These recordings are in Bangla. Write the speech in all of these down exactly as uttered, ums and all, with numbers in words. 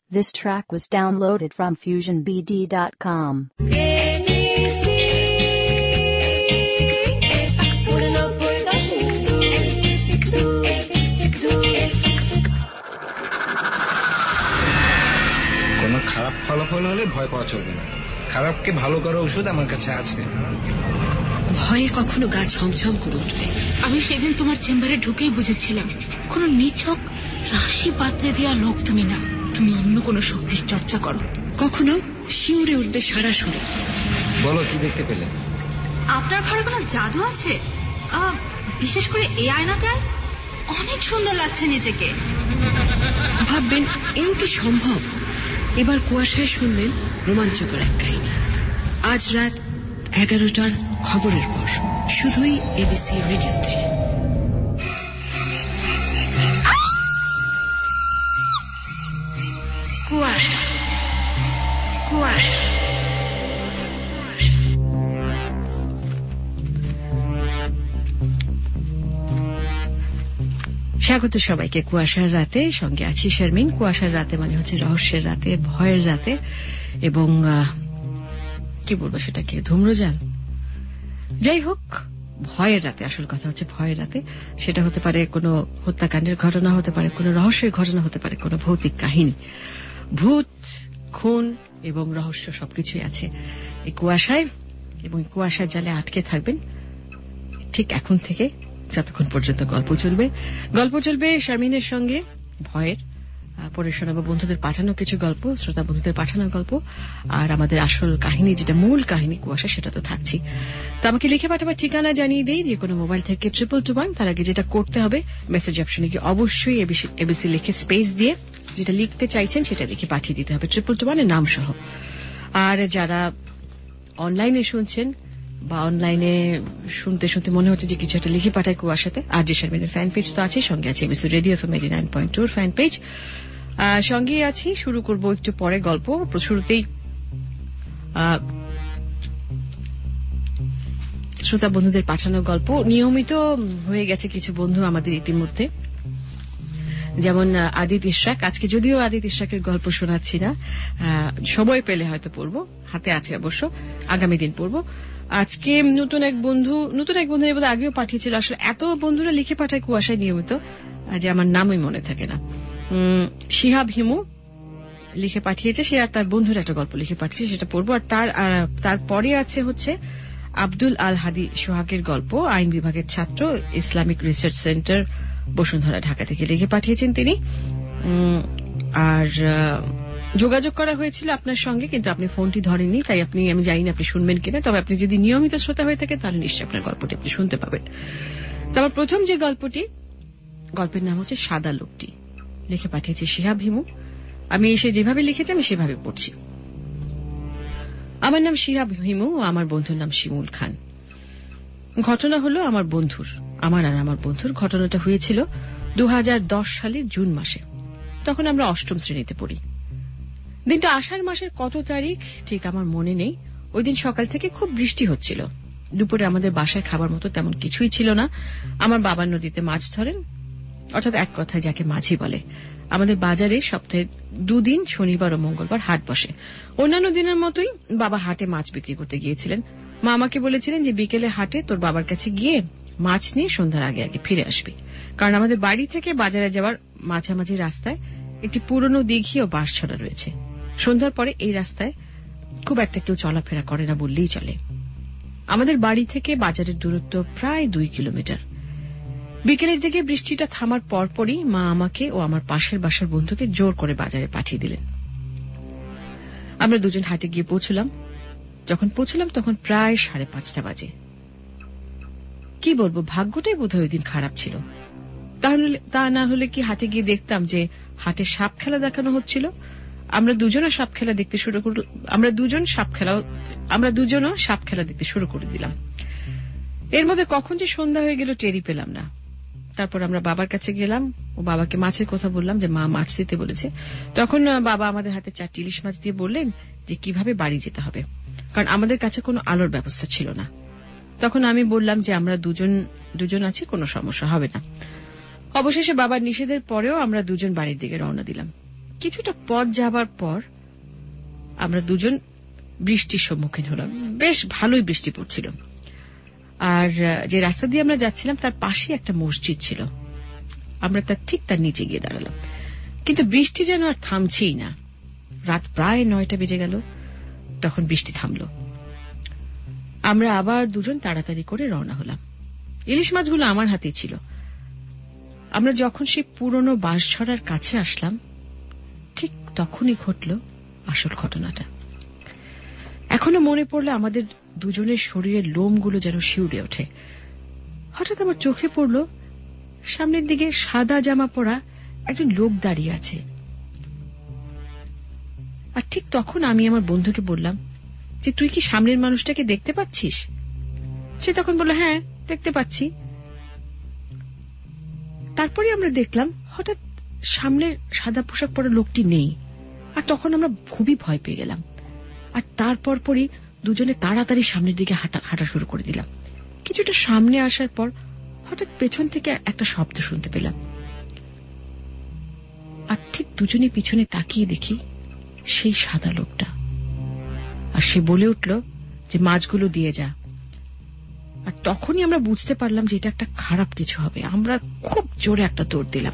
This track was downloaded from fusion b d dot com. কোনো খারাপ ফলাফল হলে ভয় পাওয়া চলবে না। খারাপকে ভালো করার ওষুধ আমার কাছে আছে। ভয়ে কখনো গা ছমছম করে উঠবে। আমি সেদিন তোমার চেম্বারে ঢুকেই বুঝেছিলাম কোন নিছক রাশি পাতলে দেওয়া লোক তুমি না, তুমি অন্য কোনো শক্তির চর্চা করো। কখনো শিউরে উঠবে সারা শরীর। বলো, কি দেখতে পেলে? আপনার ঘরে কোনো জাদু আছে? বিশেষ করে এই আয়নাটায় অনেক সুন্দর লাগছে নিজেকে। ভাববেন এও কি সম্ভব? এবার কুয়াশায় শুনবেন রোমাঞ্চকর এক কাহিনী। আজ রাত এগারোটার খবরের পর শুধুই এবিসি রেডিওতে। কুয়াশা কুয়াশা স্বাগত সবাইকে কুয়াশার রাতে। সঙ্গে আছি শারমিন। কুয়াশার রাতে মানে হচ্ছে রহস্যের রাতে, ভয়ের রাতে, এবং কি বলবো সেটাকে, ধূম্রজাল। যাই হোক, ভয়ের রাতে। আসল কথা হচ্ছে ভয়ের রাতে। সেটা হতে পারে কোনো হত্যাকাণ্ডের ঘটনা, হতে পারে কোনো রহস্যের ঘটনা, হতে পারে কোনো ভৌতিক কাহিনী। ভূত, খুন এবং রহস্য সবকিছুই আছে এই কুয়াশায়, এবং কুয়াশার জালে আটকে থাকবেন ঠিক এখন থেকে যতক্ষণ পর্যন্ত গল্প চলবে। গল্প চলবে শারমিনের সঙ্গে ভয়ের, পরে শোনাবো বন্ধুদের পাঠানো কিছু গল্প, শ্রোতা বন্ধুদের পাঠানো গল্প, আর আমাদের আসল কাহিনী, যেটা মূল কাহিনী কুয়াশা, সেটা তো থাকছি। তো আমাকে লিখে পাঠাবার ঠিকানা জানিয়ে দিই, যে কোনো মোবাইল থেকে ট্রিপল টু ওয়ান। তার আগে যেটা করতে হবে, মেসেজ অপশনে গিয়ে অবশ্যই এবিসি লিখে স্পেস দিয়ে যেটা লিখতে চাইছেন সেটা লিখে পাঠিয়ে দিতে হবে, ট্রিপল টু ওয়ানের নাম সহ। আর যারা অনলাইনে শুনছেন বা অনলাইনে শুনতে শুনতে মনে হচ্ছে যে কিছু একটা লিখে পাঠায় কুয়াশাতে, আর যে শারমিনের ফ্যান পেজ তো আছে, সঙ্গে আছে ABC radio FM eighty nine point two fan page, সঙ্গে আছি। শুরু করব একটু পরে গল্প। শুরুতেই শ্রোতা বন্ধুদের পাঠানো গল্প নিয়মিত হয়ে গেছে কিছু বন্ধু আমাদের ইতিমধ্যে, যেমন আদিত ইশরাক। আজকে যদিও আদিত ইশরাকের গল্প শোনাচ্ছি না, সময় পেলে হয়তো পড়বো, হাতে আছে অবশ্য, আগামী দিন পড়বো। আজকে নতুন এক বন্ধু, নতুন এক বন্ধু এবার আগেও পাঠিয়েছিল। আসলে এত বন্ধুরা লিখে পাঠায় কুয়াশায় নিয়মিত যে আমার নামই মনে থাকে না। শিহাব হিমু লিখে পাঠিয়েছে, সে আর তার বন্ধুর একটা গল্প লিখে পাঠিয়েছে, সেটা পড়বো। আর তার তারপরে আছে হচ্ছে আব্দুল আল হাদি সোহাগের গল্প, আইন বিভাগের ছাত্র, Islamic research centre, Bashundhara, Dhaka থেকে লিখে পাঠিয়েছেন তিনি। আর যোগাযোগ করা হয়েছিল আপনার সঙ্গে, কিন্তু আপনি ফোনটি ধরেননি, তাই আপনি, আমি জানি না আপনি শুনবেন কিনা, তবে আপনি যদি নিয়মিত শ্রোতা হয়ে থাকেন তাহলে নিশ্চয়ই আপনার গল্পটি আপনি শুনতে পাবেন। তারপর প্রথম যে গল্পটি, গল্পের নাম হচ্ছে সাদা লোকটি, লিখে পাঠিয়েছে শিহাব হিমু। আমি এসে যেভাবে লিখেছি আমি সেভাবে পড়ছি। আমার নাম শিহাব হিমু, আমার বন্ধুর নাম শিমুল খান। ঘটনা হলো আমার বন্ধুর, আমার আর আমার বন্ধুর। ঘটনাটা হয়েছিল দু হাজার দশ সালের জুন মাসে। তখন আমরা অষ্টম শ্রেণীতে পড়ি। দিনটা আষাঢ় মাসের কত তারিখ ঠিক আমার মনে নেই। ওই দিন সকাল থেকে খুব বৃষ্টি হচ্ছিল। দুপুরে আমাদের বাসায় খাবার মতো তেমন কিছুই ছিল না। আমার বাবা নদীতে মাছ ধরেন, অর্থাৎ এক কথায় যাকে মাঝি বলে। আমাদের বাজারে সপ্তাহে দুদিন, শনিবার ও মঙ্গলবার হাট বসে। অন্যান্য দিনের মতোই বাবা হাটে মাছ বিক্রি করতে গিয়েছিলেন। মা আমাকে বলেছিলেন যে বিকেলে হাটে তোর বাবার কাছে গিয়ে মাছ নিয়ে সন্ধ্যার আগে আগে ফিরে আসবি, কারণ আমাদের বাড়ি থেকে বাজারে যাওয়ার মাঝামাঝি রাস্তায় একটি পুরনো দিঘি ও বাঁশছড়া রয়েছে। সন্ধ্যার পরে এই রাস্তায় খুব একটা কেউ চলাফেরা করে না বললেই চলে। আমাদের বাড়ি থেকে বাজারের দূরত্ব প্রায় দুই কিলোমিটার। বিকেলের দিকে বৃষ্টিটা থামার পরপরই মা আমাকে ও আমার পাশের বাসার বন্ধুকে জোর করে বাজারে পাঠিয়ে দিলেন। আমরা দুজন হাটে গিয়ে পৌঁছলাম। যখন পৌঁছলাম তখন প্রায় সাড়ে পাঁচটা বাজে। কি বলবো, ভাগ্যটাই বোধহয় ওই দিন খারাপ ছিল। তাহলে তা না হলে কি হাটে গিয়ে দেখতাম যে হাটে সাপ খেলা দেখানো হচ্ছিল। আমরা দুজনও সাপ খেলা দেখতে শুরু করল আমরা দুজন সাপ খেলা আমরা দুজনও সাপ খেলা দেখতে শুরু করে দিলাম। এর মধ্যে কখন যে সন্ধ্যা হয়ে গেল টেরই পেলাম না। তারপর আমরা বাবার কাছে গেলাম ও বাবাকে মাছের কথা বললাম, যে মা মাছ দিতে বলেছে। তখন বাবা আমাদের হাতে চারটি ইলিশ মাছ দিয়ে বললেন যে কিভাবে বাড়ি যেতে হবে, কারণ আমাদের কাছে কোনো আলোর ব্যবস্থা ছিল না। তখন আমি বললাম যে আমরা দুজন দুজন আছি, কোনো সমস্যা হবে না। অবশেষে বাবার নিষেধের পরেও আমরা দুজন বাড়ির দিকে রওনা দিলাম। কিছুটা পথ যাবার পর আমরা দুজন বৃষ্টির সম্মুখীন হলাম। বেশ ভালোই বৃষ্টি পড়ছিল, আর যে রাস্তা দিয়ে আমরা যাচ্ছিলাম তার পাশে একটা মসজিদ ছিল। আমরা তার ঠিক তার নিচে গিয়ে দাঁড়ালাম, কিন্তু বৃষ্টি যেন আর থামছেই না। রাত প্রায় নয়টা বেজে গেল, তখন বৃষ্টি থামল। আমরা আবার দুজন তাড়াতাড়ি করে রওনা হলাম। ইলিশ মাছগুলো আমার হাতেই ছিল। আমরা যখন সেই পুরনো বাঁশঝড়ার কাছে আসলাম, ঠিক তখনই ঘটল আসল ঘটনাটা। এখনো মনে পড়লে আমাদের দুজনের শরীরের লোমগুলো যেন শিউরে ওঠে। হঠাৎ আমার চোখে পড়ল সামনের দিকে সাদা জামা পরা একজন লোক দাঁড়িয়ে আছে। আর ঠিক তখন আমি আমার বন্ধুকে বললাম যে, তুই কি সামনের মানুষটাকে দেখতে পাচ্ছিস? সে তখন বলল, হ্যাঁ দেখতে পাচ্ছি। তারপরে আমরা দেখলাম হঠাৎ সামনে সাদা পোশাক পরা লোকটি নেই। আর তখন আমরা খুবই ভয় পেয়ে গেলাম। আর তারপর পরই দুজনে তাড়াতাড়ি সামনের দিকে হাঁটা হাঁটা শুরু করে দিলাম। কিছুটা সামনে আসার পর হঠাৎ পেছন থেকে একটা শব্দ শুনতে পেলাম। আর ঠিক দুজনে পিছনে তাকিয়ে দেখি সেই সাদা লোকটা। আর সে বলে উঠল যে, মাছগুলো দিয়ে যা। আর তখনই আমরা বুঝতে পারলাম যে এটা একটা খারাপ কিছু হবে। আমরা খুব জোরে একটা দৌড় দিলাম।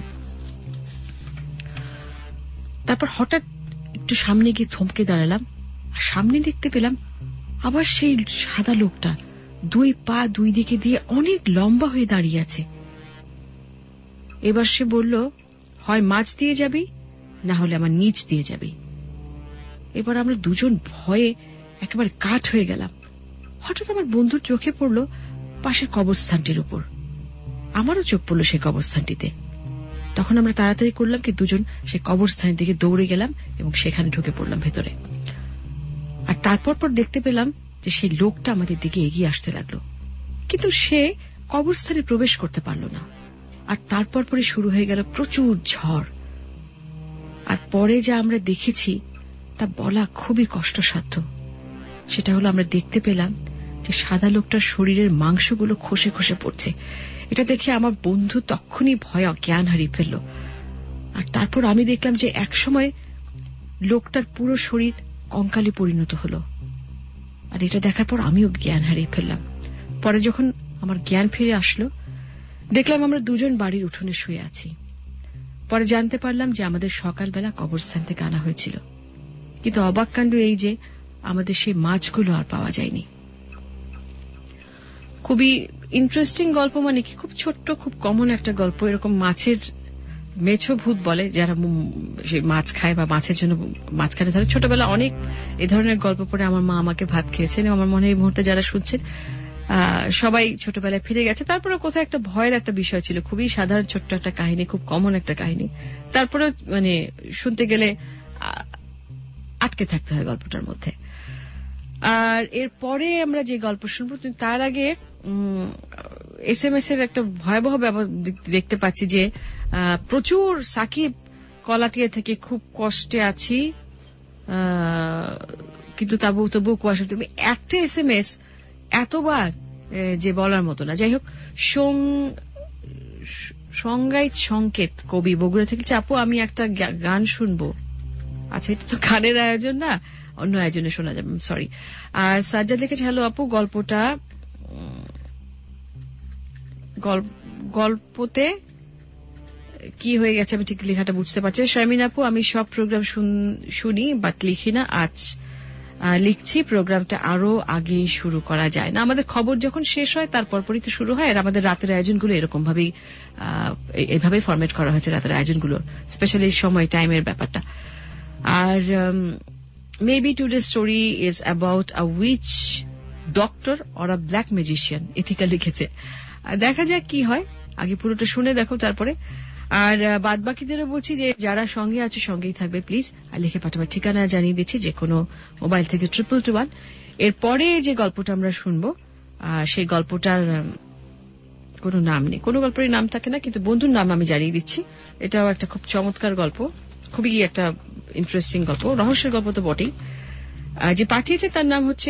তারপর হঠাৎ একটু সামনে গিয়ে থমকে দাঁড়ালাম, আর সামনে দেখতে পেলাম আবার সেই সাদা লোকটা দুই পা দুই দিকে দিয়ে অনেক লম্বা হয়ে দাঁড়িয়ে আছে। এবার সে বলল, হয় মাছ দিয়ে যাবি, না হলে আমার নিচ দিয়ে যাবি। এবার আমরা দুজন ভয়ে একেবারে কাঠ হয়ে গেলাম। হঠাৎ আমার বন্ধুর চোখে পড়ল পাশের কবরস্থানটির উপর। আমারও চোখ পড়ল সেই কবরস্থানটিতে। তখন আমরা তাড়াতাড়ি করলাম কি দুজন সেই কবরস্থানের দিকে দৌড়ে গেলাম এবং সেখানে ঢুকে পড়লাম ভেতরে। আর তারপর পর দেখতে পেলাম যে সেই লোকটা আমাদের দিকে এগিয়ে আসতে লাগলো, কিন্তু সে কবরস্থানে প্রবেশ করতে পারল না। আর তারপর পরে শুরু হয়ে গেল প্রচুর ঝড়। আর পরে যা আমরা দেখেছি তা বলা খুবই কষ্টসাধ্য। সেটা হলো আমরা দেখতে পেলাম যে সাদা লোকটার শরীরের মাংসগুলো খসে খসে পড়ছে। এটা দেখে আমার বন্ধু তখনই ভয় জ্ঞান হারিয়ে ফেলল। আর তারপর আমি দেখলাম যে একসময় লোকটার পুরো শরীর কঙ্কালে পরিণত হলো। আর এটা দেখার পর আমিও জ্ঞান হারিয়ে ফেললাম। পরে যখন আমার জ্ঞান ফিরে আসলো, দেখলাম আমরা দুজন বাড়ির উঠোনে শুয়ে আছি। পরে জানতে পারলাম যে আমাদের সকালবেলা কবরস্থান থেকে আনা হয়েছিল, কিন্তু অবাক কাণ্ড এই যে আমাদের সেই মাছগুলো আর পাওয়া যায়নি। খুবই ইন্টারেস্টিং গল্প, মানে কি খুব ছোট্ট খুব কমন একটা গল্প। এরকম মাছের মেছো ভূত বলে যারা সেই মাছ খায় বা মাছের জন্য মাঝখানে ধরে। ছোটবেলা অনেক এ ধরনের গল্প পড়ে আমার মা আমাকে ভাত খেয়েছেন। আমার মনে হয় এই মুহূর্তে যারা শুনছেন সবাই ছোটবেলায় ফিরে গেছে। তারপরে কোথাও একটা ভয়ের একটা বিষয় ছিল, খুবই সাধারণ ছোট্ট একটা কাহিনী, খুব কমন একটা কাহিনী। তারপরে মানে শুনতে গেলে আটকে থাকতে হয় গল্পটার মধ্যে। আর এরপরে আমরা যে গল্প শুনবো তার আগে এস এম এস এর একটা ভয়াবহ দেখতে পাচ্ছি যে প্রচুর সাকিব কলাটিয়া থেকে খুব কষ্টে আছি, কিন্তু তবু তবুও কুয়াশা। তুমি একটা এস এম এস এতবার যে বলার মতো না। যাই হোক, সংজ্ঞায়িত সংকেত কবি বগুড়া থেকে, চাপু আমি একটা গান শুনবো। আচ্ছা, এটা তো গানের আয়োজন না, অন্য আয়োজনে শোনা যাবে, সরি। আর সাজ্জাদ লিখেছে, হ্যালো আপু, গল্পটা গল্পতে কি হয়ে গেছে আমি ঠিক লেখাটা বুঝতে পারছি। শামিন আপু, আমি সব প্রোগ্রাম শুনি বাট লিখি না, আজ লিখছি। প্রোগ্রামটা আরো আগে শুরু করা যায় না? আমাদের খবর যখন শেষ হয় তারপর পরই তো শুরু হয়। আর আমাদের রাতের আয়োজনগুলো এরকম ভাবেই এভাবেই ফরম্যাট করা হয়েছে রাতের আয়োজনগুলোর, স্পেশালি সময় টাইমের ব্যাপারটা। আর maybe today story is about a witch doctor or a black magician, Ithika লিখেছে। দেখা যাক কি হয়, আগে পুরোটা শুনে দেখো তারপরে। আর বাদ বাকিদেরও বলছি যে যারা সঙ্গে আছে সঙ্গেই থাকবে প্লিজ, আর লিখে পাঠাবার ঠিকানা জানিয়ে দিচ্ছি, যে কোনো মোবাইল থেকে ট্রিপল টু ওয়ান। এরপরে যে গল্পটা আমরা শুনবো সেই গল্পটার কোনো নাম নেই, কোনো গল্পের নাম থাকে না, কিন্তু বন্ধুর নাম আমি জানিয়ে দিচ্ছি। এটাও একটা খুব চমৎকার গল্প, খুবই একটা ইন্টারেস্টিং গল্প, রহস্যের গল্প তো বটেই। যে পাঠিয়েছে তার নাম হচ্ছে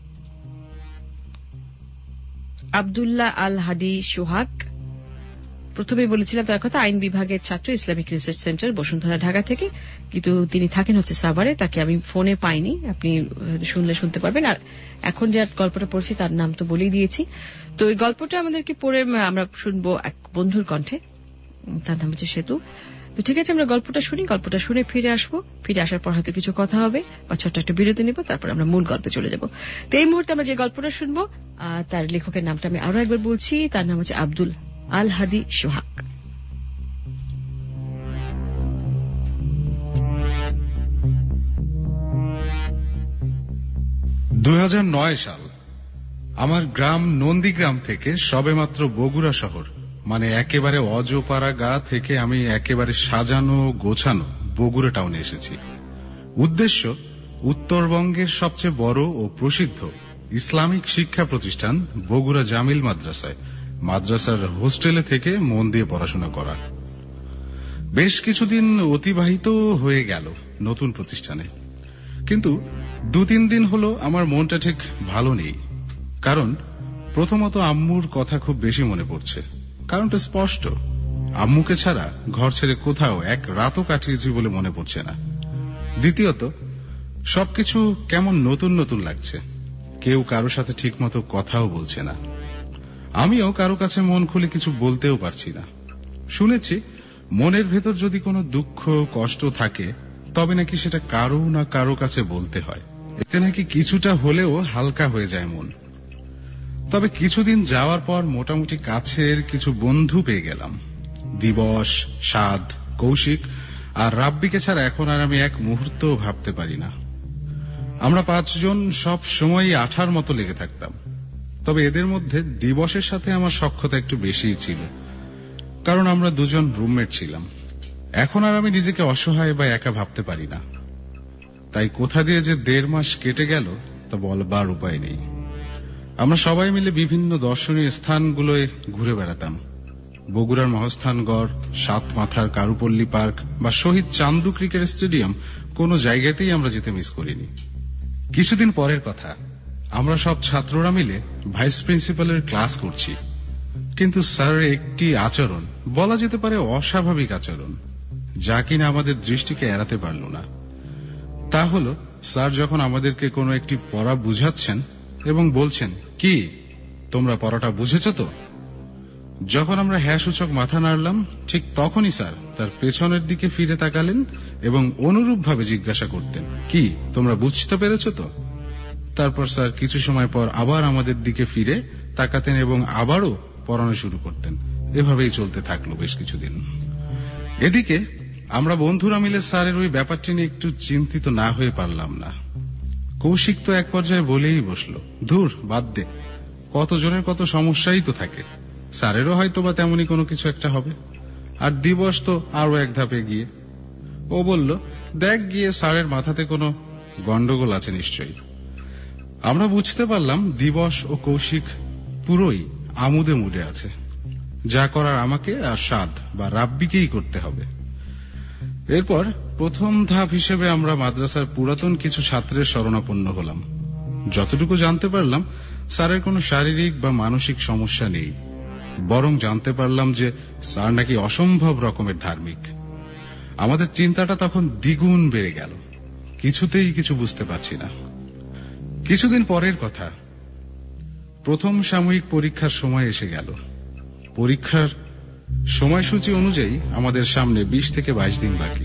আব্দুল্লাহ আল হাদি সোহাগ। প্রথমেই বলেছিলাম তার কথা, আইন বিভাগের ছাত্র, Islamic research centre, Bashundhara, Dhaka থেকে, কিন্তু তিনি থাকেন হচ্ছে সাভারে। তাকে আমি ফোনে পাইনি, আপনি শুনলে শুনতে পারবেন। আর এখন যে গল্পটা পড়ছি তার নাম তো বলেই দিয়েছি। তো এই গল্পটা আমাদেরকে পড়ে আমরা শুনবো এক বন্ধুর কণ্ঠে, তার নাম হচ্ছে সেতু। তো ঠিক আছে, আমরা গল্পটা শুনি, গল্পটা শুনে ফিরে আসবো। ফিরে আসার পর হয়তো কিছু কথা হবে বা ছোট্ট একটা বিরতি নিব, তারপর আমরা মূল গল্পে চলে যাব। তো এই মুহূর্তে আমরা যে গল্পটা শুনবো তার লেখকের নামটা আমি আরো একবার বলছি, তার নাম হচ্ছে আব্দুল আল হাদি সোহাগ। দুই হাজার নয় সাল। আমার গ্রাম নন্দীগ্রাম থেকে সবেমাত্র বগুড়া শহর, মানে একেবারে অজপাড়া গা থেকে আমি একেবারে সাজানো গোছানো বগুড়া টাউনে এসেছি। উদ্দেশ্য উত্তরবঙ্গের সবচেয়ে বড় ও প্রসিদ্ধ ইসলামিক শিক্ষা প্রতিষ্ঠান বগুড়া জামিল মাদ্রাসায় মাদ্রাসার হোস্টেলে থেকে মন দিয়ে পড়াশোনা করা। বেশ কিছুদিন অতিবাহিত হয়ে গেল নতুন প্রতিষ্ঠানে, কিন্তু দু তিন দিন হলো আমার মনটা ঠিক ভালো নেই। কারণ প্রথমত আম্মুর কথা খুব বেশি মনে পড়ছে। কারণটা স্পষ্ট, আম্মুকে ছাড়া ঘর ছেড়ে কোথাও এক রাতও কাটিয়েছি বলে মনে পড়ছে না। দ্বিতীয়ত সবকিছু কেমন নতুন নতুন লাগছে, কেউ কারো সাথে ঠিক মতো কথাও বলছে না। আমিও কারো কাছে মন খুলে কিছু বলতেও পারছি না। শুনেছি মনের ভেতর যদি কোনো দুঃখ কষ্ট থাকে তবে নাকি সেটা কারো না কারো কাছে বলতে হয়, এতে নাকি কিছুটা হলেও হালকা হয়ে যায় মন। তবে কিছুদিন যাওয়ার পর মোটামুটি কাছের কিছু বন্ধু পেয়ে গেলাম। দিবস, সাদ, কৌশিক আর রাব্বিকে ছাড়া এখন আর আমি এক মুহূর্ত ভাবতে পারি না। আমরা পাঁচজন সব সময় আঠার মতো লেগে থাকতাম। তবে এদের মধ্যে দিবসের সাথে আমার সখ্যতা একটু বেশিই ছিল, কারণ আমরা দুজন রুমমেট ছিলাম। এখন আর আমি নিজেকে অসহায় বা একা ভাবতে পারি না। তাই কোথা দিয়ে যে দেড় মাস কেটে গেল তা বলবার উপায় নেই। আমরা সবাই মিলে বিভিন্ন দর্শনীয় স্থানগুলোয় ঘুরে বেড়াতাম। বগুড়ার মহাস্থানগড়, সাত মাথার কারুপল্লী পার্ক বা শহীদ চান্দু ক্রিকেট স্টেডিয়াম, কোন জায়গাতেই আমরা যেতে মিস করিনি। কিছুদিন পরের কথা, আমরা সব ছাত্ররা মিলে ভাইস প্রিন্সিপালের ক্লাস করছি, কিন্তু স্যারের একটি আচরণ, বলা যেতে পারে অস্বাভাবিক আচরণ, যা কিনা আমাদের দৃষ্টিকে এড়াতে পারল না। তা হল, স্যার যখন আমাদেরকে কোনো একটি পড়া বুঝাচ্ছেন এবং বলছেন, কি তোমরা পড়াটা বুঝেছ তো? যখন আমরা হ্যাঁ সূচক মাথা নাড়লাম, ঠিক তখনই স্যার তার পেছনের দিকে ফিরে তাকালেন এবং অনুরূপভাবে জিজ্ঞাসা করতেন, কি তোমরা বুঝতে পেরেছ তো? তারপর স্যার কিছু সময় পর আবার আমাদের দিকে ফিরে তাকাতেন এবং আবারও পড়ানো শুরু করতেন। এভাবেই চলতে থাকলো বেশ কিছুদিন। এদিকে আমরা বন্ধুরা মিলে স্যারের ওই ব্যাপারটি নিয়ে একটু চিন্তিত না হয়ে পারলাম না। কৌশিক তো এক পর্যায়ে বলেই বসলো, ধুর বাদ দে, কতজনের কত সমস্যাই তো থাকে, স্যারেরও হয়তো বা তেমনই কোনো কিছু একটা হবে। আর দিবস তো আরো এক ধাপে গিয়ে ও বলল, দেখ গিয়ে স্যারের মাথাতে কোনো গন্ডগোল আছে নিশ্চয়ই। আমরা বুঝতে পারলাম দিবস ও কৌশিক পুরোই আমুদে মুডে আছে। যা করার আমাকে আর সাদ বা রাব্বিকেই করতে হবে। এরপর প্রথম ধাপ হিসেবে আমরা মাদ্রাসার পুরাতন কিছু ছাত্রের শরণাপন্ন হলাম। যতটুকু জানতে পারলাম, স্যারের কোনো শারীরিক বা মানসিক সমস্যা নেই, বরং জানতে পারলাম যে স্যার নাকি অসম্ভব রকমের ধার্মিক। আমাদের চিন্তাটা তখন দ্বিগুণ বেড়ে গেল। কিছুতেই কিছু বুঝতে পারছি না। কিছুদিন পরের কথা, প্রথম সাময়িক পরীক্ষার সময় এসে গেল। পরীক্ষার সময়সূচি অনুযায়ী আমাদের সামনে বিশ থেকে বাইশ দিন বাকি।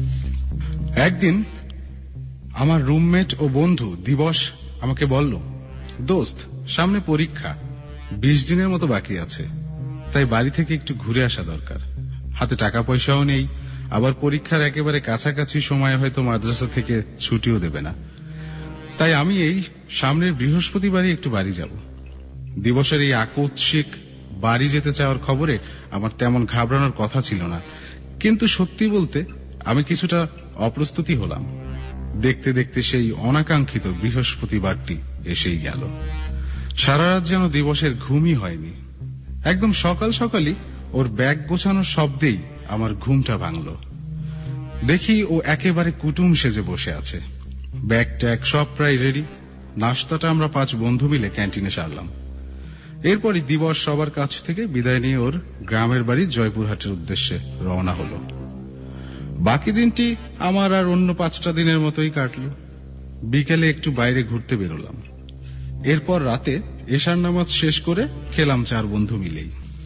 একদিন আমার রুমমেট ও বন্ধু দিবস আমাকে বলল, দোস্ত, সামনে পরীক্ষা, বিশ দিনের মতো বাকি আছে, তাই বাড়ি থেকে একটু ঘুরে আসা দরকার। হাতে টাকা পয়সাও নেই, আবার পরীক্ষার একেবারে কাছাকাছি সময় হয়তো মাদ্রাসা থেকে ছুটিও দেবে না। তাই আমি এই সামনের বৃহস্পতিবারই একটু বাড়ি যাব। দিবসের এই আকস্মিক বাড়ি যেতে চাওয়ার খবরে আমার তেমন ঘাবড়ানোর কথা ছিল না, কিন্তু সত্যি বলতে আমি কিছুটা অপ্রস্তুতি হলাম। দেখতে দেখতে সেই অনাকাঙ্ক্ষিত বৃহস্পতিবারটি এসেই গেল। সারা রাত যেন দিবসের ঘুমই হয়নি। একদম সকাল সকালই ওর ব্যাগ গোছানোর শব্দেই আমার ঘুমটা ভাঙল। দেখি ও একেবারে কুটুম সেজে বসে আছে, ব্যাগ ট্যাগ সব প্রায় রেডি। নাস্তাটা আমরা পাঁচ বন্ধু মিলে ক্যান্টিনে সারলাম। এরপরই দিবস সবার কাছ থেকে বিদায় নিয়ে ওর গ্রামের বাড়ি জয়পুরহাটের উদ্দেশ্যে রওনা হলো। বাকি দিনটি আমার আর অন্য পাঁচটা দিনের মতোই কাটল। বিকেলে একটু বাইরে ঘুরতে বেরোলাম। এরপর রাতে এশার নামাজ শেষ করে খেলাম চার বন্ধু মিলেই।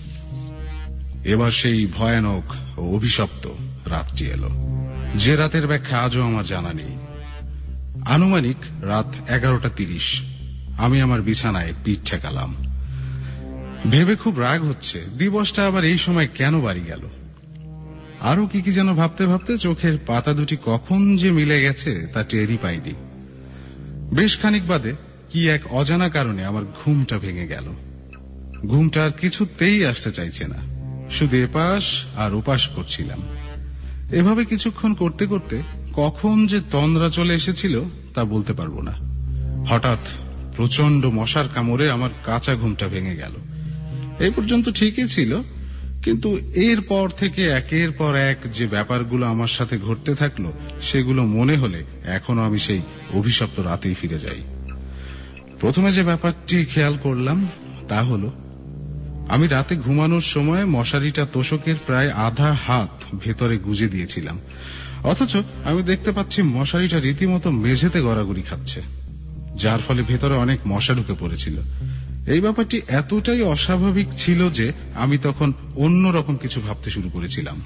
এবার সেই ভয়ানক ও অভিশপ্ত রাতটি এলো, যে রাতের ব্যাখ্যা আজও আমার জানা নেই। আনুমানিক রাত এগারোটা তিরিশ। আমি আমার বিছানায় পিঠ ঠেকালাম। ভেবে খুব রাগ হচ্ছে, দিবসটা আবার এই সময় কেন বাড়ি গেল। আরো কি কি যেন ভাবতে ভাবতে চোখের পাতা দুটি কখন যে মিলে গেছে তা টেরই পাইনি। বেশ খানিক বাদে কি এক অজানা কারণে আমার ঘুমটা ভেঙে গেল। ঘুমটা আর কিছুতেই আসতে চাইছে না, শুধু এপাশ আর ওপাশ করছিলাম। এভাবে কিছুক্ষণ করতে করতে কখন যে তন্দ্রা চলে এসেছিল তা বলতে পারবো না। হঠাৎ প্রচন্ড মশার কামড়ে আমার কাঁচা ঘুমটা ভেঙে গেল। এই পর্যন্ত ঠিকই ছিল, কিন্তু এরপর থেকে একের পর এক যে ব্যাপারগুলো আমার সাথে ঘটতে থাকলো সেগুলো মনে হলে এখনো আমি সেই অভিশপ্ত রাতেই ফিরে যাই। প্রথমে যে ব্যাপারটি খেয়াল করলাম তা হলো, আমি রাতে ঘুমানোর সময় মশারিটা তোষকের প্রায় আধা হাত ভেতরে গুজে দিয়েছিলাম, অথচ আমি দেখতে পাচ্ছি মশারিটা রীতিমতো মেঝেতে গড়াগড়ি খাচ্ছে, যার ফলে ভেতরে অনেক মশা ঢুকে পড়েছিল। এই ব্যাপারটি এতটাই অস্বাভাবিক ছিল যে আমি তখন অন্যরকম কিছু ভাবতে শুরু করেছিলাম।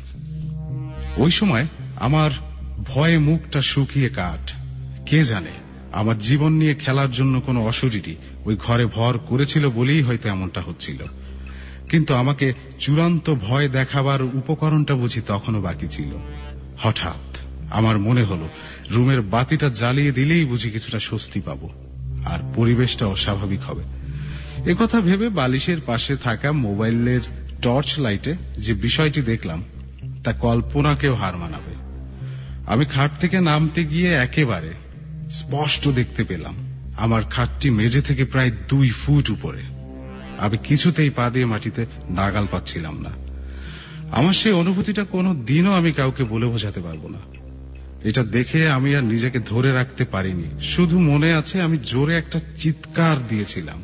ওই সময় আমার ভয়ে মুখটা শুকিয়ে কাঠ। কে জানে আমার জীবন নিয়ে খেলার জন্য কোনো অশরীরী ওই ঘরে ভর করেছিল বলেই হয়তো এমনটা হচ্ছিল। কিন্তু আমাকে চূড়ান্ত ভয় দেখাবার উপকরণটা বুঝি তখনও বাকি ছিল। হঠাৎ আমার মনে হলো রুমের বাতিটা জ্বালিয়ে দিলেই বুঝি কিছুটা স্বস্তি পাবো আর পরিবেশটা অস্বাভাবিক হবে। একথা ভেবে বালিশের পাশে থাকা মোবাইলের টর্চ লাইটে যে বিষয়টি দেখলাম তা কল্পনাকেও হার মানাবে। আমি খাট থেকে নামতে গিয়ে একেবারে স্পষ্ট দেখতে পেলাম আমার খাটটি মেঝে থেকে প্রায় দুই ফুট উপরে। আমি কিছুতেই পা দিয়ে মাটিতে নাগাল পাচ্ছিলাম না। আমার সেই অনুভূতিটা কোনো দিনও আমি কাউকে বলে বোঝাতে পারবো না। এটা দেখে আমি আর নিজেকে ধরে রাখতে পারিনি। শুধু মনে আছে আমি জোরে একটা চিৎকার দিয়েছিলাম।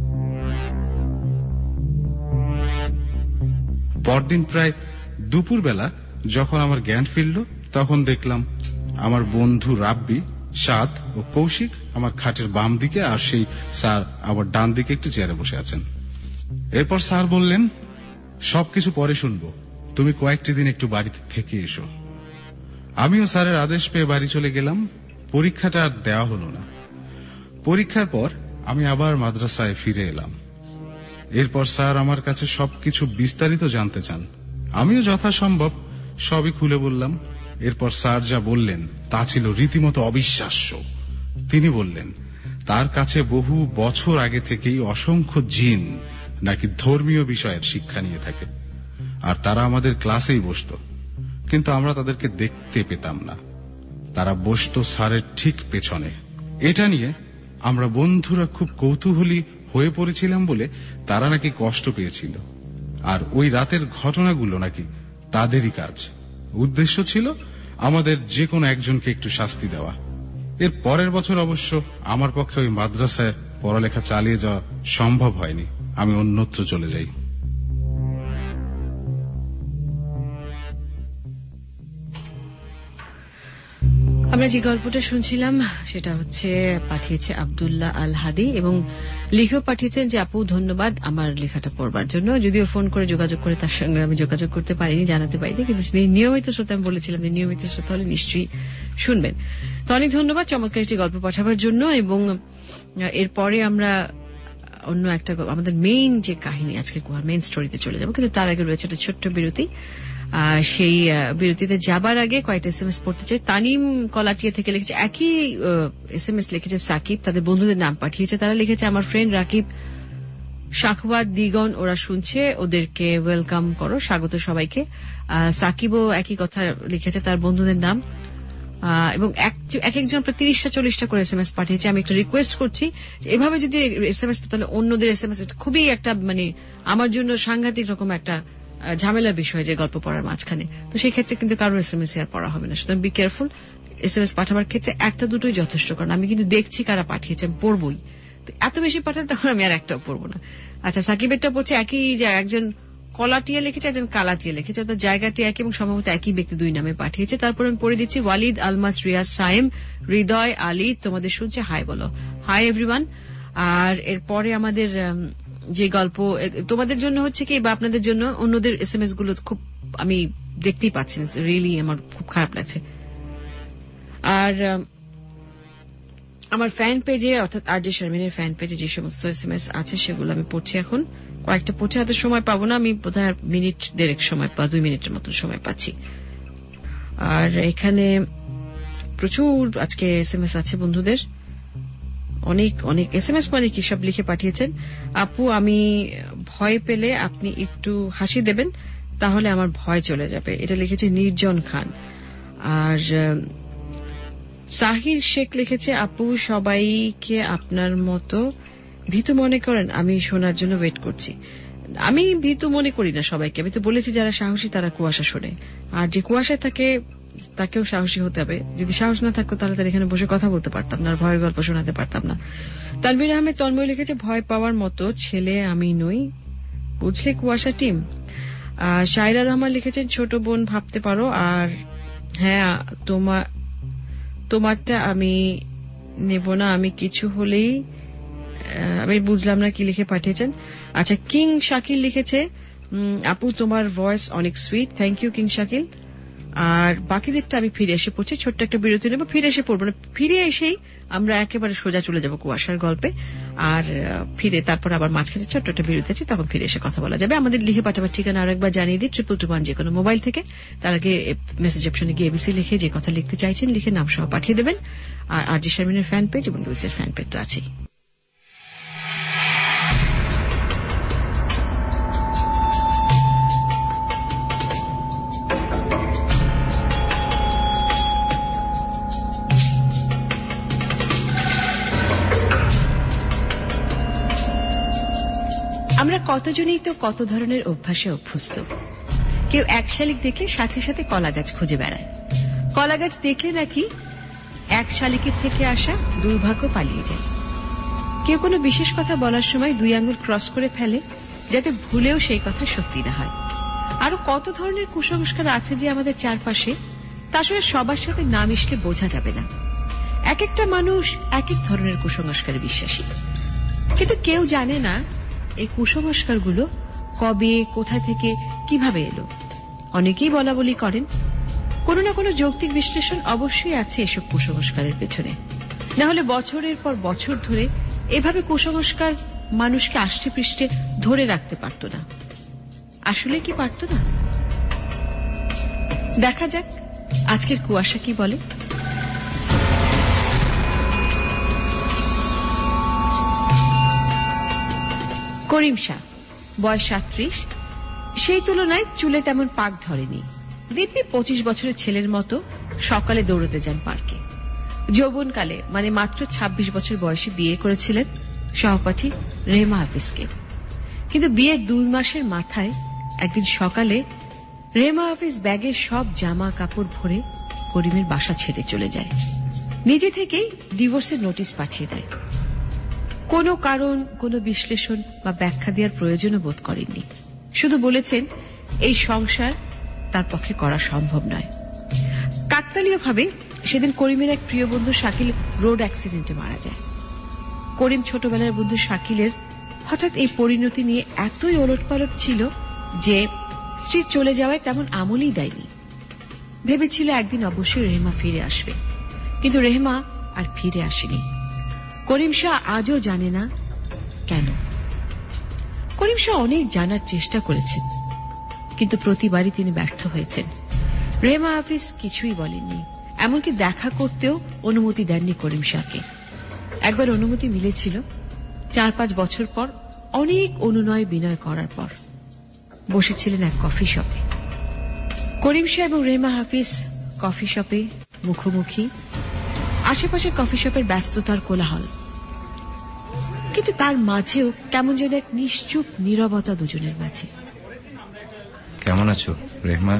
পরদিন প্রায় দুপুর বেলা যখন আমার জ্ঞান ফিরল, তখন দেখলাম আমার বন্ধু রাব্বি, সাদ ও কৌশিক আমার খাটের বাম দিকে আর সেই স্যার আমার ডান দিকে একটি চেয়ারে বসে আছেন। এরপর স্যার বললেন, সবকিছু পরে শুনবো, তুমি কয়েকটি দিন একটু বাড়িতে থেকে এসো। আমিও স্যারের আদেশ পেয়ে বাড়ি চলে গেলাম। পরীক্ষাটা আর দেওয়া হলো না। পরীক্ষার পর আমি আবার মাদ্রাসায় ফিরে এলাম। এরপর স্যার আমার কাছে সবকিছু বিস্তারিত জানতে চান। আমিও যথাসম্ভব সবই খুলে বললাম। এরপর স্যার যা বললেন তা ছিল রীতিমতো অবিশ্বাস্য। তিনি বললেন তার কাছে বহু বছর আগে থেকেই অসংখ্য জিন নাকি ধর্মীয় বিষয়ের শিক্ষা নিয়ে থাকে, আর তারা আমাদের ক্লাসেই বসত, কিন্তু আমরা তাদেরকে দেখতে পেতাম না। তারা বসত স্যারের ঠিক পেছনে। এটা নিয়ে আমরা বন্ধুরা খুব কৌতূহলী হয়ে পড়েছিলাম বলে তারা নাকি কষ্ট পেয়েছিল, আর ওই রাতের ঘটনাগুলো নাকি তাদেরই কাজ। উদ্দেশ্য ছিল আমাদের যে কোনো একজনকে একটু শাস্তি দেওয়া। এর পরের বছর অবশ্য আমার পক্ষে ওই মাদ্রাসায় পড়ালেখা চালিয়ে যাওয়া সম্ভব হয়নি। আমি অন্যত্র চলে যাই। আমরা যে গল্পটা শুনছিলাম সেটা হচ্ছে পাঠিয়েছে আব্দুল্লাহ আল হাদি এবং লিখেও পাঠিয়েছেন যে আপু ধন্যবাদ আমার লেখাটা পড়বার জন্য। যদিও ফোন করে যোগাযোগ করে তার সঙ্গে আমি যোগাযোগ করতে পারিনি, জানাতে পারিনি, কিন্তু নিয়মিত শ্রোতা আমি বলেছিলাম যে নিয়মিত শ্রোতা হলে নিশ্চয়ই শুনবেন। তো অনেক ধন্যবাদ চমৎকার একটি গল্প পাঠাবার জন্য। এবং এরপরে আমরা অন্য একটা আমাদের মেইন যে কাহিনী আজকে মেইন স্টোরিতে চলে যাবো, কিন্তু তার আগে রয়েছে একটা ছোট্ট বিরতি। সেই বিরতিতে যাবার আগে কয়েকটা এস এম এস পড়তে চাই। তানিম কলাটিয়া থেকে লিখেছে, একই এস এম এস লিখেছে সাকিব, তাদের বন্ধুদের নাম পাঠিয়েছে। তারা লিখেছে, আমার ফ্রেন্ড রাকিব, শাখওয়াত, দিগন ওরা শুনছে, ওদেরকে ওয়েলকাম করো, স্বাগত সবাইকে। সাকিবও একই কথা লিখেছে, তার বন্ধুদের নাম। এবং এক একজন প্রায় তিরিশটা চল্লিশটা করে এস এম এস পাঠিয়েছে। আমি একটা রিকোয়েস্ট করছি, এভাবে যদি এস এম এস তাহলে অন্যদের এস এম এস খুবই একটা মানে আমার জন্য সাংঘাতিক রকম একটা ঝামেলার বিষয় যে গল্প পড়ার মাঝখানে। তো সেই ক্ষেত্রে কিন্তু কারোর এস এম এস আর পড়া হবে না। সুতরাং be careful. S M S পাঠাবার ক্ষেত্রে একটা দুটোই যথেষ্ট, কারণ আমি কিন্তু দেখছি কারা পাঠিয়েছে, আমি পড়বই। এত বেশি পাঠান তখন আমি আর একটাও পড়বো না। আচ্ছা, সাকিবেরটা পড়ছে একই, যে একজন কলাটিয়া লিখেছে, একজন কালাটিয়া লিখেছে, অর্থাৎ জায়গাটি একই এবং সম্ভবত একই ব্যক্তি দুই নামে পাঠিয়েছে। তারপর আমি পড়ে দিচ্ছি ওয়ালিদ, আলমাস, রিয়াজ, সাইম, হৃদয়, আলী, তোমাদের শুনছে, হাই বলো। Hi everyone. আর এরপরে আমাদের যে গল্প তোমাদের জন্য হচ্ছে কি, বা আপনাদের জন্য, অন্যদের এস এম এস গুলো খুব আমি দেখতেই পাচ্ছি না, রিয়েলি আমার খুব খারাপ লাগছে। আর আমার ফ্যান পেজে, অর্থাৎ আর জে শারমিনের ফ্যান পেজে যে সমস্ত এস এম এস আছে সেগুলো আমি পড়ছি এখন। কয়েকটা পড়ছে, হাতে সময় পাবো না, আমি বোধহয় মিনিট দেড়েক সময় বা দুই মিনিটের মতো সময় পাচ্ছি। আর এখানে প্রচুর আজকে এস এম এস আছে বন্ধুদের, অনেক অনেক এস এম এস, মানে কি সব লিখে পাঠিয়েছেন। আপু, আমি ভয় পেলে আপনি একটু হাসি দেবেন, তাহলে আমার ভয় চলে যাবে, এটা লিখেছে নির্জন খান। আর সাহির শেখ লিখেছে, আপু সবাইকে আপনার মতো ভীতু মনে করেন, আমি শোনার জন্য ওয়েট করছি। আমি ভীতু মনে করি না সবাইকে, আমি তো বলেছি যারা সাহসী তারা কুয়াশা শোনে, আর যে কুয়াশায় থাকে তাকেও সাহসী হতে হবে। যদি সাহস না থাকতো তাহলে তার এখানে বসে কথা বলতে পারতাম না, আর ভয়ের গল্প শোনাতে পারতাম না। তানভীর আহমেদ তন্ময় লিখেছে, ভয় পাওয়ার মতো ছেলে আমি নই, বুঝলে কুয়াশা টিম। শায়রা রহমান লিখেছেন, ছোট বোন ভাবতে পারো। আর হ্যাঁ, তোমার তোমারটা আমি নেব না, আমি কিছু হলেই, আমি বুঝলাম না কি লিখে পাঠিয়েছেন। আচ্ছা, কিং শাকিল লিখেছে, আপু তোমার ভয়েস অনেক sweet, thank you king Shakil. আর বাকিদেরটা আমি ফিরে এসে পড়ছি, ছোট্ট একটা বিরতি নেব, ফিরে এসে পড়বো না, ফিরে এসেই আমরা একেবারে সোজা চলে যাব কুয়াশার গল্পে। আর ফিরে তারপর আবার মাঝখানে ছোট্ট একটা বিরতি আছে, তখন ফিরে এসে কথা বলা যাবে। আমাদের লিখে পাঠাবার ঠিকানা আরো একবার জানিয়ে দিই, ট্রিপল টু ওয়ান যে কোনো মোবাইল থেকে। তার আগে মেসেজ অপশনে গিয়ে এবিসি লিখে যে কথা লিখতে চাইছেন লিখে নাম সহ পাঠিয়ে দেবেন। আর আর জি শারমিনের ফ্যান পেজ এবং এবিসির ফ্যান পেজ তো আছেই। আমরা কতজনেই তো কত ধরনের অভ্যাসে অভ্যস্ত। কেউ এক শালিক দেখলে সাথে সাথে কলা গাছ খুঁজে বেড়ায়, কলা গাছ দেখলে নাকি এক শালিকের থেকে আসা দুর্ভাগ্য পালিয়ে যায়। কেউ কোনো বিশেষ কথা বলার সময় দুই আঙ্গুল ক্রস করে ফেলে যাতে ভুলেও সেই কথা সত্যি না হয়। আরো কত ধরনের কুসংস্কার আছে যে আমাদের চারপাশে, তা আসলে সবার সাথে না মিশলে বোঝা যাবে না। এক একটা মানুষ এক এক ধরনের কুসংস্কারে বিশ্বাসী, কিন্তু কেউ জানে না এই কুসংস্কারগুলো কবে, কোথা থেকে, কিভাবে এলো। অনেকেই বলা বলি করেন, কোনো না কোনো যৌক্তিক বিশ্লেষণ অবশ্যই আছে এসব কুসংস্কারের পেছনে, না হলে বছরের পর বছর ধরে এভাবে কুসংস্কার মানুষকে আষ্টে পৃষ্ঠে ধরে রাখতে পারত না। আসলে কি পারত না? দেখা যাক আজকের কুয়াশা কি বলে। করিম শাহ, বয়স সাঁত্রিশ, সেই তুলনায় চুলে তেমন পাক ধরেনি। দিব্যি পঁচিশ বছরের ছেলের মতো সকালে দৌড়তে যান পার্কে। যৌবনকালে মানে মাত্র ছাব্বিশ বছর বয়সে বিয়ে করেছিলেন সহপাঠী রেহমা হাফিজকে। কিন্তু বিয়ের দুই মাসের মাথায় একদিন সকালে রেহমা হাফিজ ব্যাগের সব জামা কাপড় ভরে করিমের বাসা ছেড়ে চলে যায়। নিজে থেকেই ডিভোর্সের নোটিশ পাঠিয়ে দেয়। কোনো কারণ, কোনো বিশ্লেষণ বা ব্যাখ্যা দেওয়ার প্রয়োজনও বোধ করেননি। শুধু বলেছেন এই সংসার তার পক্ষে করা সম্ভব নয়। কাকতালীয়ভাবে সেদিন করিমের এক প্রিয় বন্ধু শাকিল রোড অ্যাক্সিডেন্টে মারা যায়। করিম ছোটবেলার বন্ধু শাকিলের হঠাৎ এই পরিণতি নিয়ে এতই ওলটপালট ছিল যে স্ত্রীর চলে যাওয়ায় তেমন আমলই দেয়নি। ভেবেছিল একদিন অবশ্যই রেহমা ফিরে আসবে, কিন্তু রেহমা আর ফিরে আসেনি। করিম শাহ আজও জানে না কেন। করিম শাহ অনেক জানার চেষ্টা করেছেন, কিন্তু প্রতিবারই তিনি ব্যর্থ হয়েছেন। রেহমা হাফিজ কিছুই বলেননি, এমনকি দেখা করতেও অনুমতি দেননি করিম শাহকে। একবার অনুমতি মিলেছিল চার পাঁচ বছর পর, অনেক অনুনয় বিনয় করার পর। বসেছিলেন এক কফি শপে। করিম শাহ এবং রেহমা হাফিজ কফি শপে মুখোমুখি, আশেপাশে কফি শপের ব্যস্ততার কোলাহল, কিন্তু তার মাঝেও কেমন যেন এক নিশ্চুপ নীরবতা দুজনের মাঝে। কেমন আছো রেহমা?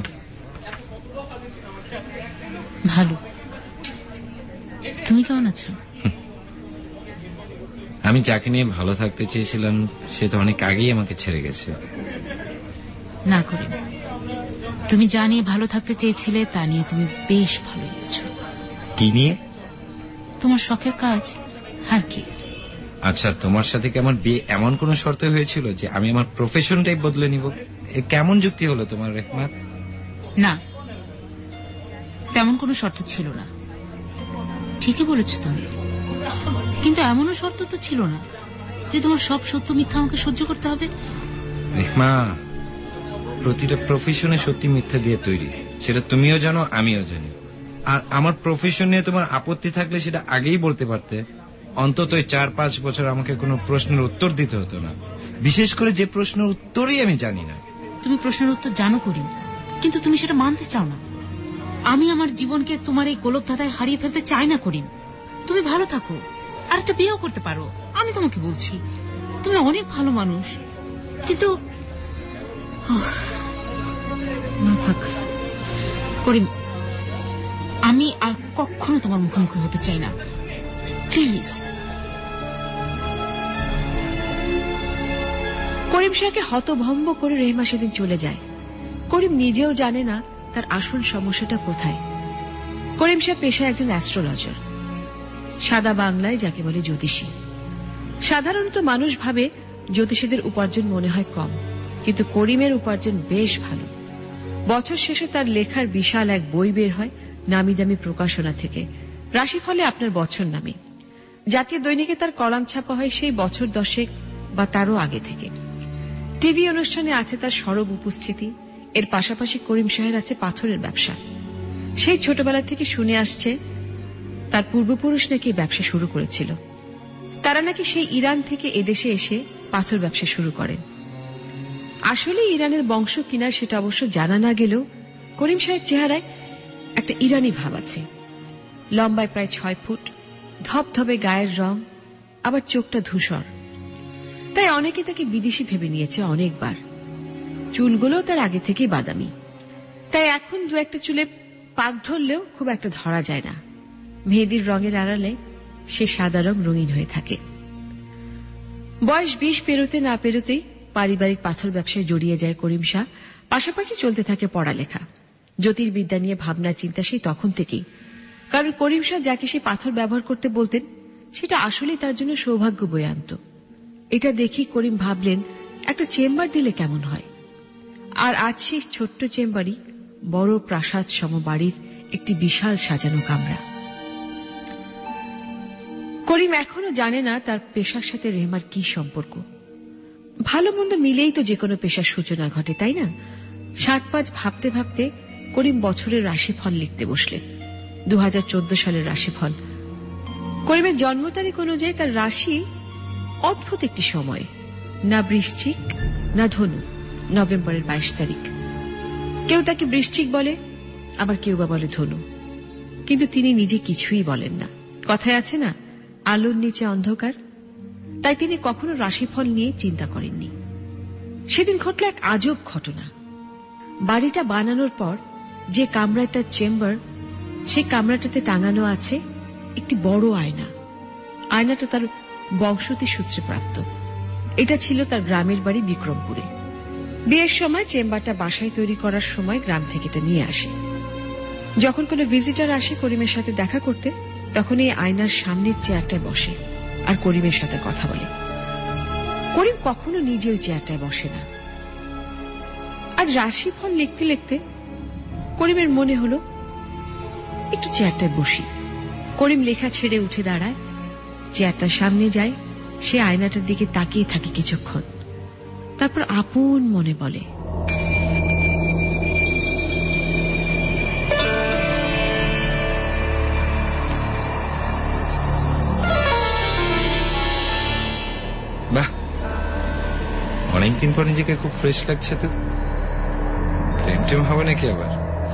ভালো, তুমি কেমন আছো? আমি যাকে নিয়ে ভালো থাকতে চেয়েছিলাম সে তো অনেক আগেই আমাকে ছেড়ে গেছে। না করিম, তুমি যা নিয়ে ভালো থাকতে চেয়েছিলে তা নিয়ে তুমি বেশ ভালোই আছো। কি নিয়ে? তোমার শখের কাজ আর কি। আচ্ছা, তোমার সাথে কি আমার বিয়ে এমন কোন শর্তে হয়েছিল যে আমি আমার প্রফেশনটাই বদলে নিব? কেমন যুক্তি হলো তোমার রেহমা? না, তেমন কোনো শর্ত ছিল না। ঠিকই বলেছ তুমি, কিন্তু এমনও শর্ত তো ছিল না যে তোমার সব সত্য মিথ্যা আমাকে সহ্য করতে হবে। রেহমা, প্রতিটা প্রফেশনে সত্যি মিথ্যা দিয়ে তৈরি, সেটা তুমিও জানো আমিও জানি। আর আমার প্রফেশন নিয়ে তোমার আপত্তি থাকলে সেটা আগেই বলতে পারতে। অন্তত চার পাঁচ বছর আমাকে কোনো প্রশ্নের উত্তর দিতে হতো না, বিশেষ করে যে প্রশ্নের উত্তরই আমি জানি না। তুমি প্রশ্নের উত্তর জানো করিম, কিন্তু তুমি সেটা মানতে চাও না। আমি আমার জীবনকে তোমার এই গোলক ধাঁধায় হারিয়ে ফেলতে চাই না করিম। তুমি ভালো থাকো, আর একটা বিয়েও করতে পারো। আমি তোমাকে বলছি, তুমি অনেক ভালো মানুষ, কিন্তু থাক করিম, আমি আর কখনো তোমার মুখোমুখি হতে চাই না, প্লিজ। করিম শাহকে হতভম্ব করে রেহমা সেদিন চলে যায়। করিম নিজেও জানে না তার আসল সমস্যাটা কোথায়। করিম শাহ পেশায় একজন অ্যাস্ট্রোলজার, সাদা বাংলায় যাকে বলে জ্যোতিষী। সাধারণত মানুষ ভাবে জ্যোতিষীদের উপার্জন মনে হয় কম, কিন্তু করিমের উপার্জন বেশ ভালো। বছর শেষে তার লেখার বিশাল এক বই বের হয় নামি দামি প্রকাশনা থেকে, রাশিফলে আপনার বছর নামে। জাতীয় দৈনিকে তার কলাম ছাপা হয় সেই বছর দশেক বা তারও আগে থেকে। টিভি অনুষ্ঠানে আছে তার সরব উপস্থিতি। এর পাশাপাশি করিম শাহের আছে পাথরের ব্যবসা। সেই ছোটবেলা থেকে শুনে আসছে তার পূর্বপুরুষ নাকি ব্যবসা শুরু করেছিল। তারা নাকি সেই ইরান থেকে এদেশে এসে পাথর ব্যবসা শুরু করেন। আসলে ইরানের বংশ কিনা সেটা অবশ্য জানা না গেলেও করিম শাহের চেহারায় একটা ইরানি ভাব আছে। লম্বায় প্রায় ছয় ফুট, ধবধবে গায়ের রং, আবার চোখটা ধূসর। তাই অনেকে তাকে বিদেশি ভেবে নিয়েছে অনেকবার। চুলগুলো তার আগে থেকেই বাদামি, তাই এখন দু একটা চুলে পাক ধরলেও খুব একটা ধরা যায় না। মেহেদির রঙের আড়ালে সে সাদা রং রঙিন হয়ে থাকে। বয়স বিশ পেরোতে না পেরোতেই পারিবারিক পাথর ব্যবসায় জড়িয়ে যায় করিম শাহ। পাশাপাশি চলতে থাকে পড়ালেখা। জ্যোতির্বিদ্যা নিয়ে ভাবনা চিন্তা সেই তখন থেকেই, কারণ করিম শাহ যাকে সে পাথর ব্যবহার করতে বলতেন সেটা আসলেই তার জন্য সৌভাগ্য বয়ে আনত। এটা দেখি করিম ভাবলেন একটা চেম্বার দিলে কেমন হয়। আর আজ সেই ছোট্ট চেম্বারই বড় প্রাসাদ সম বাড়ির একটি বিশাল সাজানো কামরা। করিম এখনো জানে না তার পেশার সাথে রেহমার কি সম্পর্ক। ভালো মন্দ মিলেই তো যে কোনো পেশার সূচনা ঘটে, তাই না? সাত পাঁচ ভাবতে ভাবতে করিম বছরের রাশিফল লিখতে বসলেন। দু হাজার চোদ্দ সালের রাশিফল। করিমের জন্ম তারিখ অনুযায়ী তার রাশি অদ্ভুত একটি সময়, না বৃশ্চিক না ধনু। নভেম্বরের বাইশ তারিখ। কেউ তাকে বৃশ্চিক বলে, আবার কেউ বা বলে ধনু, কিন্তু তিনি নিজে কিছুই বলেন না। কথায় আছে না, আলোর নিচে অন্ধকার। তাই তিনি কখনো রাশিফল নিয়ে চিন্তা করেননি। সেদিন ঘটল এক আজব ঘটনা। বাড়িটা বানানোর পর যে কামরায় তার চেম্বার, সেই কামরাটাতে টাঙানো আছে একটি বড় আয়না। আয়নাটা তার বংশতি সূত্রে প্রাপ্ত। এটা ছিল তার গ্রামের বাড়ি বিক্রমপুরে। বিয়ের সময় চেম্বারটা বাসায় তৈরি করার সময় গ্রাম থেকে এটা নিয়ে আসে। যখন কোনো ভিজিটর আসে করিমের সাথে দেখা করতে, তখন এই আয়নার সামনের চেয়ারটায় বসে আর করিমের সাথে কথা বলে। করিম কখনো নিজে ওই চেয়ারটায় বসে না। আজ রাশিফল লিখতে লিখতে করিমের মনে হলো একটু চেয়ারটায় বসি। করিম লেখা ছেড়ে উঠে দাঁড়ায়, চেয়ারটার সামনে যায়, সে আয়নাটার দিকে তাকিয়ে থাকে কিছুক্ষণ। তারপর আপন মনে বলে, বাহ, অনেকদিন পর নিজেকে খুব ফ্রেশ লাগছে তো। প্রেম টেম হবে নাকি আবার?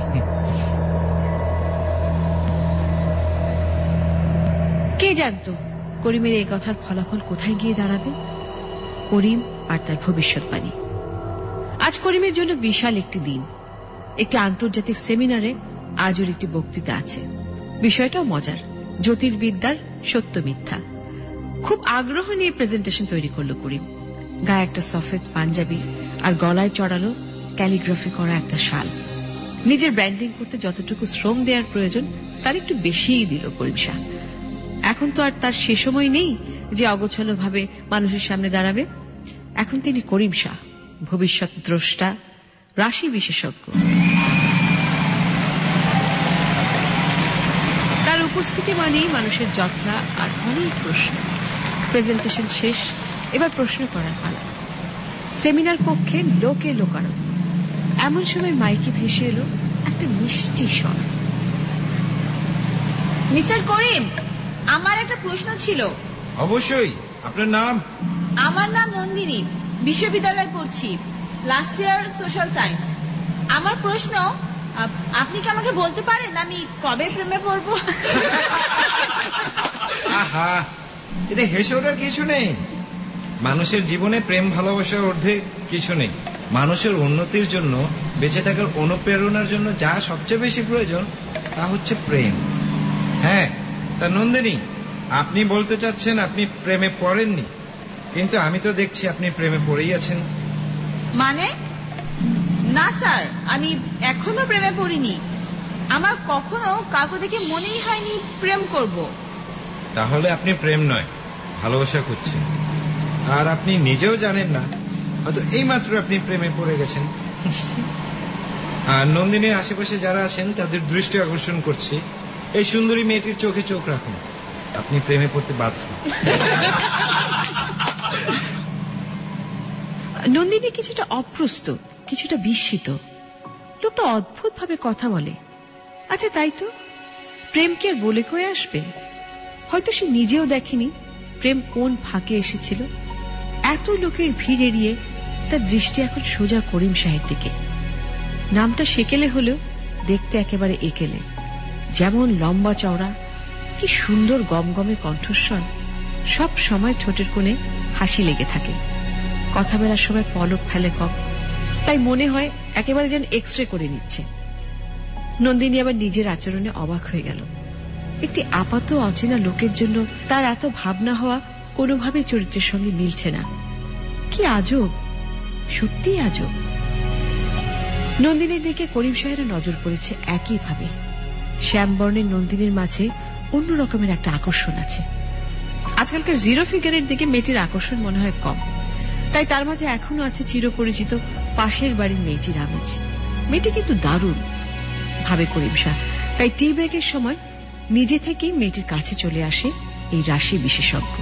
কে জানতো করিমের এই কথার ফলাফল কোথায় গিয়ে দাঁড়াবে। করিম আর তার ভবিষ্যৎবাণী। আজ করিমের জন্য বিশাল একটি দিন। একটি আন্তর্জাতিক সেমিনারে আজ ওর একটি বক্তৃতা আছে। বিষয়টাও মজার, জ্যোতির্বিদ্যার সত্য মিথ্যা। খুব আগ্রহ নিয়ে প্রেজেন্টেশন তৈরি করলো করিম। গায়ে একটা সফেদ পাঞ্জাবি আর গলায় চড়ালো ক্যালিগ্রাফি করা একটা শাল। নিজের ব্র্যান্ডিং করতে যতটুকু শ্রম দেওয়ার প্রয়োজন তার একটু বেশিই দিল করিম শাহ। এখন তো আর তার সে সময় নেই যে অগোছালো ভাবে মানুষের সামনে দাঁড়াবে। এখন তিনি করিম শাহ, ভবিষ্যৎ দ্রষ্টা, রাশি বিশেষজ্ঞ। তার উপস্থিতি মানেই মানুষের যাত্রা আর অনেক প্রশ্ন। প্রেজেন্টেশন শেষ, এবার প্রশ্ন করার পালা। সেমিনার কক্ষে লোকে লোকারণ্য। এমন সময় মাইকে ভেসে এলো একটা মিষ্টি স্বর। মিস্টার করিম, আমার একটা প্রশ্ন ছিল। অবশ্যই। আপনার নাম? আমার নাম নন্দিনী, বিশ্ববিদ্যালয়ে পড়ছি, লাস্ট ইয়ার সোশ্যাল সায়েন্স। আমার প্রশ্ন, আপনি কি আমাকে বলতে পারেন আমি কবে প্রেমে পড়বো? আহা, এতে হেসে ওঠার কিছু নেই। মানুষের জীবনে প্রেম ভালোবাসার ঊর্ধ্বে কিছু নেই। মানুষের উন্নতির জন্য, বেঁচে থাকার অনুপ্রেরণার জন্য যা সবচেয়ে বেশি প্রয়োজন তা হচ্ছে প্রেম। হ্যাঁ, তা নন্দিনী, আপনি বলতে চাচ্ছেন আপনি প্রেমে পড়েননি, কিন্তু আমি তো দেখছি আপনি প্রেমে পড়েই আছেন। মানে? না স্যার, আমি এখনো প্রেমে পড়িনি। আমার কখনো কাউকে দেখে মনেই হয়নি প্রেম করব। তাহলে আপনি প্রেম নয়, ভালোবাসা করছেন। আর আপনি নিজেও জানেন না, হয়তো এই মাত্র আপনি প্রেমে পড়ে গেছেন। আর নন্দিনীর আশেপাশে যারা আছেন তাদের দৃষ্টি আকর্ষণ করছে, এই সুন্দরী মেয়েটির চোখে চোখ রাখুন, আপনি প্রেমে পড়তে বাধ্য। নন্দিনী কিছুটা অপ্রস্তুত, কিছুটা বিস্মিত। লোকটা অদ্ভুত ভাবে কথা বলে। আচ্ছা তাই তো, প্রেম কি আর বলে কয়ে আসবে? হয়তো সে নিজেও দেখেনি প্রেম কোন ফাঁকে এসেছিল। এত লোকের ভিড় এড়িয়ে তার দৃষ্টি এখন সোজা করিম শাহের দিকে। নামটা সেকেলে হলেও দেখতে একেবারে একেলে। যেমন লম্বা চওড়া, কি সুন্দর গমগমে কণ্ঠস্বর, সব সময় ঠোঁটের কোণে হাসি লেগে থাকে। কথা বলার সময় পলক ফেলে কম, তাই মনে হয় একেবারে যেন এক্স রে করে নিচ্ছে। নন্দিনী আবার নিজের আচরণে অবাক হয়ে গেল। একটি আপাত অচেনা লোকের জন্য তার এত ভাবনা হওয়া কোনোভাবে চরিত্রের সঙ্গে মিলছে না। কি আজব, সত্যি আজব। নন্দিনীর দিকে করিম সাহেবের নজর পড়েছে একইভাবে। শ্যামবর্ণের নন্দিনীর মাঝে অন্য রকমের একটা আকর্ষণ আছে। আজকালকার জিরো ফিগারের দিকে মেয়েটির আকর্ষণ মনে হয় কম, তাই তার মাঝে এখনো আছে চিরপরিচিত পাশের বাড়ির মেয়েটির আমেজ। মেয়েটি কিন্তু দারুণ, ভাবে করিম শাহ। তাই টি ব্রেকের সময় নিজে থেকেই মেয়েটির কাছে চলে আসে এই রাশি বিশেষজ্ঞ।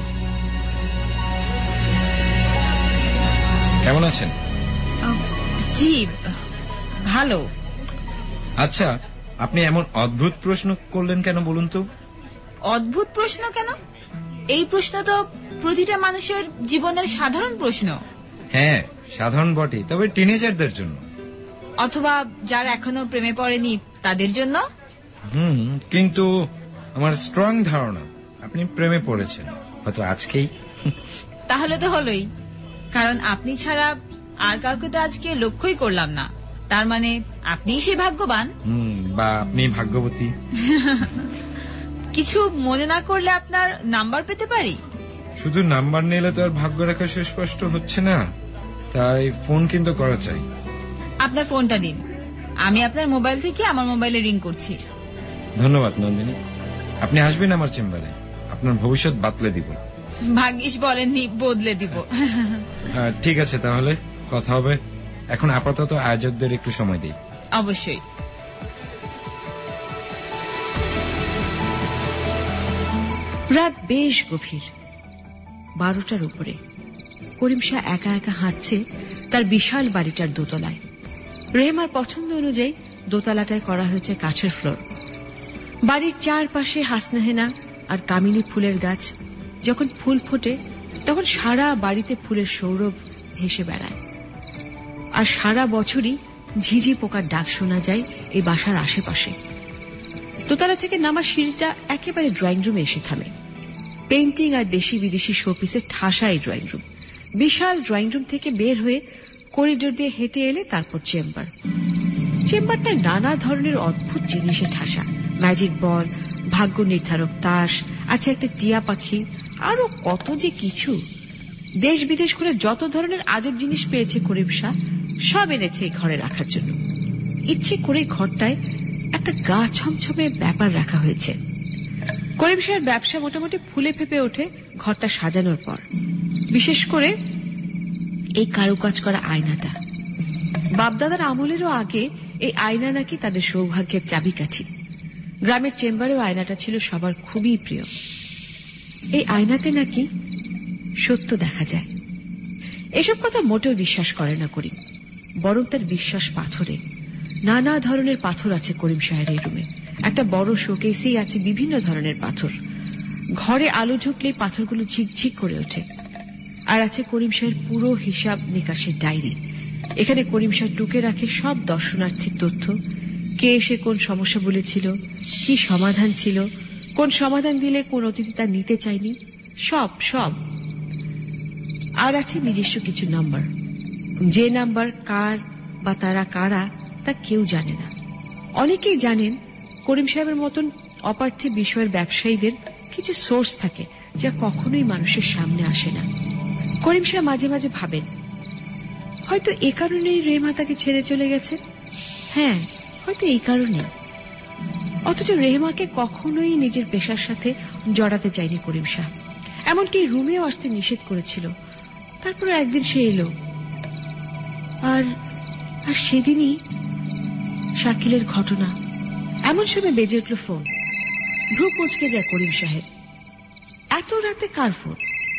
কেমন আছেন? জি ভালো। আচ্ছা, আপনি এমন অদ্ভুত প্রশ্ন করলেন কেন বলুন তো? অদ্ভুত প্রশ্ন কেন? এই প্রশ্ন তো প্রতিটা মানুষের জীবনের সাধারণ প্রশ্ন। হ্যাঁ, সাধারণ বটে, তবে টিনেজারদের জন্য, অথবা যারা এখনো প্রেমে পড়েনি তাদের জন্য। হুম, কিন্তু আমার স্ট্রং ধারণা আপনি প্রেমে পড়েছেন, হয়তো আজকেই। তাহলে তো হলোই, কারণ আপনি ছাড়া আর কাউকে তো আজকে লক্ষ্যই করলাম না। তার মানে আপনিই সেই ভাগ্যবান। হুম, বা আপনি ভাগ্যবতী। কিছু মনে না করলে আপনার নাম্বার পেতে পারি? শুধু নাম্বার নিলে তো আর ভাগ্য রেখা সুস্পষ্ট হচ্ছে না, তাই ফোন কিন্তু করা চাই। আপনার ফোনটা দিন, আমি আপনার মোবাইল থেকে আমার মোবাইলে রিং করছি। ধন্যবাদ নন্দিনী, আপনি আসবেন আমার চেম্বারে, আপনার ভবিষ্যৎ বাতলে দিব। ভাগ্যিস বলেননি বদলে দিব। হ্যাঁ, ঠিক আছে, তাহলে কথা হবে। এখন আপাতত আয়োজকদের একটু সময় দিই। অবশ্যই। রাত বেশ গভীর, বারোটার উপরে। করিম শাহ একা একা হাঁটছে তার বিশাল বাড়িটার দোতলায়। রেহমার পছন্দ অনুযায়ী দোতলাটায় করা হয়েছে কাঠের ফ্লোর। বাড়ির চারপাশে হাসনাহেনা আর কামিনী ফুলের গাছ। যখন ফুল ফোটে তখন সারা বাড়িতে ফুলের সৌরভ ভেসে বেড়ায়। আর সারা বছরই ঝিঝি পোকার ডাক শোনা যায় এই বাসার আশেপাশে। দোতলা থেকে নামা সিঁড়িটা একেবারে ড্রয়িং রুমে এসে থামে। পেইন্টিং আর দেশি বিদেশি শোপিসের ঠাসা এই ড্রয়িং রুম। বিশাল ড্রয়িং রুম থেকে বের হয়ে করিডোর দিয়ে হেঁটে এলে তারপর চেম্বার। চেম্বারটায় নানা ধরনের অদ্ভুত জিনিসে ঠাসা। ম্যাজিক বল, ভাগ্য নির্ধারক তাস, আছে একটা টিয়া পাখি, আরো কত যে কিছু। দেশ বিদেশ করে যত ধরনের আজব জিনিস পেয়েছে করিম শাহ সব এনেছে এই ঘরে রাখার জন্য। ইচ্ছে করে ঘরটায় একটা গা ছমছমে ব্যাপার রাখা হয়েছে। করিম শাহের ব্যবসা মোটামুটি ফুলে ফেপে ওঠে ঘরটা সাজানোর পর, বিশেষ করে এই কারুকাজ করা আয়নাটা। বাপদাদার আমলেরও আগে এই আয়না নাকি তাদের সৌভাগ্যের চাবিকাঠি। গ্রামের চেম্বারেও আয়নাটা ছিল সবার খুবই প্রিয়। এই আয়নাতে নাকি সত্য দেখা যায়। এসব কথা মোটেও বিশ্বাস করে না করিম, বরং তার বিশ্বাস পাথরে। নানা ধরনের পাথর আছে করিম শাহের এই রুমে। একটা বড় শোকেসেই আছে বিভিন্ন ধরনের পাথর। ঘরে আলো ঢুকলেই পাথরগুলো ঝিকঝিক করে ওঠে। আর আছে করিম শাহের পুরো হিসাব নিকাশের ডায়েরি। এখানে করিম শাহ টুকে রাখে সব দর্শনার্থীর তথ্য, কে এসে কোন সমস্যা বলেছিল, কি সমাধান ছিল, কোন সমাধান দিলে কোন অতিথি তা নিতে চায়নি, সব সব। আর আছে নিজস্ব কিছু নাম্বার, যে নাম্বার কার বা তারা কারা তা কেউ জানে না। অনেকেই জানেন করিম সাহেবের মতন অপার্থিব বিষয়ের ব্যবসায়ীদের কিছু সোর্স থাকে যা কখনোই মানুষের সামনে আসে না। করিম সাহেব মাঝে মাঝে ভাবেন, হয়তো এ কারণেই রেহেমা তাকে ছেড়ে চলে গেছে। হ্যাঁ, হয়তো এই কারণে। অথচ রেহেমাকে কখনোই নিজের পেশার সাথে জড়াতে চায়নি করিম শাহ, এমনকি রুমেও আসতে নিষেধ করেছিল। তারপরে একদিন সে এলো, আর আর সেদিনই শাকিলের ঘটনা। এমন সময় বেজে উঠল ফোন। ভ্রু কুঁচকে যায় করিম সাহেব। এত রাতে কার ফোন?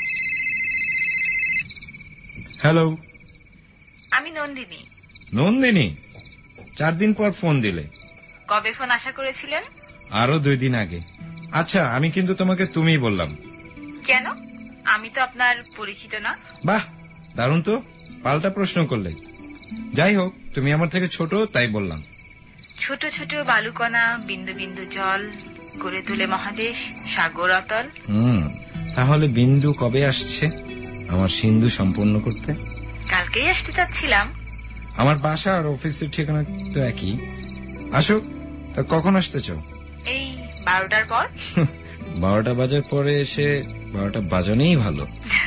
হ্যালো, আমি নন্দিনী। নন্দিনী, চার দিন পর ফোন দিলে। কবে ফোন আশা করেছিলেন? আরো দুই দিন আগে। আচ্ছা, আমি কিন্তু তোমাকে তুমি বললাম। কেন? আমি তো আপনার পরিচিত না। বাহ, দারুণ তো, পাল্টা প্রশ্ন করলে। যাই হোক, তুমি আমার থেকে ছোট তাই বললাম। ছোট ছোট বালুকণা, বিন্দু বিন্দু জল গড়ে তুলে মহাদেশ, সাগর অতল। হুম, তাহলে বিন্দু কবে আসছে আমার সিন্ধু সম্পূর্ণ করতে? কালকেই আসতে চাচ্ছিলাম। আমার বাসা আর অফিসের ঠিকানা তো একই। আসো, তা কখন আসতে চাও? এই বারোটার পর। বারোটা বাজার পরে এসে বারোটা বাজানেই ভালো।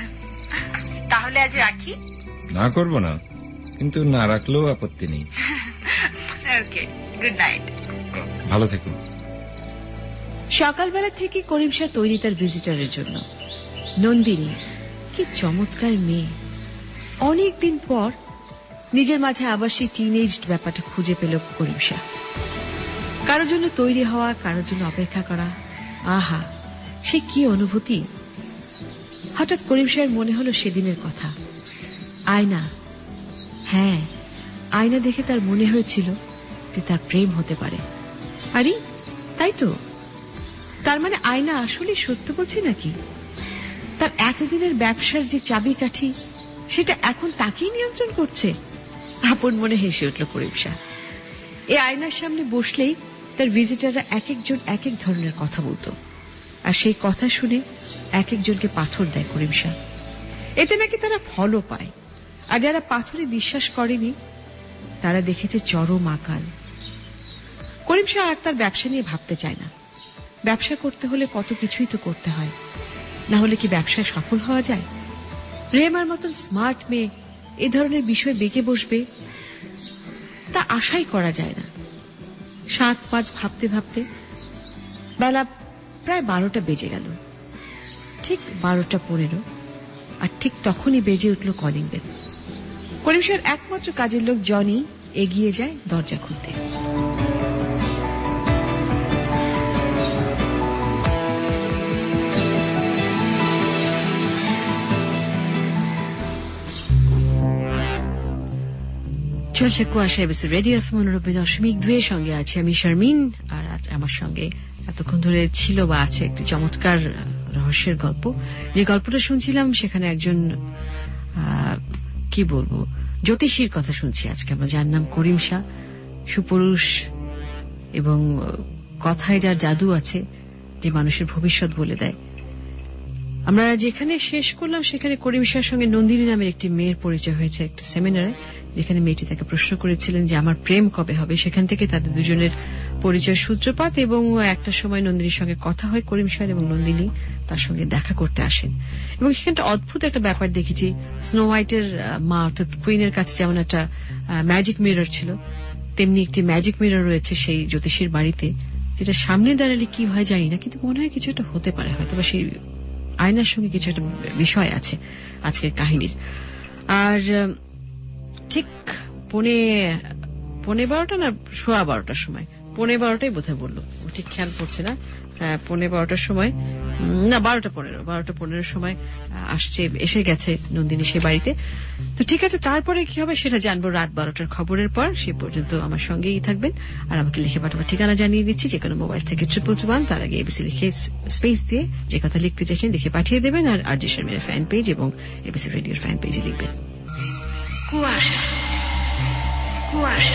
তাহলে আজ রাখি? না করবো না, কিন্তু না রাখলেও আপত্তি নেই। Okay, good night. ভালো থেকো। সকালবেলা থেকে করিম শাহ তৈরি তার ভিজিটরের জন্য। নন্দিনী কি চমৎকার মেয়ে। অনেকদিন পর নিজের মাঝে আবার সেই টিনেজ ব্যাপারটা খুঁজে পেল করিম শাহ। কারোর জন্য তৈরি হওয়া, কারোর জন্য অপেক্ষা করা, আহা সে কি অনুভূতি। হঠাৎ করিম শাহের মনে হলো সেদিনের কথা। আয়না, হ্যাঁ আয়না দেখে তার মনে হয়েছিল যে তার প্রেম হতে পারে। আরে তাই তো, তার মানে আয়না আসলে সত্য বলছে নাকি? তার এতদিনের ব্যবসার যে চাবিকাঠি সেটা এখন তাকেই নিয়ন্ত্রণ করছে। আপন মনে হেসে উঠল করিম শাহ। এই আয়নার সামনে বসলেই তার ভিজিটাররা এক একজন এক এক ধরনের কথা বলতো, আর সেই কথা শুনে এক একজনকে পাথর দেয় করিম শাহ। এতে নাকি তারা ফলও পায়, আর যারা পাথরে বিশ্বাস করেনি তারা দেখেছে চরম আকাল। করিম শাহ আর তার ব্যবসা নিয়ে ভাবতে চায় না। ব্যবসা করতে হলে কত কিছুই তো করতে হয়, না হলে কি ব্যবসায় সফল হওয়া যায়? রেহেমার মতন স্মার্ট মেয়ে এ ধরনের বিষয় বেঁকে বসবে তা আশাই করা যায় না। সাত পাঁচ ভাবতে ভাবতে বেলা প্রায় বারোটা বেজে গেল। ঠিক বারোটা পনেরো, আর ঠিক তখনই বেজে উঠল কলিং বেল। করিম শাহের একমাত্র কাজের লোক জনি এগিয়ে যায় দরজা খুলতে। চলছে কুয়াশা এবিসি রেডিও এফ মনোরূপী দশমিক দুইয়ের সঙ্গে আছে আমি শারমিন। আর আজ আমার সঙ্গে এতক্ষণ ধরে ছিল বা আছে একটি চমৎকার রহস্যের গল্প। যে গল্পটা শুনছিলাম সেখানে একজন কি বলবো জ্যোতিষীর কথা শুনছি আজকে আমরা, যার নাম করিম শাহ। সুপুরুষ এবং কথায় যার জাদু আছে, যে মানুষের ভবিষ্যৎ বলে দেয়। আমরা যেখানে শেষ করলাম সেখানে করিম শাহের সঙ্গে নন্দিনী নামের একটি মেয়ের পরিচয় হয়েছে একটা সেমিনারে, যেখানে মেয়েটি তাকে প্রশ্ন করেছিলেন যে আমার প্রেম কবে হবে। সেখান থেকে তাদের দুজনের পরিচয় সূত্রপাত এবং একটা সময় নন্দিনীর সঙ্গে কথা হয় করিম সাহেব এবং নন্দিনী তার সঙ্গে দেখা করতে আসেন এবং সেখানটা অদ্ভুত একটা ব্যাপার দেখেছি। স্নো হোয়াইটের মা অর্থাৎ কুইনের কাছে যেমন একটা ম্যাজিক মিরর ছিল, তেমনি একটি ম্যাজিক মিরর রয়েছে সেই জ্যোতিষীর বাড়িতে, যেটা সামনে দাঁড়ালে কি হয় জানি না, কিন্তু মনে হয় কিছু একটা হতে পারে, হয়তো বা সেই আয়নার সঙ্গে কিছু একটা বিষয় আছে আজকের কাহিনীর। আর ঠিক পৌনে পৌনে বারোটা না সোয়া বারোটার সময়, পৌনে বারোটাই বোধহয় বললো, ঠিক খেয়াল পড়ছে না, পৌনে বারোটার সময় না বারোটা পনেরো বারোটা পনেরোর সময় আসছে, এসে গেছে নন্দিনী সে বাড়িতে। তো ঠিক আছে, তারপরে কি হবে সেটা জানবো রাত বারোটার খবরের পর। সে পর্যন্ত আমার সঙ্গেই থাকবেন আর আমাকে লিখে পাঠাবার ঠিকানা জানিয়ে দিচ্ছি, যে কোনো মোবাইল থেকে ট্রিপল টু ওয়ান, তার আগে এবিসি লিখে স্পেস দিয়ে যে কথা লিখতে চাইছেন লিখে পাঠিয়ে দেবেন, আর আর জি শর্মিনের ফ্যান পেজ এবং এবিসি রেডিওর ফ্যান পেজে লিখবেন কুয়াশা কুয়াশা।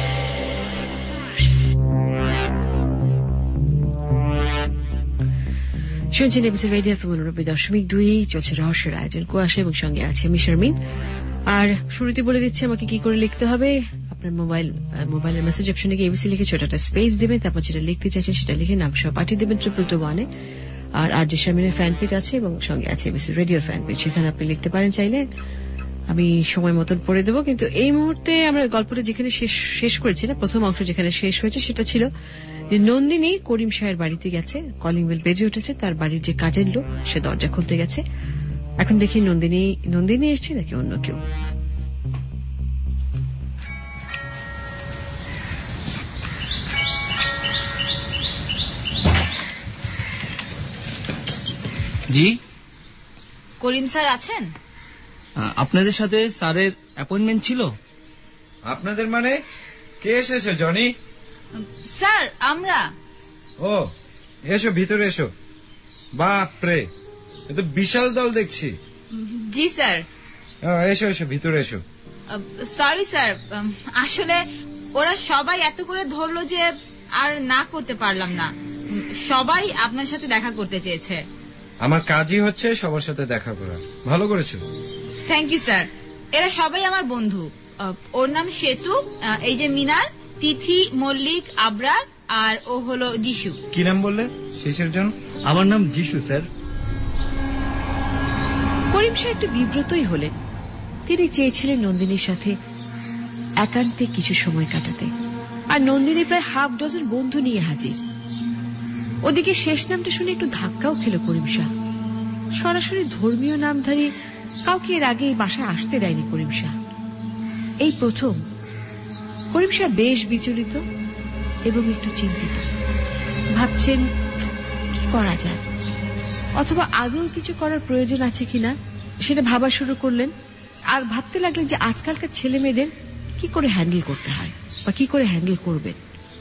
শুনছেন এবিসি রেডিও নব্বই দশমিক দুই, চলছে রহস্যের আয়োজন কুয়াশা এবং সঙ্গে আছে আমি শারমিন। আর শুরুতে বলে দিচ্ছি আমাকে কি করে লিখতে হবে। আপনার মোবাইল মোবাইলের মেসেজ অপশনে গিয়ে এবিসি লিখে ছোট একটা স্পেস দেবেন, তারপর যেটা লিখতে চাইছেন সেটা লিখে নাম সহ পাঠিয়ে দেবেন ট্রিপল টু ওয়ানে। আর আর জি শারমিনের ফ্যান পেজ আছে এবং সঙ্গে আছে এবিসি রেডিওর ফ্যান পেজ, সেখানে আপনি লিখতে পারেন চাইলে, আমি সময় মতন পড়ে দেবো। কিন্তু এই মুহূর্তে আমরা গল্পটা যেখানে শেষ শেষ করেছি না, প্রথম অংশ যেখানে শেষ হয়েছে সেটা ছিল যে নন্দিনী করিম সাহের বাড়িতে গেছে, কলিং বেল বেজে উঠেছে, তার বাড়ির যে কাজের লোক সে দরজা খুলতে গেছে। এখন দেখি নন্দিনী নন্দিনী এসছে নাকি অন্য কেউ। জি, করিম স্যার আছেন? আপনাদের সাথে স্যারের অ্যাপয়েন্টমেন্ট ছিল। আপনাদের মানে কে এসেছে জনি? স্যার আমরা। ও এসো, ভিতরে এসো। বাপরে, এ তো বিশাল দল দেখছি। জি স্যার। এসো এসো, ভিতরে এসো। সরি স্যার, আসলে ওরা সবাই এত করে ধরলো যে আর না করতে পারলাম না। সবাই আপনার সাথে দেখা করতে চেয়েছে। আমার কাজই হচ্ছে সবার সাথে দেখা করা। ভালো করেছো। Thank you sir. এরা সবাই আমার বন্ধু। ওর নাম সেতু, এই যে মিনার, তিথি, মল্লিক, আবরার, আর ও হলো যিশু। কি নাম বললে শেষের জন? আমার নাম যিশু স্যার। করিম সাহেব একটু বিব্রতই হলেন। তিনি চেয়েছিলেন নন্দিনীর সাথে একান্তে কিছু সময় কাটাতে, আর নন্দিনী প্রায় হাফ ডজন বন্ধু নিয়ে হাজির। ওদিকে শেষ নামটা শুনে একটু ধাক্কাও খেল করিম শাহ। সরাসরি ধর্মীয় নামধারী কাউকে এর আগে এই বাসায় আসতে দেয়নি করিম শাহ, এই প্রথম। করিম শাহ বেশ বিচলিত এবং একটু চিন্তিত। ভাবছেন কি করা যায়, অথবা আদৌ কিছু করার প্রয়োজন আছে কিনা সেটা ভাবা শুরু করলেন। আর ভাবতে লাগলেন যে আজকালকার ছেলে মেয়েদের কি করে হ্যান্ডেল করতে হয় বা কি করে হ্যান্ডেল করবেন।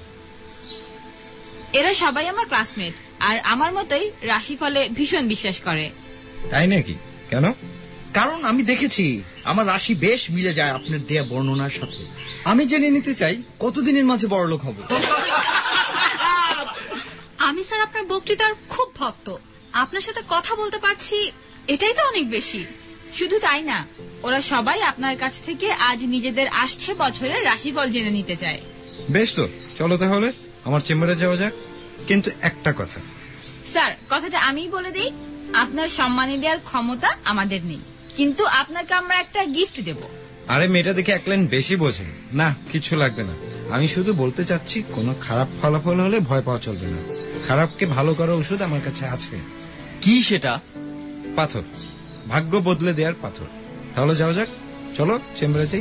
এরা সবাই আমার ক্লাসমেট, আর আমার মতোই রাশিফলে ভীষণ বিশ্বাস করে। তাই নাকি? কেন? কারণ আমি দেখেছি আমার রাশি বেশ মিলে যায় আপনার দেয়া বর্ণনার সাথে। আমি জেনে নিতে চাই কতদিনের মাঝে বড়লোক হব। আমি স্যার আপনার বক্তৃতার খুব ভক্ত, আপনার সাথে কথা বলতে পারছি, এটাই তো অনেক বেশি। শুধু তাই না, ওরা সবাই আপনার কাছ থেকে আজ নিজেদের আসছে বছরের রাশিফল জেনে নিতে চায়। বেশ তো, চলো তাহলে আমার চেম্বারে যাওয়া যাক। কিন্তু একটা কথা। স্যার, কথাটা আমিই বলে দিই, আপনার সম্মানী দেওয়ার ক্ষমতা আমাদের নেই, কিন্তু আপনাকে আমরা একটা গিফট দেব। আরে মেয়েটা দেখে এক লাইন বেশি বোঝে না, কিছু লাগবে না। আমি শুধু বলতে চাচ্ছি কোনো খারাপ ফলাফল হলে ভয় পাওয়া চলবে না। খারাপকে ভালো করার ওষুধ আমার কাছে আছে। কি সেটা? পাথর, ভাগ্য বদলে দেওয়ার পাথর। তাহলে যাও যাক, চলো চেম্বারে যাই।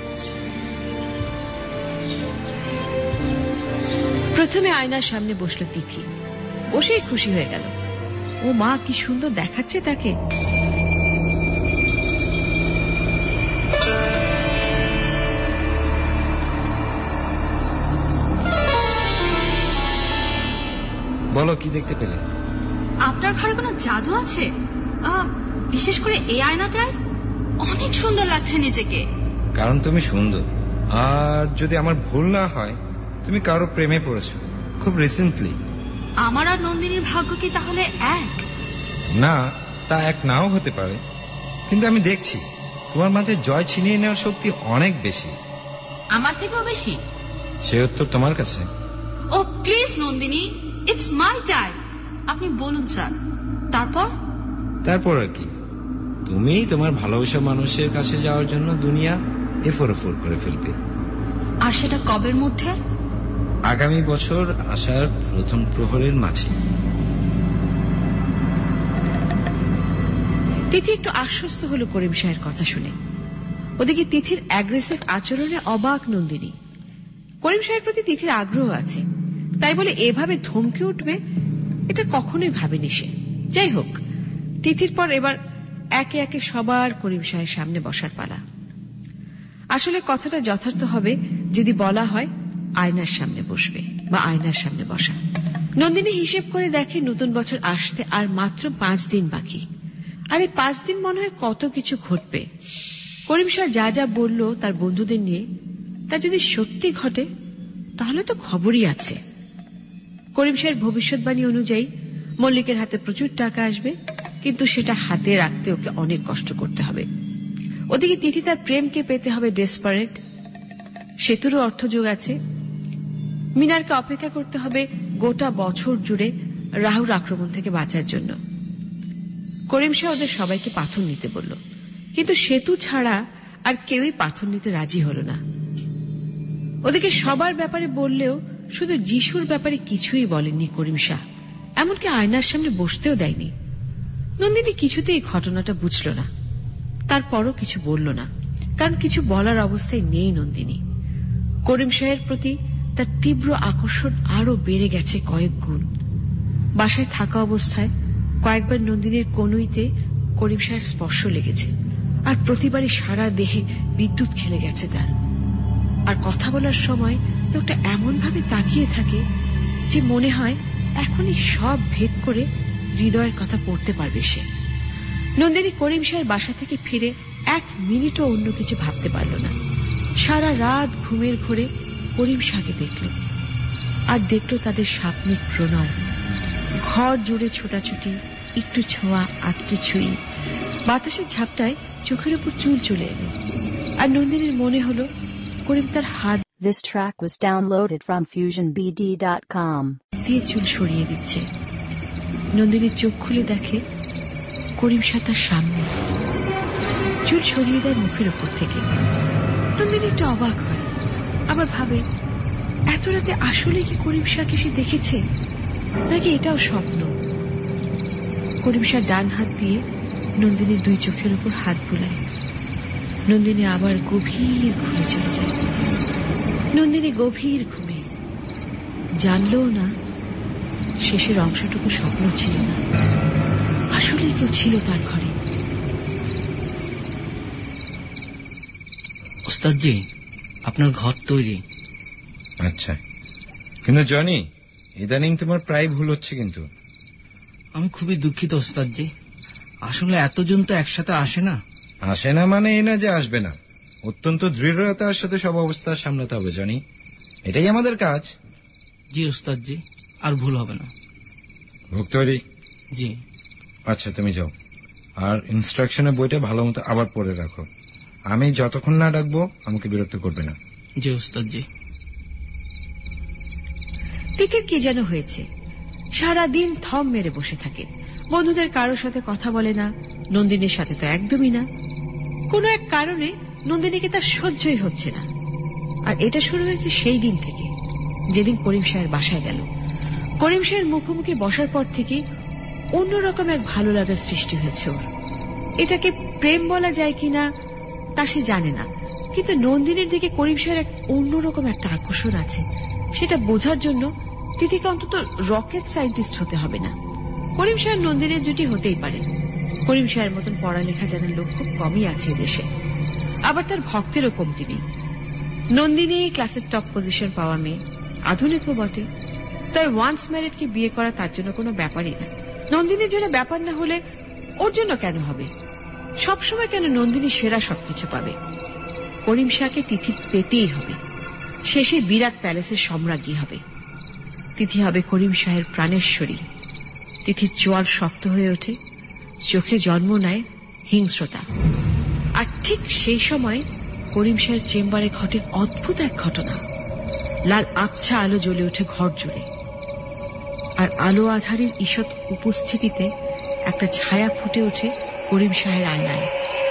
প্রথমে আয়নার সামনে বসলো তিথি, বসেই খুশি হয়ে গেল। ও মা, কি সুন্দর দেখাচ্ছে তাকে। বলো, কি দেখতে পেলে? আপনার ঘরে কোনো জাদু আছে? বিশেষ করে এই আয়নাটায় অনেক সুন্দর লাগছে নিজেকে। কারণ তুমি সুন্দর, আর যদি আমার ভুল না হয় তুমি কারো প্রেমে পড়েছো খুব রিসেন্টলি। আমার আর নন্দিনীর ভাগ্য কি তাহলে এক? না, তা এক নাও হতে পারে, কিন্তু আমি দেখছি তোমার মাঝে জয় ছিনিয়ে নেওয়ার শক্তি অনেক বেশি। আমার থেকেও বেশি? সে উত্তর তোমার কাছে। ও please Nandini, it's my time. আপনি বলুন স্যার। তারপর তারপর আর কি, তুমি তোমার ভালোবাসা মানুষের কাছে যাওয়ার জন্য দুনিয়া এফোর এফোর করে ফেলবে। আর সেটা কবের মধ্যে? আগামী বছর আসার প্রথম প্রহরের মাঝে। তিথি একটু আশ্বস্ত হলো করিম শাহের কথা শুনে। ওদিকে তিথির অ্যাগ্রেসিভ আচরণে অবাক নন্দিনী। করিম শাহের প্রতি তিথির আগ্রহ আছে, তাই বলে এভাবে ধমকে উঠবে এটা কখনোই ভাবেনি সে। যাই হোক, তিথির পর এবার একে একে সবার করিম শাহের সামনে বসার পালা। আসলে কথাটা যথার্থ হবে যদি বলা হয় আয়নার সামনে বসবে বা আয়নার সামনে বসা। নন্দিনী হিসেব করে দেখে নতুন বছর আসতে আর মাত্র পাঁচ দিন বাকি। আর এই পাঁচ দিন মনে হয় কত কিছু ঘটবে। করিম শাহ যা যা বলল তার বন্ধুদের নিয়ে, তা যদি সত্যি ঘটে তাহলে তো খবরই আছে। করিম শাহের ভবিষ্যৎবাণী অনুযায়ী মল্লিকের হাতে প্রচুর টাকা আসবে, কিন্তু সেটা হাতে রাখতে ওকে অনেক কষ্ট করতে হবে। ওদিকে তিথি তার প্রেমকে পেতে হবে ডেসপারেট, সেতুরও অর্থযোগ আছে। মিনারকে অপেক্ষা করতে হবে গোটা বছর জুড়ে রাহুর আক্রমণ থেকে বাঁচার জন্য। করিম শাহ ওদের সবাইকে পাথর নিতে বলল, কিন্তু সেতু ছাড়া আর কেউই পাথর নিতে রাজি হল না। ওদিকে সবার ব্যাপারে বললেও শুধু যিশুর ব্যাপারে কিছুই বলেননি করিম শাহ, এমনকি আয়নার সামনে বসতেও দেয়নি। নন্দিনী কিছুতেই ঘটনাটা বুঝল না, তারপরও কিছু বলল না, কারণ কিছু বলার অবস্থায় নেই নন্দিনী। করিম শাহের প্রতি তার তীব্র আকর্ষণ আরো বেড়ে গেছে কয়েক গুণ। বাসায় থাকা অবস্থায় কয়েকবার নন্দিনীর কনুইতে করিম শাহের স্পর্শ লেগেছে, আর প্রতিবারই সারা দেহে বিদ্যুৎ খেলে গেছে তার। আর কথা বলার সময় লোকটা এমন ভাবে তাকিয়ে থাকে যে মনে হয় এখনই সব ভেদ করে হৃদয়ের কথা পড়তে পারবে সে। নন্দিনী করিম শাহের বাসা থেকে ফিরে এক মিনিটও অন্য কিছু ভাবতে পারল না। সারা রাত ঘুমের ঘোরে করিম শাহকে দেখল, আর দেখল তাদের স্বপ্নের প্রণয়। ঘর জুড়ে ছোটাছুটি, একটু ছোঁয়া, আটটু ছুঁই, বাতাসের ঝাপটায় চোখের উপর চুল চলে এলো। আর নন্দিনীর মনে হলো করিম তার হাত This track was downloaded from fusion b d dot com দিয়ে চুল সরিয়ে দিচ্ছে। নন্দিনী চোখ খুলে দেখে করিম শাহ তার সামনে, চুল সরিয়ে দেয় মুখের উপর থেকে। নন্দিনী একটু অবাক হয়, আবার ভাবে এত রাতে আসলে কি করিম শাহকে সে দেখেছে, নাকি এটাও স্বপ্ন। করিম শাহ ডান হাত দিয়ে নন্দিনীর দুই চোখের উপর হাত বুলায়। নন্দিনী আবার গভীর ঘুমে চলে যায়। নন্দিনী গভীর ঘুমে, জানলেও না শেষের অংশটুকু স্বপ্ন ছিল না, আসলেই কেউ ছিল তার ঘরে। ওস্তাদজি, আপনার ঘর তৈরি। আচ্ছা, কিন্তু জনি, ইদানিং তোমার প্রায় ভুল হচ্ছে। কিন্তু আমি খুবই দুঃখিত ওস্তাদজি, আসলে এতজন তো একসাথে আসে না। আসে না মানে এই না যে আসবে না, অত্যন্ত দৃঢ়তার সাথে সব অবস্থা সামলাতে হবে জনি, এটাই আমাদের কাজ। জি ওস্তাদজি, আর ভুল হবে না। ভোগ তৈরি? জি। আচ্ছা, তুমি যাও, আর ইনস্ট্রাকশনের বইটা ভালো মতো আবার পড়ে রাখো। আমি যতক্ষণ না ডাকবো আমাকে বিরক্ত করবে না। জি ওস্তাদজি। তিথির কি যেন হয়েছে, সারাদিন থম মেরে বসে থাকে, বন্ধুদের কারোর সাথে কথা বলে না, নন্দিনীর সাথে তো একদমই না। কোনো এক কারণে নন্দিনীকে তার সহ্যই হচ্ছে না। আর এটা শুরু হয়েছে সেই দিন থেকে, যেদিন করিম শাহের বাসায় গেল। করিম শাহের মুখোমুখি বসার পর থেকে অন্যরকম এক ভালো লাগার সৃষ্টি হয়েছে ওর। এটাকে প্রেম বলা যায় কিনা তা সে জানে না, কিন্তু নন্দিনীর দিকে করিম শাহের এক অন্যরকম একটা আকর্ষণ আছে। সেটা বোঝার জন্য তিথিকে অন্তত রকেট সায়েন্টিস্ট হতে হবে না। করিম শাহ নন্দিনীর জুটি হতেই পারে। করিম শাহের মতন পড়ালেখা জানার লোক খুব কমই আছে দেশে, আবার তার ভক্তেরও কমতি নেই। নন্দিনী ক্লাসের টপ পজিশন পাওয়া মেয়ে, আধুনিকও বটে, তাই ওয়ান্স ম্যারিডকে বিয়ে করা তার জন্য কোনো ব্যাপারই না। নন্দিনীর জন্য ব্যাপার না হলে ওর জন্য কেন হবে? সবসময় কেন নন্দিনী সেরা সবকিছু পাবে? করিম শাহকে তিথি পেতেই হবে, শেষে বিরাট প্যালেসের সম্রাজ্ঞী হবে। তিথি হবে করিম শাহের প্রাণেশ্বরী। তিথির চোয়াল শক্ত হয়ে ওঠে, চোখে জন্ম নেয় হিংস্রতা। আর ঠিক সেই সময় করিম শাহের চেম্বারে ঘটে অদ্ভুত এক ঘটনা। লাল আবছা আলো জ্বলে ওঠে ঘর জুড়ে, আর আলো আধারের ঈষৎ উপস্থিতিতে একটা ছায়া ফুটে ওঠে করিম শাহের আয়নায়।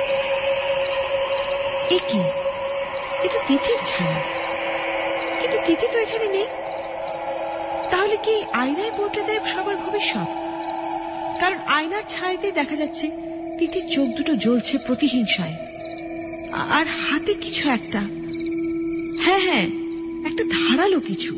এ কি? এ তো তিথির ছায়া, কিন্তু তিথি তো এখানে নেই। তাহলে কি আয়নায় বদলে দেয় সবার ভবিষ্যৎ? কারণ আয়নার ছায়াতে দেখা যাচ্ছে তিথির চোখ দুটো জ্বলছে প্রতিহিংসায়, আর হাতে কিছু একটা, হ্যাঁ হ্যাঁ একটা ধারালো কিছু।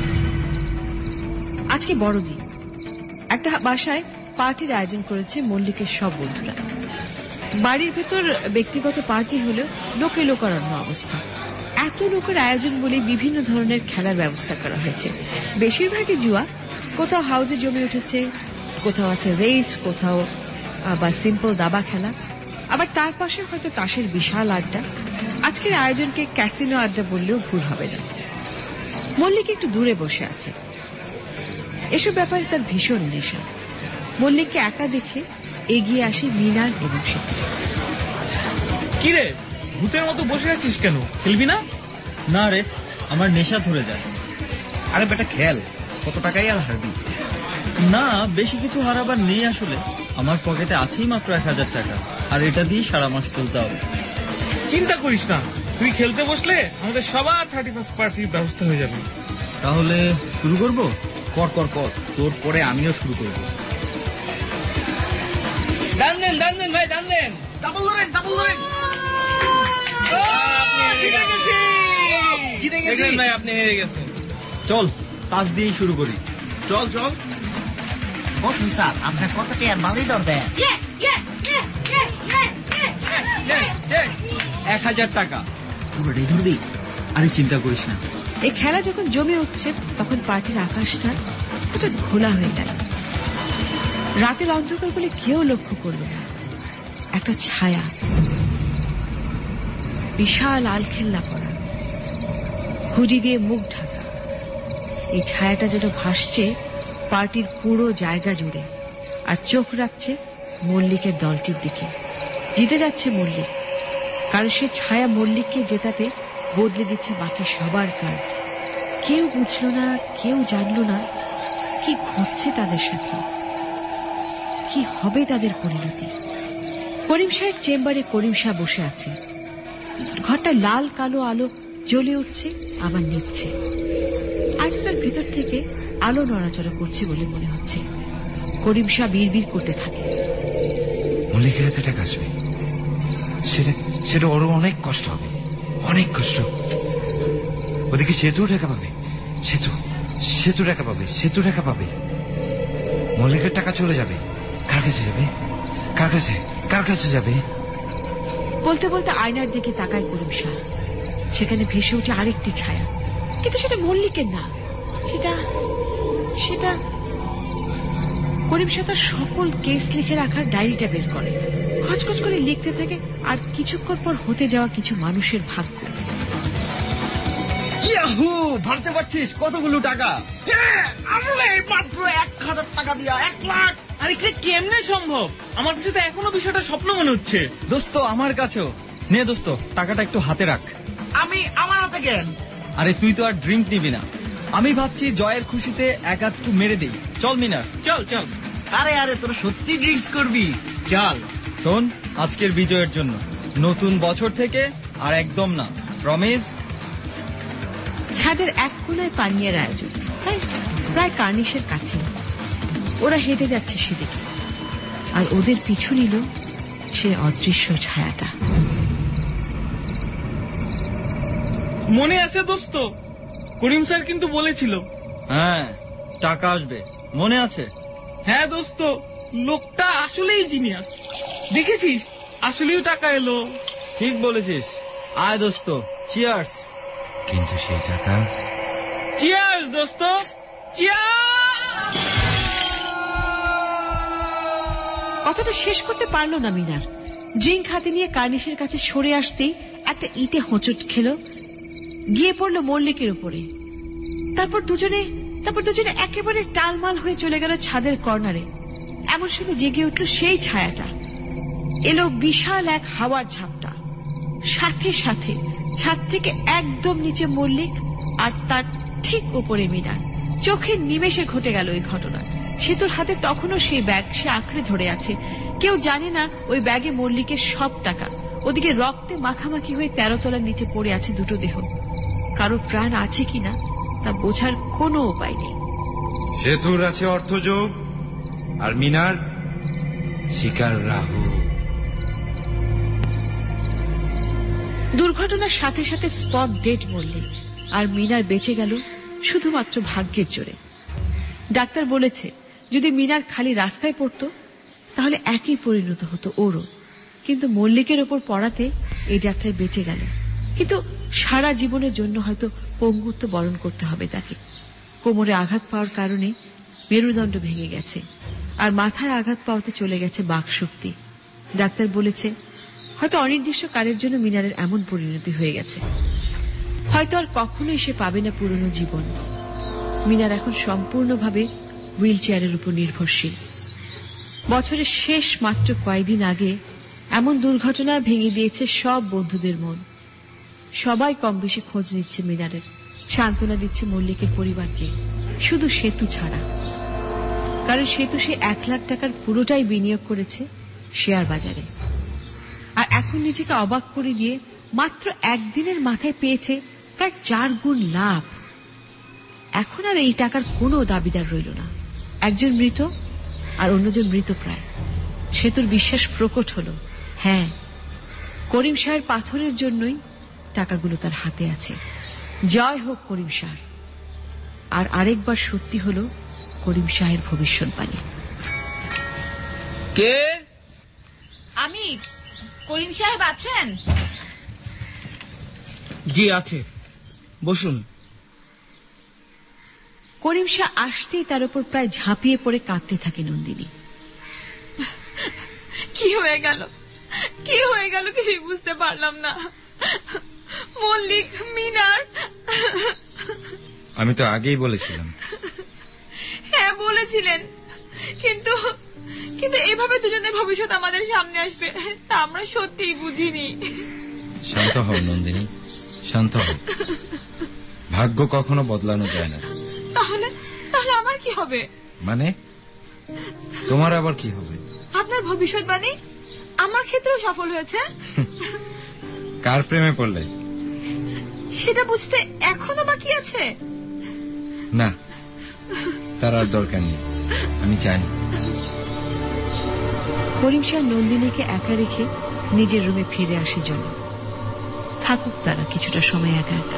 আজকে বড়দিন, একটা বাসায় পার্টির আয়োজন করেছে মল্লিকের সব বন্ধুরা। বাড়ির ভেতর ব্যক্তিগত পার্টি হলেও লোকে লোকারণ্য অবস্থা। এত লোকের আয়োজন বলে বিভিন্ন ধরনের খেলার ব্যবস্থা করা হয়েছে। বেশিরভাগই জুয়া, কোথাও হাউসে জমে উঠেছে, কোথাও আছে রেস, কোথাও বা সিম্পল দাবা খেলা, আবার তার পাশে হয়তো তাসের বিশাল আড্ডা। আজকের আয়োজনকে ক্যাসিনো আড্ডা বললেও ভুল হবে না। মল্লিক একটু দূরে বসে আছে, এসব ব্যাপারে তার ভীষণ নেশা। মল্লিককে একা দেখে এগিয়ে আসে মিনার এবং সে। কি রে, ভূতের মতো বসে আছিস কেন? খেলবি না? না রে, আমার নেশা ধরে যায়। আরে বেটা খেল, কত টাকাই আর হারবি? না, বেশি কিছু হারাবার নেই আসলে। আমার পকেটে আছেই মাত্র এক হাজার টাকা, আর এটা দিয়ে সারা মাস চলতে হবে। চিন্তা করিস না, তুই খেলতে বসলে আমাদের সবার থার্টি ফার্স্ট পার্টির ব্যবস্থা হয়ে যাবে। তাহলে শুরু করব? কর কর কর, তোর পরে আমিও শুরু করব। দান দেন দান দেন ভাই, দান দেন। ডাবল ধরেন ডাবল ধরেন। ভাই আপনি হেরে গেছেন। চল তাস দিয়েই শুরু করি। চল চল। বসুন স্যার, আপনার কত টাকার মালই ধরবেন? এক হাজার টাকা পুরোটাই ধরবি? আরে চিন্তা করিস না। এই খেলা যখন জমে উঠছে তখন পার্টির আকাশটা হঠাৎ ঘোলা হয়ে গেল। রাতের অন্ধকার বলে কেউ লক্ষ্য করল না, একটা ছায়া, বিশাল আলখেল্লা পরা, হুডি দিয়ে মুখ ঢাকা। এই ছায়াটা যেন ভাসছে পার্টির পুরো জায়গা জুড়ে, আর চোখ রাখছে মল্লিকের দলটির দিকে। জিতে যাচ্ছে মল্লিক, কারণ সে ছায়া মল্লিককে জেতাতে বদলে দিচ্ছে বাকি সবার কার্ড। কেউ বুঝল না, কেউ জানল না কি ঘটছে তাদের সাথে, কি হবে তাদের পরিণতি। করিম শাহের চেম্বারে করিম শাহ বসে আছে। ঘরটায় লাল কালো আলো জ্বলে উঠছে, আবার নিচ্ছে। আয়নাটার ভিতর থেকে আলো নড়াচড়া করছে বলে মনে হচ্ছে। করিম শাহ বিড়বিড় করতে থাকে, মল্লিকের এত টাকা আসবে, সেটা সেটা ওরও অনেক কষ্ট হবে, অনেক কষ্ট। ওদিকে সেতু টাকা পাবে, সেতু সেতু টাকা পাবে, সেতু টাকা পাবে। মল্লিকের টাকা চলে যাবে, কার কাছে যাবে? কার কাছে কার কাছে যাবে? বলতে বলতে আয়নার দিকে তাকায় করিম শাহ। সেখানে ভেসে উঠে আরেকটি ছায়া, কিন্তু সেটা মল্লিকের না, সেটা সেটা করিম শাহ তার সকল কেস লিখে রাখার ডায়েরিটা বের করে, খচখচ করে লিখতে থাকে। আর কিছুক্ষণ পর হতে যাওয়া কিছু মানুষের ভাগ্য। ইয়াহু, ভাবতে পারছিস কতগুলো টাকা? আসলে মাত্র এক হাজার টাকা দিয়া এক লাখ। আরে কেমনে সম্ভব? আমার কাছে তো এখনো বিষয়টা স্বপ্ন মনে হচ্ছে। দোস্ত, আমার কাছেও। নে দোস্ত, টাকাটা একটু হাতে রাখ। আমি আমার হাতে কেন? আরে তুই তো আর ড্রিঙ্ক নিবি না। আমি ভাবছি জয়ের খুশিতে এক আধটু মেরে দিই। চল মিনার, চল চল। আরে আরে তোরা সত্যি ড্রিঙ্কস করবি? চল। শোন, আজকের বিজয়ের জন্য, নতুন বছর থেকে আর একদম না, প্রমিস। ছাদের এক কোনায় পানীয়ের আয়োজন, প্রায় কার্নিশের কাছে। ওরা হেঁটে যাচ্ছে সেদিকে, আর ওদের পিছু নিল সে অদৃশ্য ছায়াটা। মনে আছে দোস্ত, করিম স্যার কিন্তু বলেছিল। হ্যাঁ, টাকা আসবে, মনে আছে? হ্যাঁ দোস্ত, লোকটা আসলেই জিনিয়াস। দেখেছিস, আসলেও টাকা এলো। ঠিক বলেছিস। আয় দোস্ত, চিয়ার্স। কিন্তু সেই টাকা। চিয়ার্স দোস্ত, চিয়ার্স। কথাটা শেষ করতে পারলো না মিনার। ড্রিঙ্ক হাতে নিয়ে কার্নিশের কাছে সরে আসতেই একটা ইটে হোঁচট খেল, গিয়ে পড়লো মল্লিকের উপরে। তারপর দুজনে তারপর দুজনে একেবারে টালমাল হয়ে চলে গেল ছাদের কর্নারে। এমন সময় জেগে উঠল সেই ছায়াটা। এলো বিশাল এক হাওয়ার ঝাপটা, সাথে সাথে ছাদ থেকে একদম নিচে মল্লিক আর তার ঠিক উপরে মিনার। চোখের নিমেষে ঘটে গেল এই ঘটনা। সেতুর হাতে তখনও সেই ব্যাগ সে আঁকড়ে ধরে আছে। কেউ জানে না ওই ব্যাগে মল্লিকের সব টাকা। ওদিকে রক্তে মাখামাখি হয়ে তেরো তলার নিচে পড়ে আছে দুটো দেহ। কারো প্রাণ আছে কিনা তা বোঝার কোনো উপায় নেই। সেতুর আছে অর্থযোগ, আর মিনার শিকার রাহু। দুর্ঘটনার সাথে সাথে স্পট ডেড মল্লিক, আর মিনার বেঁচে গেল শুধুমাত্র ভাগ্যের জোরে। ডাক্তার বলেছে যদি মিনার খালি রাস্তায় পড়ত তাহলে একই পরিণত হতো ওরও, কিন্তু মল্লিকের ওপর পড়াতে এই যাত্রায় বেঁচে গেল। কিন্তু সারা জীবনের জন্য হয়তো পঙ্গুত্ব বরণ করতে হবে তাকে। কোমরে আঘাত পাওয়ার কারণে মেরুদণ্ড ভেঙে গেছে, আর মাথায় আঘাত পাওয়াতে চলে গেছে বাকশক্তি। ডাক্তার বলেছে হয়তো অনির্দিষ্টকালের জন্য মিনারের এমন পরিণতি হয়ে গেছে। হয়তো আর কখনোই সে পাবে না পুরনো জীবন। মিনার এখন সম্পূর্ণভাবে হুইল চেয়ারের উপর নির্ভরশীল। বছরের শেষ মাত্র কয়েকদিন আগে এমন দুর্ঘটনা ভেঙে দিয়েছে সব বন্ধুদের মন। সবাই কম বেশি খোঁজ নিচ্ছে মিনারের, সান্ত্বনা দিচ্ছে মল্লিকের পরিবারকে, শুধু সেতু ছাড়া। কারণ সেতু সে এক লাখ টাকার পুরোটাই বিনিয়োগ করেছে শেয়ার বাজারে, আর এখন নিজেকে অবাক করে দিয়ে মাত্র একদিনের মাথায় পেয়েছে প্রায় চার গুণ লাভ। এখন আর এই টাকার কোনো দাবিদার রইল না। একজন মৃত আর অন্যজন মৃত প্রায়। সেতুর বিশ্বাস প্রকট হল, হ্যাঁ, করিম শাহের পাথরের জন্যই টাকাগুলো তার হাতে আছে। জয় হোক করিম শাহ। আর আরেকবার সত্যি হল করিম শাহের ভবিষ্যৎবাণী। কে? আমি। করিম সাহেব আছেন? জি আছে, বসুন। করিম শাহ আসতেই তার উপর প্রায় ঝাঁপিয়ে পড়ে কাঁদতে থাকে নন্দিনী। কি হয়ে গেল, কি হয়ে গেল কিছুই বুঝতে পারলাম না। মল্লিক, মিনার। আমি তো আগেই বলেছিলাম। হ্যাঁ বলেছিলেন, কিন্তু কিন্তু এভাবে দুজনের ভবিষ্যৎ আমাদের সামনে আসবে তা আমরা সত্যিই বুঝিনি। শান্ত হও নন্দিনী, শান্ত হও। ভাগ্য কখনো বদলানো যায় না। তাহলে তাহলে আমার কি হবে? মানে তোমার আবার কি হবে? আপনার ভবিষ্যৎবাণী আমার ক্ষেত্রেও সফল হয়েছে। কার প্রেমে পড়লে? সেটা বুঝতে এখনো বাকি আছে। না, তার আর দরকার নেই, আমি জানি। করিম শাহ নন্দিনীকে একা রেখে নিজের রুমে ফিরে আসে জন্য। থাকুক তারা কিছুটা সময় একা একা।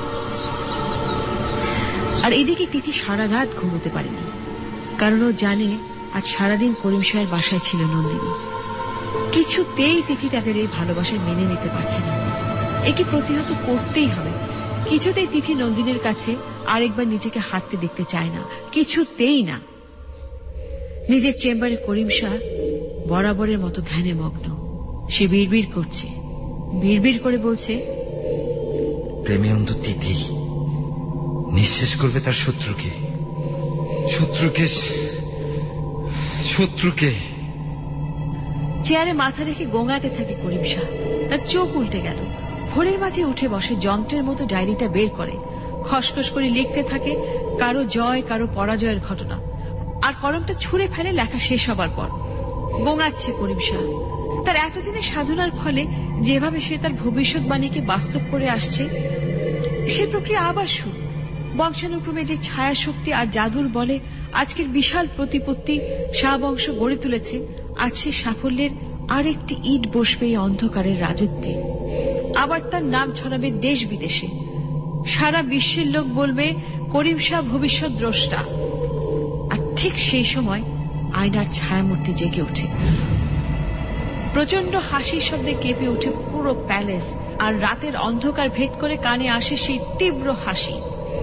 আর এদিকে তিথি সারা রাত ঘুমোতে পারেনি, কারণ ও জানে আজ সারাদিন করিম শাহের বাসায় ছিল নন্দিনী। কিছুতেই তিথি তাদের এই ভালোবাসায় মেনে নিতে পারছে না। একে প্রতিহত করতেই হবে। কিছুতেই তিথি নন্দিনীর কাছে আরেকবার নিজেকে হারতে দেখতে চায় না, কিছুতেই না। নিজের চেম্বারে করিম শাহ বরাবরের মতো ধ্যানে মগ্ন। সে বিড়বিড় করছে, বিড়বিড় করে বলছে, প্রেমে অন্ধ তিথি নিঃশেষ করবে তার শত্রুকে, শত্রুকে, শত্রুকে। চেয়ারে মাথা রেখে গোঙাতে থাকে করিম শাহ। তার চোখ উল্টে গেল। ঘোরের মাঝে উঠে বসে যন্ত্রের মতো ডায়েরিটা বের করে খসখস করে লিখতে থাকে কারো জয় কারো পরাজয়ের ঘটনা, আর কলমটা ছুঁড়ে ফেলে লেখা শেষ হবার পর। গোঙাচ্ছে করিম শাহ। তার এতদিনের সাধনার ফলে যেভাবে সে তার ভবিষ্যৎবাণীকে বাস্তব করে আসছে, সে প্রক্রিয়া আবার শুরু। বংশানুক্রমে যে ছায়া শক্তি আর জাদুর বলে আজকের বিশাল প্রতিপত্তি শাহ বংশ গড়ে তুলেছে, আজ সে সাফল্যের আরেকটি ইট বসবে এই অন্ধকারের রাজত্বে। আবার তার নাম ছড়াবে দেশ বিদেশে। সারা বিশ্বের লোক বলবে করিম শাহ ভবিষ্যৎ দ্রষ্টা। আর ঠিক সেই সময় আয়নার ছায়ামূর্তি জেগে ওঠে। প্রচন্ড হাসির শব্দে কেঁপে ওঠে পুরো প্যালেস, আর রাতের অন্ধকার ভেদ করে কানে আসে সেই তীব্র হাসি।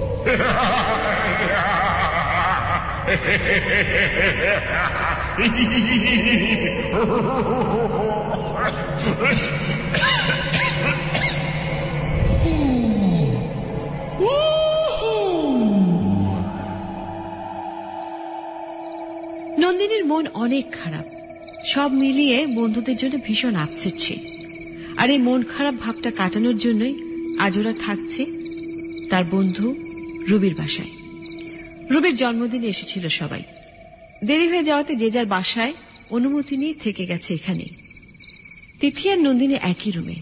নন্দিনীর মন অনেক খারাপ। সব মিলিয়ে বন্ধুদের জন্য ভীষণ আপসেট সে। আর এই মন খারাপ ভাবটা কাটানোর জন্যই আজ ওরা থাকছে তার বন্ধু রুবির বাসায়। রুবির জন্মদিনে এসেছিল সবাই। দেরি হয়ে যাওয়াতে যে যার বাসায় অনুমতি নিয়ে থেকে গেছে এখানে। তিথি আর নন্দিনী একই রুমে।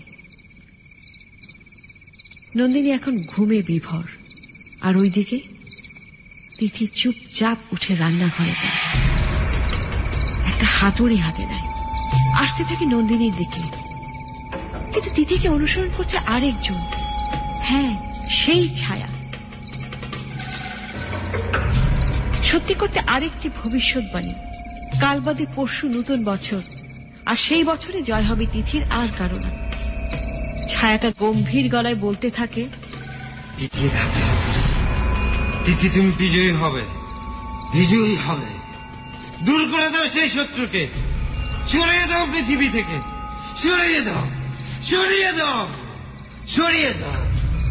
নন্দিনী এখন ঘুমে বিভোর, আর ওইদিকে তিথি চুপচাপ উঠে রান্নাঘরে যায়। একটা হাতুড়ি হাতে নেয়, আসতে থাকে নন্দিনীর দিকে। কিন্তু তিথিকে অনুসরণ করছে আরেকজন। হ্যাঁ, সেই ছায়া। সত্যি করতে আরেকটি ভবিষ্যৎবাণী। কাল বাদে পরশু নতুন বছর, আর সেই বছরে জয় হবে তিথির আর কারো না। ছায়াটা গম্ভীর গলায় বলতে থাকে, তিথির হাতে হাতুড়ি। তিথি, তুমি বিজয়ী হবে, বিজয়ী হবে। দূর করে দাও সেই শত্রুকে, সরিয়ে দাও পৃথিবী থেকে, সরিয়ে দাও, সরিয়ে দাও, সরিয়ে দাও।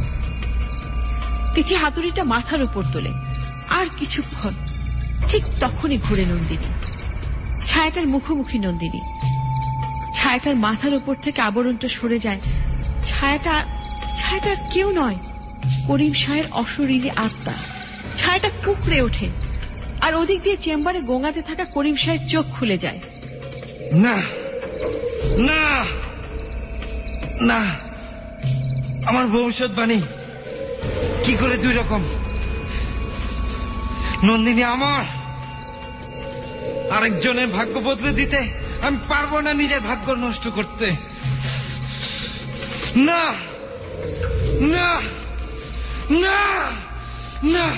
তিথি হাতুড়িটা মাথার উপর তোলে। আর কিছুক্ষণ, ঠিক তখনই ঘুরে নন্দিনী। ছায়াটার মুখোমুখি নন্দিনী। ছায়াটার মাথার উপর থেকে আবরণটা সরে যায়। ছায়াটা ছায়াটার কেউ নয়, করিম শাহের অশরীরী আত্মা। ছায়াটা কুকড়ে ওঠে, আর ওদিক দিয়ে চেম্বারে গোঙাতে থাকা করিম শাহের চোখ খুলে যায়। না, না, না, আমার ভবিষ্যৎবাণী কি করে দুই রকম? নন্দিনী আমার, আরেকজনের ভাগ্য বদলে দিতে আমি পারবো না নিজের ভাগ্য নষ্ট করতে। না, না, না, না।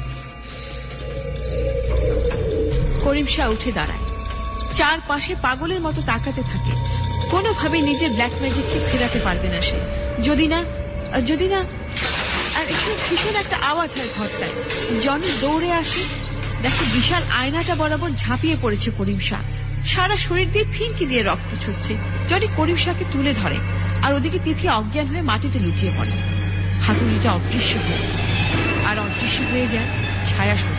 করিম শাহ উঠে দাঁড়ায়, চারপাশে পাগলের মতো তাকাতে থাকে। কোনোভাবে নিজের ব্ল্যাক ম্যাজিককে ফেরাতে পারবে না সে। যদি না যদি না আর এখানে ভীষণ একটা আওয়াজ হয় ঘরটায়। জনি দৌড়ে আসে, দেখে বিশাল আয়নাটা বরাবর ঝাঁপিয়ে পড়েছে করিম শাহ। সারা শরীর দিয়ে ফিনকি দিয়ে রক্ত ছুটছে। জনি করিম শাহকে তুলে ধরে, আর ওদিকে তিথি অজ্ঞান হয়ে মাটিতে লুচিয়ে পড়ে। হাতুড়িটা অদৃশ্য হয়ে যায়, আর অদৃশ্য হয়ে যায় ছায়া শরীরটা।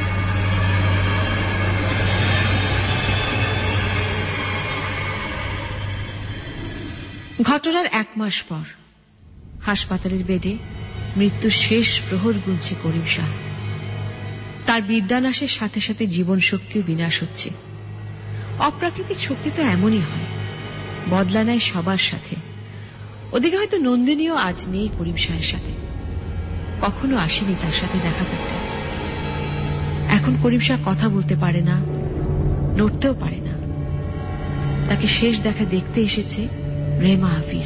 ঘটনার এক মাস পর হাসপাতালের বেডে মৃত্যুর শেষ প্রহর গুনছে করিম শাহ। তার বিদ্যানাশের সাথে সাথে জীবন শক্তিও বিনাশ হচ্ছে। অপ্রাকৃতিক শক্তি তো এমনই হয়, বদলা নেয় সবার সাথে। ওদিকে হয়তো নন্দিনীও আজ নেই করিম শাহের সাথে, কখনো আসেনি তার সাথে দেখা করতে। এখন করিম শাহ কথা বলতে পারে না, নড়তেও পারে না। তাকে শেষ দেখা দেখতে এসেছে রেমা হাফিজ।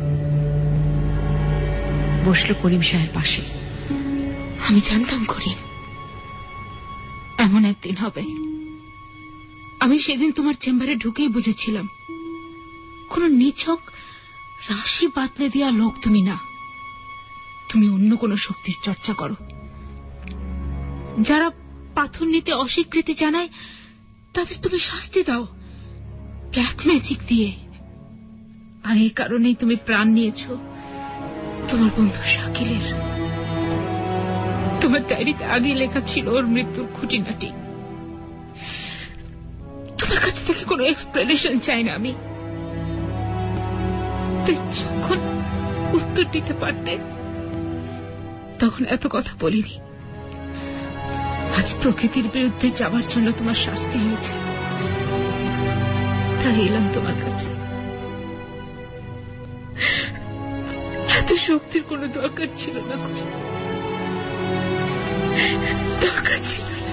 বসল করিম শাহের পাশে। আমি জানতাম করিম এমন একদিন হবে। আমি সেদিন তোমার চেম্বারে ঢুকেই বুঝেছিলাম কোন নিছক রাশি বাতলে দেওয়া লোক তুমি না। তুমি অন্য কোন শক্তির চর্চা করো। যারা পাথর নিতে অস্বীকৃতি জানায় তাদের তুমি শাস্তি দাও ব্ল্যাক ম্যাজিক দিয়ে। আর এই কারণেই তুমি প্রাণ নিয়েছ তোমার বন্ধু শাকিলের। তোমার ডায়েরিতে আগে লেখা ছিল ওর মৃত্যুর খুঁটিনাটি। তোমার কাছ থেকে কোনো এক্সপ্লেনেশন চাই না আমি। যখন উত্তর দিতে পারতে তখন এত কথা বলিনি। আজ প্রকৃতির বিরুদ্ধে যাবার জন্য তোমার শাস্তি হয়েছে, তাই এলাম তোমার কাছে। এত শক্তির কোনো দরকার ছিল না, দরকার ছিল না।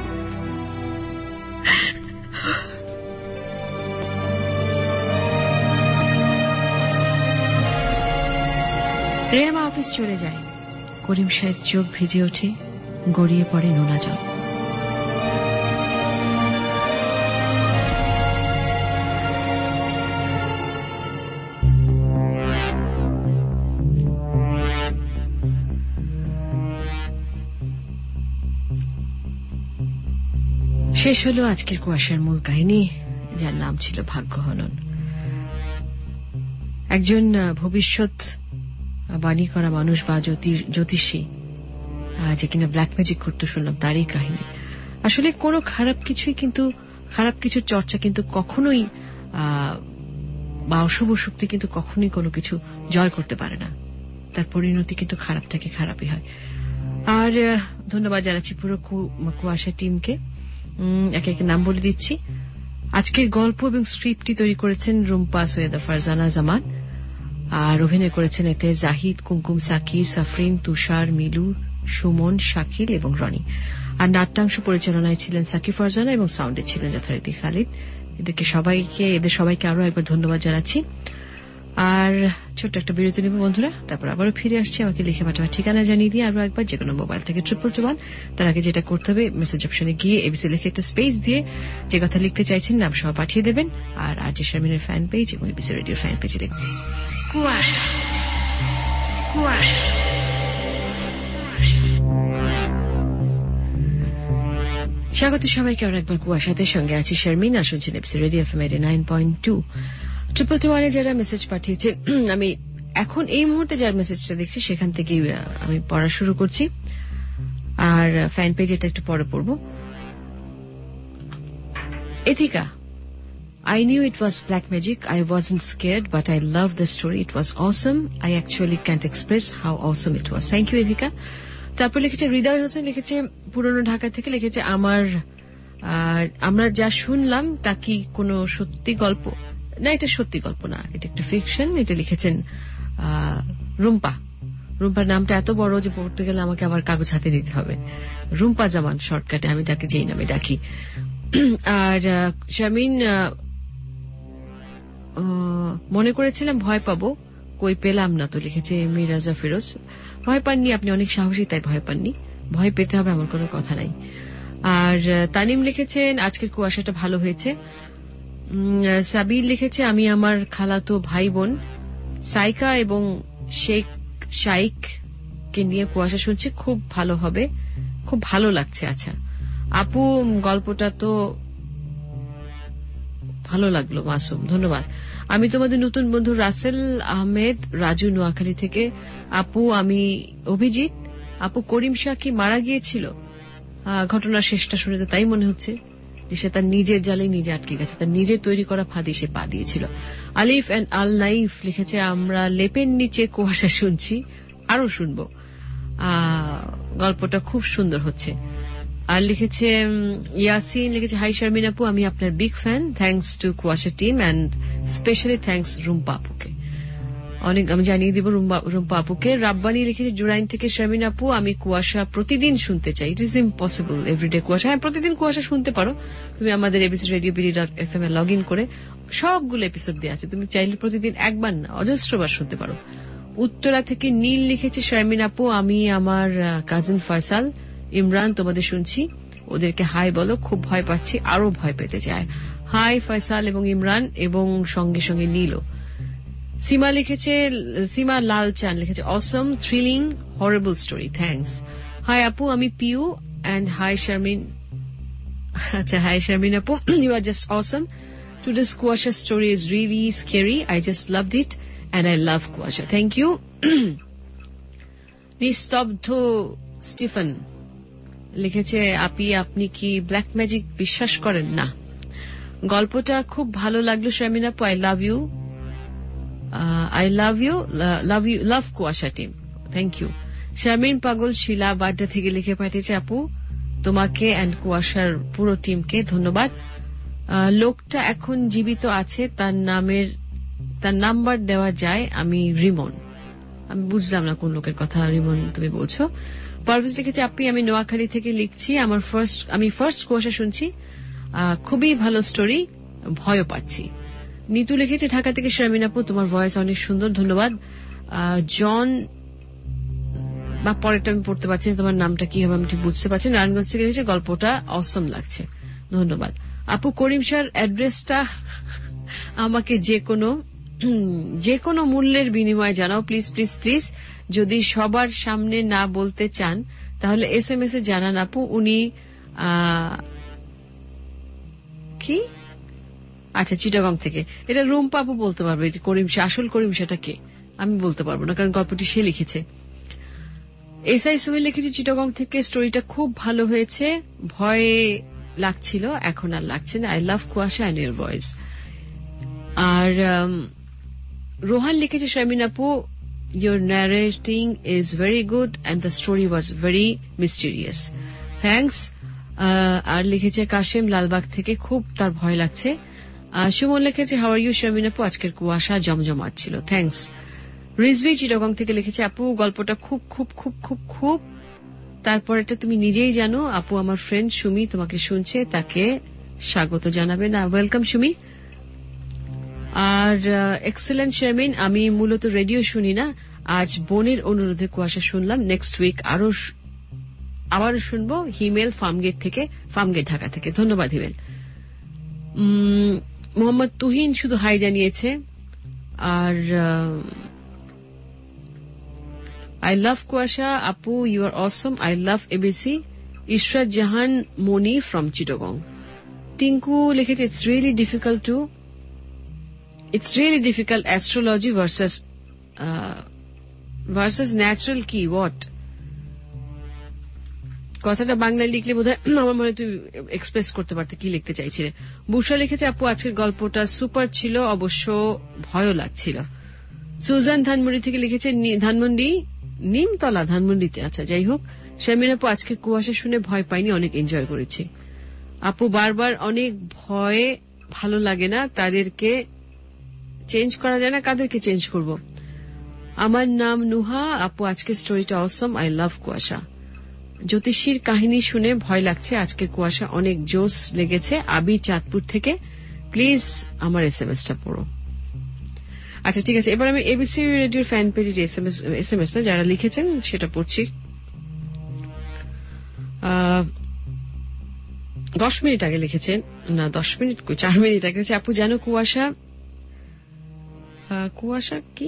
রেমা অফিস চলে যায়। করিম শাহের চোখ ভিজে ওঠে, গড়িয়ে পড়ে নোনা জল। শেষ হলো আজকের কুয়াশার মূল কাহিনী, যার নাম ছিল ভাগ্যহনন। একজন ভবিষ্যৎ বাণী করা মানুষ বা জ্যোতিষী যে কিনা ব্ল্যাক ম্যাজিক করতে শুনলাম, তারই কাহিনী। আসলে কোনো খারাপ কিছুই কিন্তু খারাপ কিছুর চর্চা কিন্তু কখনোই বা অশুভ শক্তি কিন্তু কখনোই কোনো কিছু জয় করতে পারে না। তার পরিণতি কিন্তু খারাপ থেকে খারাপই হয়। আর ধন্যবাদ জানাচ্ছি পুরো কুয়াশা টিমকে। একে একে নাম বলে দিচ্ছি। আজকের গল্প এবং স্ক্রিপ্টটি তৈরি করেছেন রুম্পা, সৈয়দা ফারজানা জামান, আর অভিনয় করেছেন এতে জাহিদ, কুমকুম, সাকি, সাফরিন, তুষার, মিলু, সুমন, শাকিল এবং রনি। আর নাট্যাংশ পরিচালনায় ছিলেন সাকি ফারজানা এবং সাউন্ডে ছিলেন যথারীতি খালিদ। এদেরকে সবাইকে এদের সবাইকে আরো একবার ধন্যবাদ জানাচ্ছি। আর ছোট্ট একটা বিরতি নেব বন্ধুরা, তারপর আবারও ফিরে আসছি। আমাকে লিখে পাঠাবার ঠিকানা জানিয়ে দিয়ে আরো একবার, যে কোনো মোবাইল থেকে ট্রিপল টু ওয়ান। তার আগে যেটা করতে হবে, মেসেজ অপশনে গিয়ে এবিসি লিখে একটা স্পেস দিয়ে যে কথা লিখতে চাইছেন নাম সহ পাঠিয়ে দেবেন। আর আর যে শারমিনের ফ্যান পেজ এবং এবিসি রেডিওর ফ্যান পেজে লিখবেন কুয়াশা কুয়াশা। স্বাগত সবাইকে আর একবার কুয়াশাতে। সঙ্গে আছি শারমিন। আর শুনছেন ABC radio FM eighty nine point two. Triple two ওয়ানে যারা মেসেজ পাঠিয়েছে, আমি এখন এই মুহূর্তে যার মেসেজটা দেখছি সেখান থেকে আমি পড়া শুরু করছি। আর ফ্যান পেজ এটা একটু পরে পড়ব। এথিকা, I knew it was black magic. I wasn't scared, but I loved the story. It was awesome. I actually can't express how awesome it was. Thank you, এথিকা। তারপর লিখেছে হৃদয় হোসেন, লিখেছে পুরনো ঢাকা থেকে, লিখেছে আমার আমরা যা শুনলাম তা কি কোনো সত্যি গল্প? না, এটা সত্যি গল্প না, এটা একটু ফিকশন। এটা লিখেছেন রুম্পা। রুম্পার নামটা এত বড় যে পড়তে গেলে আমাকে আবার কাগজ হাতে নিতে হবে। রুম্পা জামান শর্টকাটে আমি তাকে যেই নামে ডাকি। আর শারমিন, মনে করেছিলাম ভয় পাবো, কই পেলাম না তো, লিখেছে মিরাজা ফিরোজ। ভয় পাননি আপনি, অনেক সাহসী, তাই ভয় পাননি। ভয় পেতে হবে এমন কোনো কথা নাই। আর তানিম লিখেছেন আজকের কুয়াশাটা ভালো হয়েছে। সাবির লিখেছে আমি আমার খালাতো ভাই বোন সাইকা এবং শেখ শাইক কে নিয়ে কুয়াশা শুনছি, খুব ভালো হবে, খুব ভালো লাগছে। আচ্ছা আপু, গল্পটা তো ভালো লাগলো মাসুম, ধন্যবাদ। আমি তোমাদের নতুন বন্ধু রাসেল আহমেদ, রাজু, নোয়াখালী থেকে। আপু আমি অভিজিৎ। আপু করিম শাহ কি মারা গিয়েছিল? ঘটনার শেষটা শুনে তো তাই মনে হচ্ছে যে সে তার নিজের জালে নিজে আটকে গেছে, তার নিজের তৈরি করা ফাঁদি সে পা দিয়েছিল। আলিফ এন্ড আল নাইফ লিখেছে আমরা লেপের নিচে কুয়াশা শুনছি, আরো শুনবো, গল্পটা খুব সুন্দর হচ্ছে। আর লিখেছে ইয়াসিন, লিখেছে হাই শারমিন আপু, আমি আপনার big fan, thanks to Kuasha team and specially thanks Rumpa আপুকে। অনেক আমি জানিয়ে দিব রুম্পা আপুকে। রাব্বানি লিখেছে জুরাইন থেকে, শারমিন আপু আমি কুয়াশা প্রতিদিন শুনতে চাই। ইট ইজ ইম্পসিবল এভরিডে কুয়াশা। হ্যাঁ, প্রতিদিন কুয়াশা শুনতে পারো তুমি আমাদের ABC radio BD dot F M এ লগ ইন করে, সবগুলো এপিসোড দেওয়া আছে, তুমি চাইলে প্রতিদিন একবার না অজস্রবার শুনতে পারো। উত্তরা থেকে নীল লিখেছে শারমিন আপু আমি আমার কাজিন ফয়সাল, ইমরান তোমাদের শুনছি, ওদেরকে হাই বলো, খুব ভয় পাচ্ছি, আরো ভয় পেতে চায়। হাই ফয়সাল এবং ইমরান এবং সঙ্গে সঙ্গে নীলও। সীমা লিখেছে, সীমা লাল চান লিখেছে awesome, thrilling, horrible story, thanks. Hi আপু আমি পিউ অ্যান্ড হাই শারমিন। আচ্ছা হাই শারমিন আপু, you are just awesome. Today's Kuasha story is really scary, I just loved it and I love Kuasha, thank you. নিস্তব্ধ স্টিফেন লিখেছে আপি আপনি কি ব্ল্যাক ম্যাজিক বিশ্বাস করেন? না। গল্পটা খুব ভালো লাগলো শারমিন আপু, I love you, I love you, love you, love Kuasha team, thank you. Sharmin পাগল শিলা বাড্ডা থেকে লিখে পাঠিয়েছে আপু তোমাকে অ্যান্ড কুয়াশার পুরো টিমকে ধন্যবাদ। লোকটা এখন জীবিত আছে, তার নামের তার নাম্বার দেওয়া যায়, আমি রিমন। আমি বুঝলাম না কোন লোকের কথা রিমন তুমি বলছো। পারভেজ লিখেছে আপনি আমি নোয়াখালী থেকে লিখছি, আমার ফার্স্ট আমি ফার্স্ট কুয়াশা শুনছি, খুবই ভালো স্টোরি, ভয়ও পাচ্ছি। নিতু লিখেছে ঢাকা থেকে শারমিন আপু তোমার ভয়েস অনেক সুন্দর, ধন্যবাদ। জন বা পরেরটা আমি পড়তে পারছি না, তোমার নামটা কি হবে আমি ঠিক বুঝতে পারছি। নারায়ণগঞ্জ থেকে লিখেছে গল্পটা অসম লাগছে, ধন্যবাদ। আপু করিম শাহর অ্যাড্রেসটা আমাকে যে কোনো যে কোনো মূল্যের বিনিময়ে জানাও প্লিজ প্লিজ প্লিজ। যদি সবার সামনে না বলতে চান তাহলে এস এম এস এ জানান আপু। উনি কি আচ্ছা চিটাগং থেকে, এটা রুম্পা আপু বলতে পারবে করিম শাহ, আসল করিম শাহটা কে আমি বলতে পারবো না কারণ গল্পটি সে লিখেছে। এস আই সোহেল লিখেছে চিটাগং থেকে, স্টোরিটা খুব ভালো হয়েছে, ভয়ে লাগছিল এখন আর লাগছে না, I love Kuasha and your voice. আর রোহান লিখেছে শারমিন আপু your narrating is very good and the story was very mysterious. Thanks. আর লিখেছে কাশেম লালবাগ থেকে, খুব তার ভয় লাগছে। সুমন লিখেছে হাউ আর ইউ শারমিন আপু, আজকের কুয়াশা জমজমাট ছিল। থ্যাংকস। রিজভি চিটাগং থেকে লিখেছে আপু গল্পটা খুব খুব খুব খুব খুব, তারপর এটা তুমি নিজেই জানো আপু, আমার ফ্রেন্ড সুমি তোমাকে শুনছে, তাকে স্বাগত জানাবে না। ওয়েলকাম সুমি। আর এক্সেলেন্ট শারমিন, আমি মূলত রেডিও শুনি না, আজ বোনের অনুরোধে কুয়াশা শুনলাম, নেক্সট উইক আরো আবারও শুনবো। হিমেল ফার্মগেট থেকে, ফার্মগেট ঢাকা থেকে। ধন্যবাদ হিমেল। মোহাম্মদ তুহিন শুধু হাই জানিয়েছে। আর আই লাভ কুয়াশা আপু, you are awesome, I love ABC. Ishrat Jahan Moni from Chittagong. Tinku লিখেছে it's really difficult to it's really difficult astrology versus versus natural কি হোয়াট, কথাটা বাংলায় লিখলে বোধহয় আমার মনে তুমি এক্সপ্রেস করতে পারতে কি লিখতে চাইছিলে। বুশা লিখেছে আপু আজকের গল্পটা সুপার ছিল, অবশ্য ভয়ও লাগছিল। সুজান ধানমন্ডি থেকে লিখেছে ধানমন্ডি নিমতলা ধানমন্ডিতে, আচ্ছা যাই হোক। শারমিন আপু আজকের কুয়াশা শুনে ভয় পাইনি, অনেক এনজয় করেছি। আপু বারবার অনেক ভয়ে ভালো লাগে না, তাদেরকে চেঞ্জ করা যায় না, কাদেরকে চেঞ্জ করব। আমার নাম নুহা আপু, আজকের স্টোরিটা অসম, আই লাভ কুয়াশা। জ্যোতিষীর কাহিনী শুনে ভয় লাগছে, আজকের কুয়াশা অনেক জোস লেগেছে। আবি চাঁদপুর থেকে, প্লিজ আমার এস এম এসটা পড়ো। আচ্ছা ঠিক আছে, এবার আমি এবিসি রেডিওর ফ্যান পেজে যে এস এম এস যারা লিখেছেন সেটা পড়ছি। দশ মিনিট আগে লিখেছেন, না দশ মিনিট চার মিনিট আগে লিখেছে আপু জানো কুয়াশা কুয়াশা কি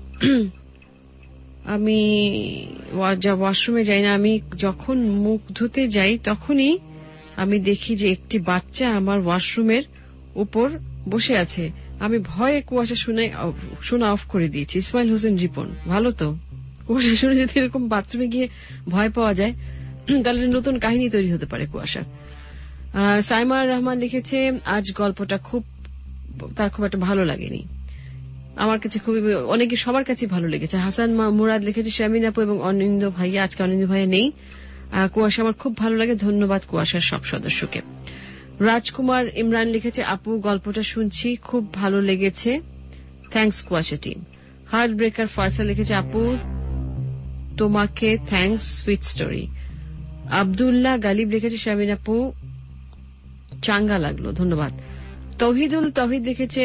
আমি যা ওয়াশরুমে যাই না, আমি যখন মুখ ধুতে যাই তখনই আমি দেখি যে একটি বাচ্চা আমার ওয়াশরুমের উপর বসে আছে। আমি ভয়ে কুয়াশা শুনে শোনা অফ করে দিয়েছি। ইসমাইল হোসেন রিপন, ভালো তো। কুয়াশা শুনে যদি এরকম বাথরুমে গিয়ে ভয় পাওয়া যায় তাহলে নতুন কাহিনী তৈরি হতে পারে কুয়াশার। সাইমা রহমান লিখেছে আজ গল্পটা খুব তার খুব একটা ভালো লাগেনি, আমার কাছে খুবই, অনেকে সবার কাছে ভালো লেগেছে। হাসান মুরাদ লিখেছে শারমিন আপু এবং অনিন্দ ভাইয়া, আজকে অনিন্দ ভাইয়া নেই, কুয়াশা আমার খুব ভালো লাগে, ধন্যবাদ কুয়াশার সব সদস্যকে। রাজকুমার ইমরান লিখেছে আপু গল্পটা শুনছি, খুব ভালো লেগেছে, thanks Kuasha team. Heart breaker Faisal লিখেছে আপু তোমাকে thanks, sweet story. Abdullah Galib লিখেছে শারমিন আপু চাঙ্গা লাগলো, ধন্যবাদ। তৌহিদুল তৌহিদ লিখেছে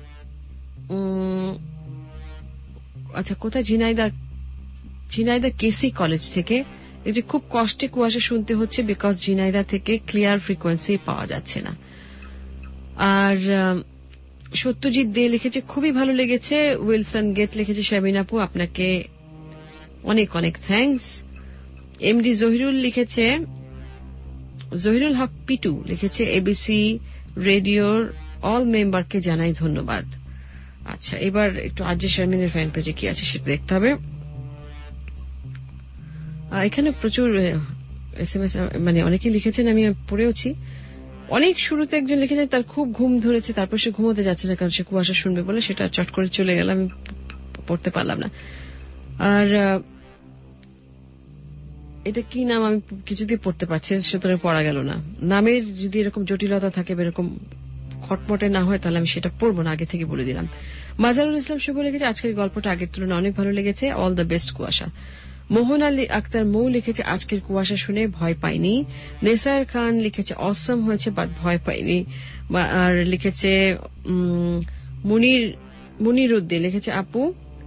আচ্ছা কোথায়, ঝিনাইদা ঝিনাইদা কেসি কলেজ থেকে, এই যে খুব কষ্টে কুয়াশা শুনতে হচ্ছে বিকজ ঝিনাইদা থেকে ক্লিয়ার ফ্রিকোয়েন্সি পাওয়া যাচ্ছে না। আর সত্যজিৎ দে লিখেছে খুবই ভালো লেগেছে। উইলসন গেট লিখেছে শারমিন আপু আপনাকে অনেক অনেক থ্যাংকস। এমডি জহিরুল লিখেছে, জহিরুল হক পিটু লিখেছে এবিসি রেডিওর অল মেম্বারকে জানাই ধন্যবাদ। আচ্ছা এবার একটু আরজে শারমিনের ফ্যান পেজে কি আছে সেটা দেখতে হবে। এখানে প্রচুর এস এম এস মানে অনেকে লিখেছেন, আমি পড়েওছি। অনেক শুরুতে একজন লিখেছেন তার খুব ঘুম ধরেছে, তারপর সে ঘুমোতে যাচ্ছে না কারণ সে কুয়াশা শুনবে বলে, সেটা চট করে চলে গেল, আমি পড়তে পারলাম না। আর এটা কি নাম আমি কিছুতেই পড়তে পারছি, সুতরাং পড়া গেল না। নামের যদি এরকম জটিলতা থাকে, এরকম খটমটে না হয় তাহলে আমি সেটা পড়বো না, আগে থেকে বলে দিলাম। মাজারুল ইসলাম শুভ লিখেছে আজকের গল্পটা আগের তুলনায় অনেক ভালো লেগেছে, অল দ্য বেস্ট কুয়াশা। মোহন আলী আক্তার মৌ লিখেছে আজকের কুয়াশা শুনে ভয় পাইনি। নেসার খান লিখেছে অসম হয়েছে বাট ভয় পাইনি। আর লিখেছে মুনির মুনির উদ্দিন লিখেছে আপু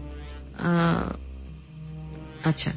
আচ্ছা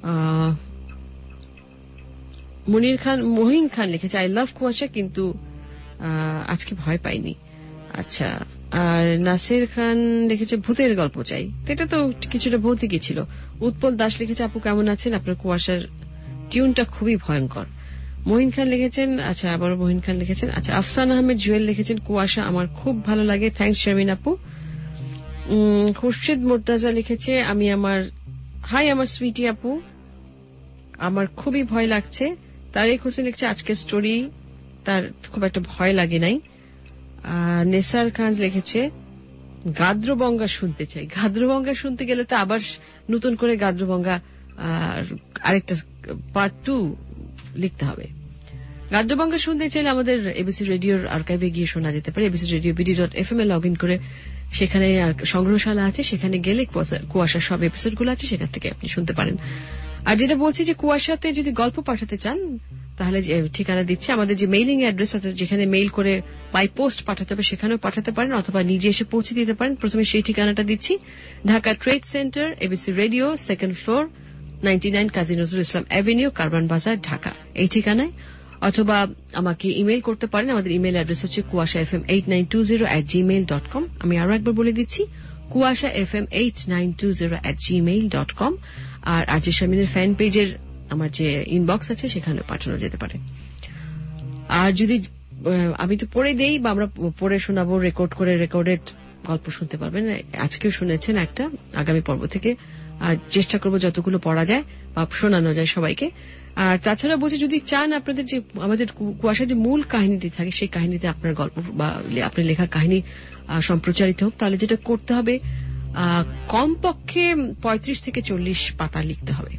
মুনির খান মহিন খান লিখেছে আই লাভ কুয়াশা কিন্তু আজকে ভয় পাইনি। আচ্ছা আর নাসির খান লিখেছে ভূতের গল্প চাই, এটা তো কিছুটা ভৌতিকই ছিল। উৎপল দাস লিখেছে আপু কেমন আছেন, আপনার কুয়াশার টিউনটা খুবই ভয়ঙ্কর। মহিন খান লিখেছেন, আচ্ছা আবারও মহিন খান লিখেছেন। আচ্ছা আফসান আহমেদ জুয়েল লিখেছেন কুয়াশা আমার খুব ভালো লাগে, থ্যাংকস শারমিন আপু। খুরশিদ মুর্তাজা লিখেছে আমি আমার হাই আমার সুইটি আপু আমার খুবই ভয় লাগছে। তারেক হোসেন লিখছে আজকের স্টোরি তার খুব একটা ভয় লাগে নাই। নেসার খান লিখেছে গাদ্রবঙ্গা শুনতে চাই। গাদ্রবঙ্গা শুনতে গেলে তো আবার নতুন করে গাদ্রবঙ্গা আরেকটা পার্ট টু লিখতে হবে। গাদ্রবঙ্গা শুনতে চাইলে আমাদের এবিসি রেডিওর আর্কাইভে গিয়ে শোনা যেতে পারে। ABC radio BD dot F M এ লগ ইন করে সেখানে সংগ্রহশালা আছে, সেখানে গেলে কুয়াশার সব এপিসোডগুলো আছে, সেখান থেকে আপনি শুনতে পারেন। আর যেটা বলছি যে কুয়াশাতে যদি গল্প পাঠাতে চান তাহলে ঠিকানা দিচ্ছি, আমাদের যে মেইলিং অ্যাড্রেস আছে যেখানে মেইল করে বাই পোস্ট পাঠাতে হবে সেখানেও পাঠাতে পারেন, অথবা নিজে এসে পৌঁছে দিতে পারেন। প্রথমে সেই ঠিকানাটা দিচ্ছি, Dhaka trade centre, ABC radio, second floor, ninety nine Kazi Nazrul Islam avenue, Karwan Bazar, Dhaka, এই ঠিকানায়। অথবা আমাকে ইমেল করতে পারেন, আমাদের ইমেল অ্যাড্রেস হচ্ছে Kuasha F M eight nine two zero at Gmail dot com. আমি আরো একবার বলে দিচ্ছি, Kuasha F M eight nine two zero at Gmail dot com. আর আর যে শামিনের ফ্যান পেজের আমার যে ইনবক্স আছে সেখানে পাঠানো যেতে পারে। আর যদি আমি তো পড়ে দেই বা আমরা পড়ে শোনাবো, রেকর্ড করে রেকর্ডেড গল্প শুনতে পারবেন। আজকেও শুনেছেন একটা, আগামী পর্ব থেকে চেষ্টা করবো যতগুলো পড়া যায় বা শোনানো যায় সবাইকে। আর তাছাড়া বলছি, যদি চান আপনাদের যে আমাদের কুয়াশার যে মূল কাহিনীটি থাকে সেই কাহিনীতে আপনার গল্প বা আপনার লেখা কাহিনী সম্প্রচারিত হোক, তাহলে যেটা করতে হবে কমপক্ষে পঁয়ত্রিশ থেকে চল্লিশ পাতা লিখতে হবে।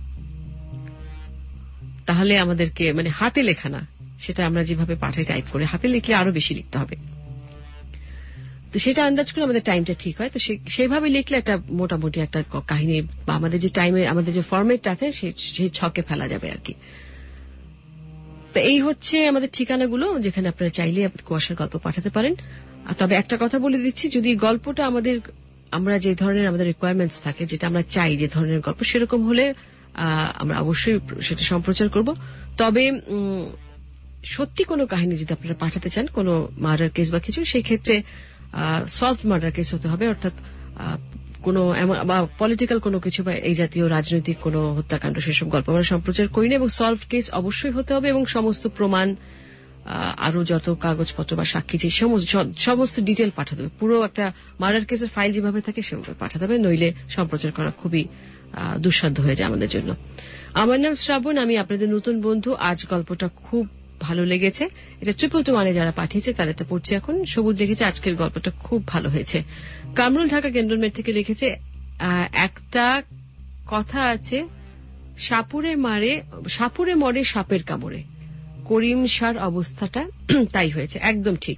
তাহলে আমাদেরকে, মানে হাতে লেখা না, সেটা আমরা যেভাবে পাঠাই টাইপ করে, হাতে লিখলে আরো বেশি লিখতে হবে। তো সেটা আন্দাজ করে আমাদের টাইমটা ঠিক হয়। তো সেইভাবে লিখলে একটা মোটামুটি একটা কাহিনী বা আমাদের যে টাইমে আমাদের যে ফরম্যাট আছে সেই ছকে ফেলা যাবে আর কি। তো এই হচ্ছে আমাদের ঠিকানাগুলো যেখানে আপনারা চাইলে কুয়াশার গল্প পাঠাতে পারেন। আর তবে একটা কথা বলে দিচ্ছি, যদি গল্পটা আমাদের, আমরা যে ধরনের আমাদের রিকোয়ারমেন্টস থাকে, যেটা আমরা চাই যে ধরনের গল্প, সেরকম হলে আমরা অবশ্যই সেটা সম্প্রচার করব। তবে সত্যি কোনো কাহিনী যদি আপনারা পাঠাতে চান, কোনো মার্ডার কেস বা কিছু, সেই ক্ষেত্রে সলভ মার্ডার কেস হতে হবে, অর্থাৎ কোনো বা পলিটিক্যাল কোনো কিছু বা এই জাতীয় রাজনৈতিক কোনো হত্যাকাণ্ড, সেসব গল্প আমরা সম্প্রচার করি না। এবং সলভ কেস অবশ্যই হতে হবে এবং সমস্ত প্রমাণ, আরো যত কাগজপত্র বা সাক্ষী, যে সমস্ত ডিটেল পাঠাতে হবে। পুরো একটা মার্ডার কেসের ফাইল যেভাবে থাকে সেভাবে পাঠাতে হবে, নইলে সম্প্রচার করা খুবই দুঃসাধ্য হয়ে যায় আমাদের জন্য। আমার নাম শ্রাবণ, আমি আপনাদের নতুন বন্ধু। আজ গল্পটা খুব ভালো লেগেছে, এটা ট্রিপল টু ওয়ানে যারা পাঠিয়েছে তাদেরটা পড়ছে এখন। সবুজ লিখেছে আজকের গল্পটা খুব ভালো হয়েছে। কামরুল ঢাকা ক্যান্টনমেন্ট থেকে লিখেছে, একটা কথা আছে, সাপুরে মারে সাপুরে মরে সাপের কামড়ে, করিম শাহর অবস্থাটা তাই হয়েছে, একদম ঠিক।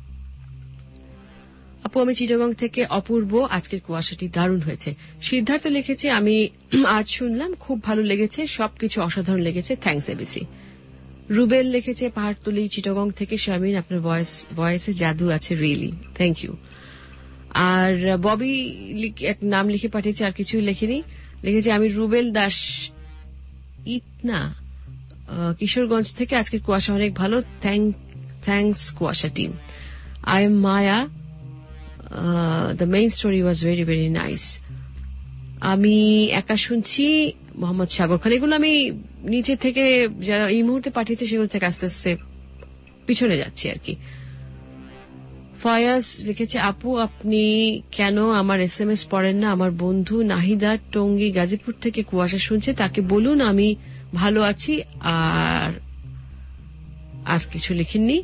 আপু, আমি চিটাগং থেকে অপূর্ব, আজকের কুয়াশাটি দারুণ হয়েছে। সিদ্ধার্থ লিখেছে, আমি আজ শুনলাম, খুব ভালো লেগেছে, সবকিছু অসাধারণ লেগেছে, থ্যাংকস এবিসি। রুবেল লিখেছে, পাহাড়তলি চিটাগং থেকে, শামিন আপনার ভয়েস ভয়েসে জাদু আছে, রিয়েলি, থ্যাংক ইউ। আর ববি এক নাম লিখে পাঠিয়েছে, আর কিছু লেখেনি, লিখেছে, আমি রুবেল দাস ইতনা কিশোরগঞ্জ থেকে, আজকের কুয়াশা অনেক ভালো, thanks Kuasha team. I am Maya, the main story was very very nice. আমি একা শুনছি, মোহাম্মদ সাগর খান। এগুলো আমি নিচে থেকে যারা এই মুহূর্তে পাঠিয়েছে সেগুলো থেকে আস্তে আস্তে পিছনে যাচ্ছি আর কি। ফয়াজ লিখেছে, আপু আপনি কেন আমার এস এম এস পড়েন না? আমার বন্ধু নাহিদা টঙ্গী গাজীপুর থেকে কুয়াশা শুনছে, তাকে বলুন আমি ভালো আছি। আর আর কিছু লিখেননি।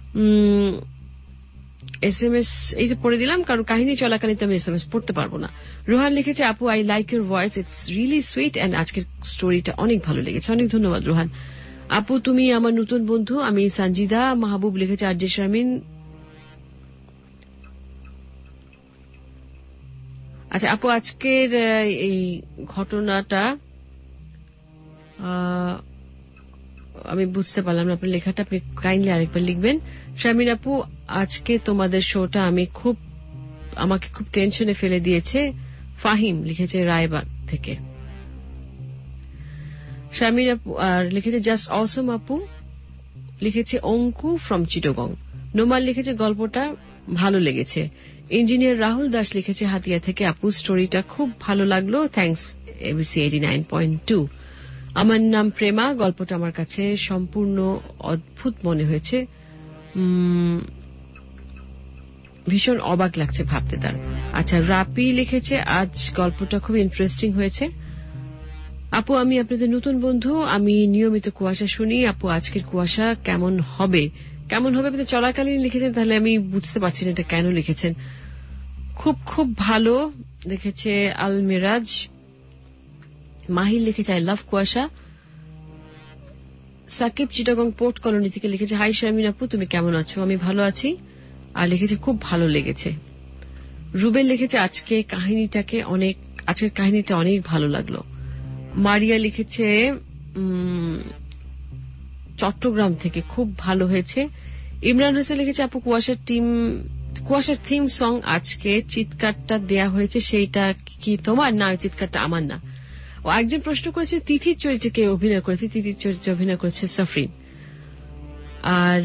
এস এম এস এই যে পড়ে দিলাম, কারণ কাহিনী চলাকালীন আমি এস এম এস পড়তে পারবো না। রোহান লিখেছে, আপু I like your voice, it's really sweet and আজকের স্টোরিটা অনেক ভালো লেগেছে। অনেক ধন্যবাদ রোহান। আপু তুমি আমার নতুন বন্ধু। আমি সঞ্জিদা। মাহবুব লিখেছে, আর জে শামিন। আচ্ছা আপু, আজকের এই ঘটনাটা আমি বুঝতে পারলাম না আপনার লেখাটা, আপনি কাইন্ডলি আরেকবার লিখবেন। শামিন আপু, আজকে তোমাদের শোটা আমি খুব আমাকে খুব টেনশনে ফেলে দিয়েছে। ফাহিম লিখেছে রায়বাগ থেকে। শামিন আপু আর লিখেছে, জাস্ট অসম আপু। লিখেছে অঙ্কু ফ্রম চিটাগং। নোমাল লিখেছে, গল্পটা ভালো লেগেছে। ইঞ্জিনিয়ার রাহুল দাস লিখেছে, হাতিয়া থেকে, আপু স্টোরিটা খুব ভালো লাগলো, thanks ABC eighty nine point two. আমার নাম প্রেমা, গল্পটা আমার কাছে সম্পূর্ণ অদ্ভুত মনে হয়েছে, ভীষণ অবাক লাগছে ভাবতে তার। আচ্ছা রাপি লিখেছে, আজ গল্পটা খুব ইন্টারেস্টিং হয়েছে। আপু আমি আপনাদের নতুন বন্ধু, আমি নিয়মিত কুয়াশা শুনি। আপু আজকের কুয়াশা কেমন হবে? কেমন হবে আপনি চলাকালীন লিখেছেন, তাহলে আমি বুঝতে পারছি না এটা কেন লিখেছেন। খুব খুব ভালো লিখেছে আল মিরাজ। মাহির লিখেছে আই লাভ কুয়াশা। সাকিব চিটাগং পোর্ট কলোনি থেকে লিখেছে হাই শারমিন আপু, তুমি কেমন আছো? আমি ভালো আছি। আর লিখেছে খুব ভালো লেগেছে। রুবেল লিখেছে আজকে কাহিনীটাকে অনেক আজকের কাহিনীটা অনেক ভালো লাগলো। মারিয়া লিখেছে চট্টগ্রাম থেকে খুব ভালো হয়েছে। ইমরান হোসেন লিখেছে আপু কুয়াশার টিম কুয়াশার থিম সং আজকে চিৎকারটা দেয়া হয়েছে সেইটা কি তোমার? না, চিৎকারটা আমার না। ও একজন প্রশ্ন করেছে তিথির চরিত্রে কে অভিনয় করেছে? তিথির চরিত্রে অভিনয় করেছে সাফরিন। আর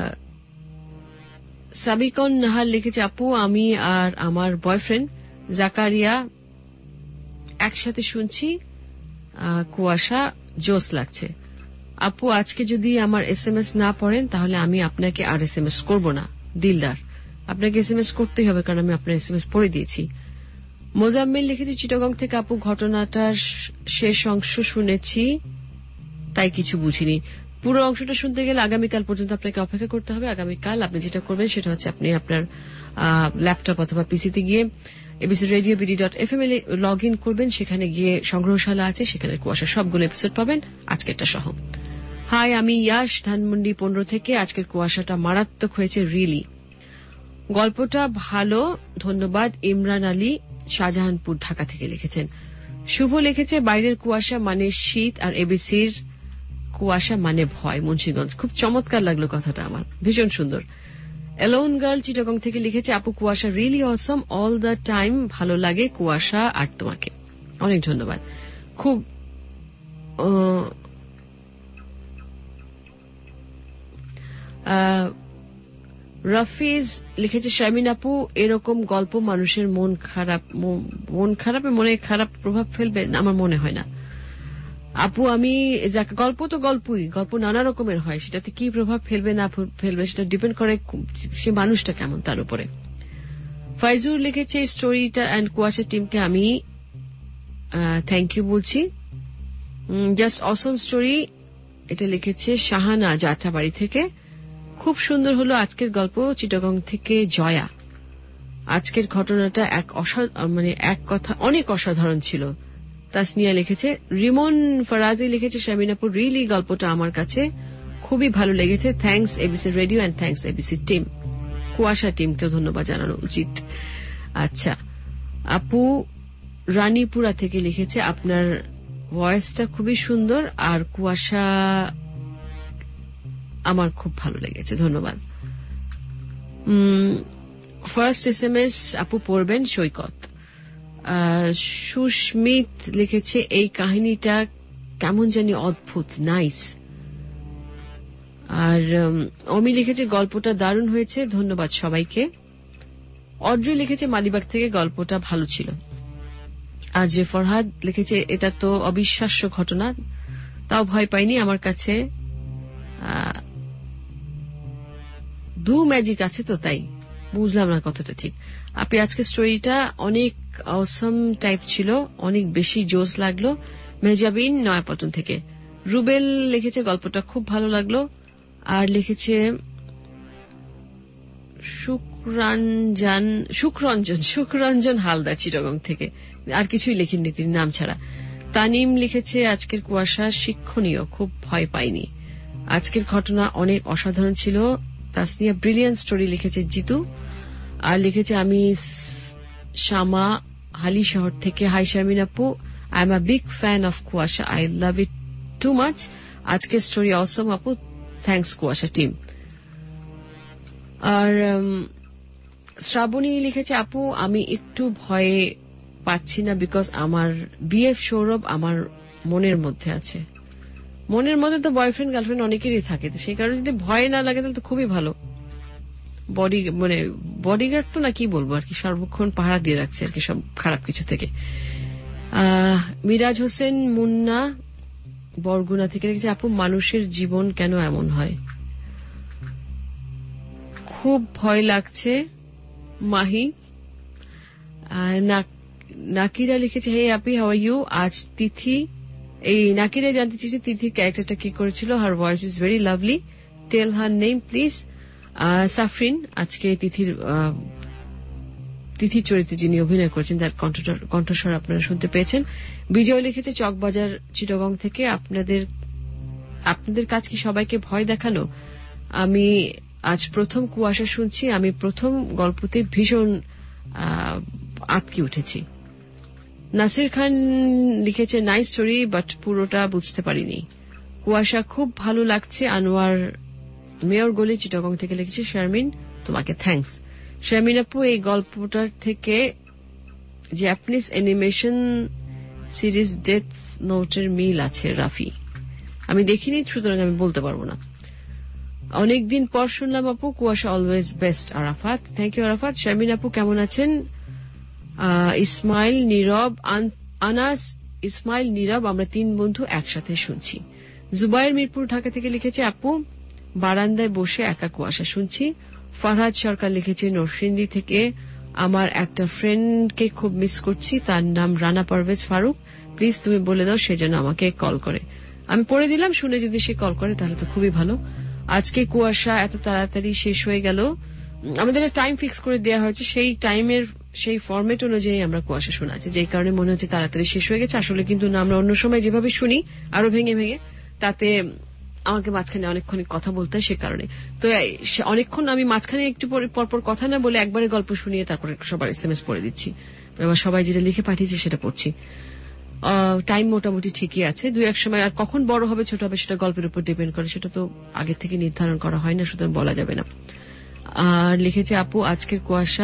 সাবিকন নাহার লিখেছে আপু আমি আর আমার বয়ফ্রেন্ড জাকারিয়া একসাথে শুনছি, কুয়াশা জোস লাগছে। আপু আজকে যদি আমার এস এম এস না পড়েন তাহলে আমি আপনাকে আর এস এম এস করবো না। দিলদার, আপনাকে এস এম এস করতেই হবে কারণ আমি আপনার এস এম এস পড়ে দিয়েছি। মোজাম্মেল লিখেছে চিটাগং থেকে আপু ঘটনাটার শেষ অংশ শুনেছি তাই কিছু বুঝিনি। পুরো অংশটা শুনতে গেলে আগামীকাল পর্যন্ত আপনাকে অপেক্ষা করতে হবে। আগামীকাল আপনি যেটা করবেন সেটা হচ্ছে আপনি আপনার ল্যাপটপ অথবা পিসিতে গিয়ে ABC radio BD dot F M এ লগ ইন করবেন। সেখানে গিয়ে সংগ্রহশালা আছে, সেখানে কুয়াশা সবগুলো এপিসোড পাবেন আজকেরটা সহ। হাই, আমি ইয়াশ ধানমন্ডি পনেরো থেকে। আজকের কুয়াশাটা মারাত্মক হয়েছে, রিলি। গল্পটা ভালো, ধন্যবাদ। ইমরান আলী শাহজাহানপুর ঢাকা থেকে লিখেছেন। শুভ লিখেছে বাইরের কুয়াশা মানে শীত আর এবিসির কুয়াশা মানে ভয়, মুন্সিগঞ্জ। খুব চমৎকার লাগলো কথাটা আমার, ভীষণ সুন্দর। এলোন গার্ল চিটাগং থেকে লিখেছে আপু Kuasha really awesome, all the time ভালো লাগে কুয়াশা আর তোমাকে। অনেক ধন্যবাদ। খুব রফিজ লিখেছে শারমিন আপু এরকম গল্প মানুষের মন খারাপ মন খারাপে মনে খারাপ প্রভাব ফেলবে? আমার মনে হয় না আপু। আমি গল্প তো গল্পই, গল্প নানা রকমের হয়, সেটাতে কি প্রভাব ফেলবে না ফেলবে সেটা ডিপেন্ড করে সে মানুষটা কেমন তার উপরে। ফাইজুর লিখেছে স্টোরিটা অ্যান্ড কুয়াশা টিমকে আমি থ্যাংক ইউ বলছি। জাস্ট অসম স্টোরি, এটা লিখেছে শাহানা যাত্রাবাড়ি থেকে। খুব সুন্দর হলো আজকের গল্প, চিটাগং থেকে জয়া। আজকের ঘটনাটা এক মানে এক কথা অনেক অসাধারণ ছিল। তাসনিয়া লিখেছে। রিমন ফরাজি লিখেছে শারমিনাপুর রিয়েলি গল্পটা আমার কাছে খুবই ভালো লেগেছে। Thanks ABC radio and thanks ABC team. Kuasha টিমকেও ধন্যবাদ জানানো উচিত। আচ্ছা, আপু রানীপুরা থেকে লিখেছে আপনার ভয়েসটা খুবই সুন্দর আর কুয়াশা আমার খুব ভালো লেগেছে, ধন্যবাদ। ফার্স্ট এস এম এস আপু পড়বেন সৈকত। সুস্মিত লিখেছে এই কাহিনীটা কেমন জানি অদ্ভুত, নাইস। আর অমি লিখেছে গল্পটা দারুণ হয়েছে, ধন্যবাদ সবাইকে। অড্রি লিখেছে মালিবাগ থেকে গল্পটা ভালো ছিল। আর যে ফরহাদ লিখেছে এটা তো অবিশ্বাস্য ঘটনা, তাও ভয় পাইনি। আমার কাছে দু ম্যাজিক আছে তো তাই বুঝলাম না কথাটা ঠিক। আপনি আজকে স্টোরিটা অনেক অসম টাইপ ছিল, অনেক বেশি জোশ লাগলো। মেজাবিন নয়াপটন থেকে। রুবেল লিখেছে গল্পটা খুব ভালো লাগলো। আর লিখেছে শুক্রঞ্জন শুক্রঞ্জন শুক্রঞ্জন হালদার চিটাগং থেকে। আর কিছুই লেখেননি তিনি নাম ছাড়া। তানিম লিখেছে আজকের কুয়াশা শিক্ষণীয়, খুব ভয় পাইনি। আজকের ঘটনা অনেক অসাধারণ ছিল। তাসনিয়া ব্রিলিয়ান্ট স্টোরি লিখেছে জিতু। আর লিখেছে আমি শামা হালি শহর থেকে। হাই শারমিন আপু, I am a big fan of Kuasha, I love it too much. আজকের স্টোরি অসম আপু, থ্যাংকস কুয়াশা টিম। আর শ্রাবণী লিখেছে আপু আমি একটু ভয়ে পাচ্ছি না বিকজ আমার বিএফ সৌরভ আমার মনের মধ্যে আছে। মনের মধ্যে তো বয়ফ্রেন্ড গার্লফ্রেন্ড অনেকেরই থাকে, সেই কারণে যদি ভয় না লাগে তাহলে তো খুবই ভালো। বডি মানে বডিগার্ড তো না কি বলবো আর কি, সর্বক্ষণ পাহারা দিয়ে রাখছে আর কি সব খারাপ কিছু থেকে। মিরাজ হোসেন মুন্না বরগুনা থেকে লিখেছে আপু মানুষের জীবন কেন এমন হয়, খুব ভয় লাগছে। মাহি নাকিরা লিখেছে হে আপি হাউ আর ইউ। আজ তিথি এই নাকিরা জানতে চেয়েছে তিথির ক্যারেক্টারটা কি করেছিল। Her voice is very lovely, tell her name please. Safrin আজকে তিথির তিথি চরিত্রে যিনি অভিনয় করেছেন তার কণ্ঠস্বর আপনারা শুনতে পেয়েছেন। বিজয় লিখেছে চকবাজার চিটাগং থেকে, আপনাদের আপনাদের কাজ কি সবাইকে ভয় দেখানো? আমি আজ প্রথম কুয়াশা শুনছি, আমি প্রথম গল্পতে ভীষণ আটকে উঠেছি। নাসির খান লিখেছে নাইস স্টোরি বাট পুরোটা বুঝতে পারিনি। কুয়াশা খুব ভালো লাগছে। আনোয়ার মেয়র গলি চিটাগং থেকে লিখেছে শারমিন তোমাকে থ্যাঙ্কস। শারমিন আপু এই গল্পটার থেকে জাপানিজ অ্যানিমেশন সিরিজ ডেথ নোটের মিল আছে রাফি। আমি দেখিনি সুতরাং আমি বলতে পারবো না। অনেকদিন পর শুনলাম আপু, Kuasha always best. Arafat thank you Arafat. Sharmin আপু কেমন আছেন? ইসমাইল নীরব আনাস ইসমাইল নীরব আমরা তিন বন্ধু একসাথে শুনছি। জুবাইর মিরপুর ঢাকা থেকে লিখেছে আপু বারান্দায় বসে একা কুয়াশা শুনছি। ফরহাদ সরকার লিখেছে নরসিংদী থেকে আমার একটা ফ্রেন্ডকে খুব মিস করছি, তার নাম রানা পারভেজ ফারুক, প্লিজ তুমি বলে দাও সে যেন আমাকে কল করে। আমি পড়ে দিলাম, শুনে যদি সে কল করে তাহলে তো খুবই ভালো। আজকে কুয়াশা এত তাড়াতাড়ি শেষ হয়ে গেল। আমাদের টাইম ফিক্স করে দেওয়া হয়েছে, সেই টাইমের সেই ফরম্যাট অনুযায়ী আমরা কুয়াশা শোনাচ্ছি, যেই কারণে মনে হচ্ছে তাড়াতাড়ি শেষ হয়ে গেছে। আসলে কিন্তু আমরা অন্য সময় যেভাবে শুনি আরো ভেঙে ভেঙে, তাতে আমাকে মাঝখানে অনেকক্ষণ কথা বলতে হয়, সে কারণে তো অনেকক্ষণ আমি মাঝখানে একটু পরপর কথা না বলে একবারে গল্প শুনিয়ে তারপরে সবার এস এম এস পড়ে দিচ্ছি। এবার সবাই যেটা লিখে পাঠিয়েছে সেটা পড়ছি। টাইম মোটামুটি ঠিকই আছে। দুই এক সময় আর কখন বড় হবে ছোট হবে সেটা গল্পের উপর ডিপেন্ড করে, সেটা তো আগে থেকে নির্ধারণ করা হয় না, সুতরাং বলা যাবে না। আর লিখেছে আপু আজকের কুয়াশা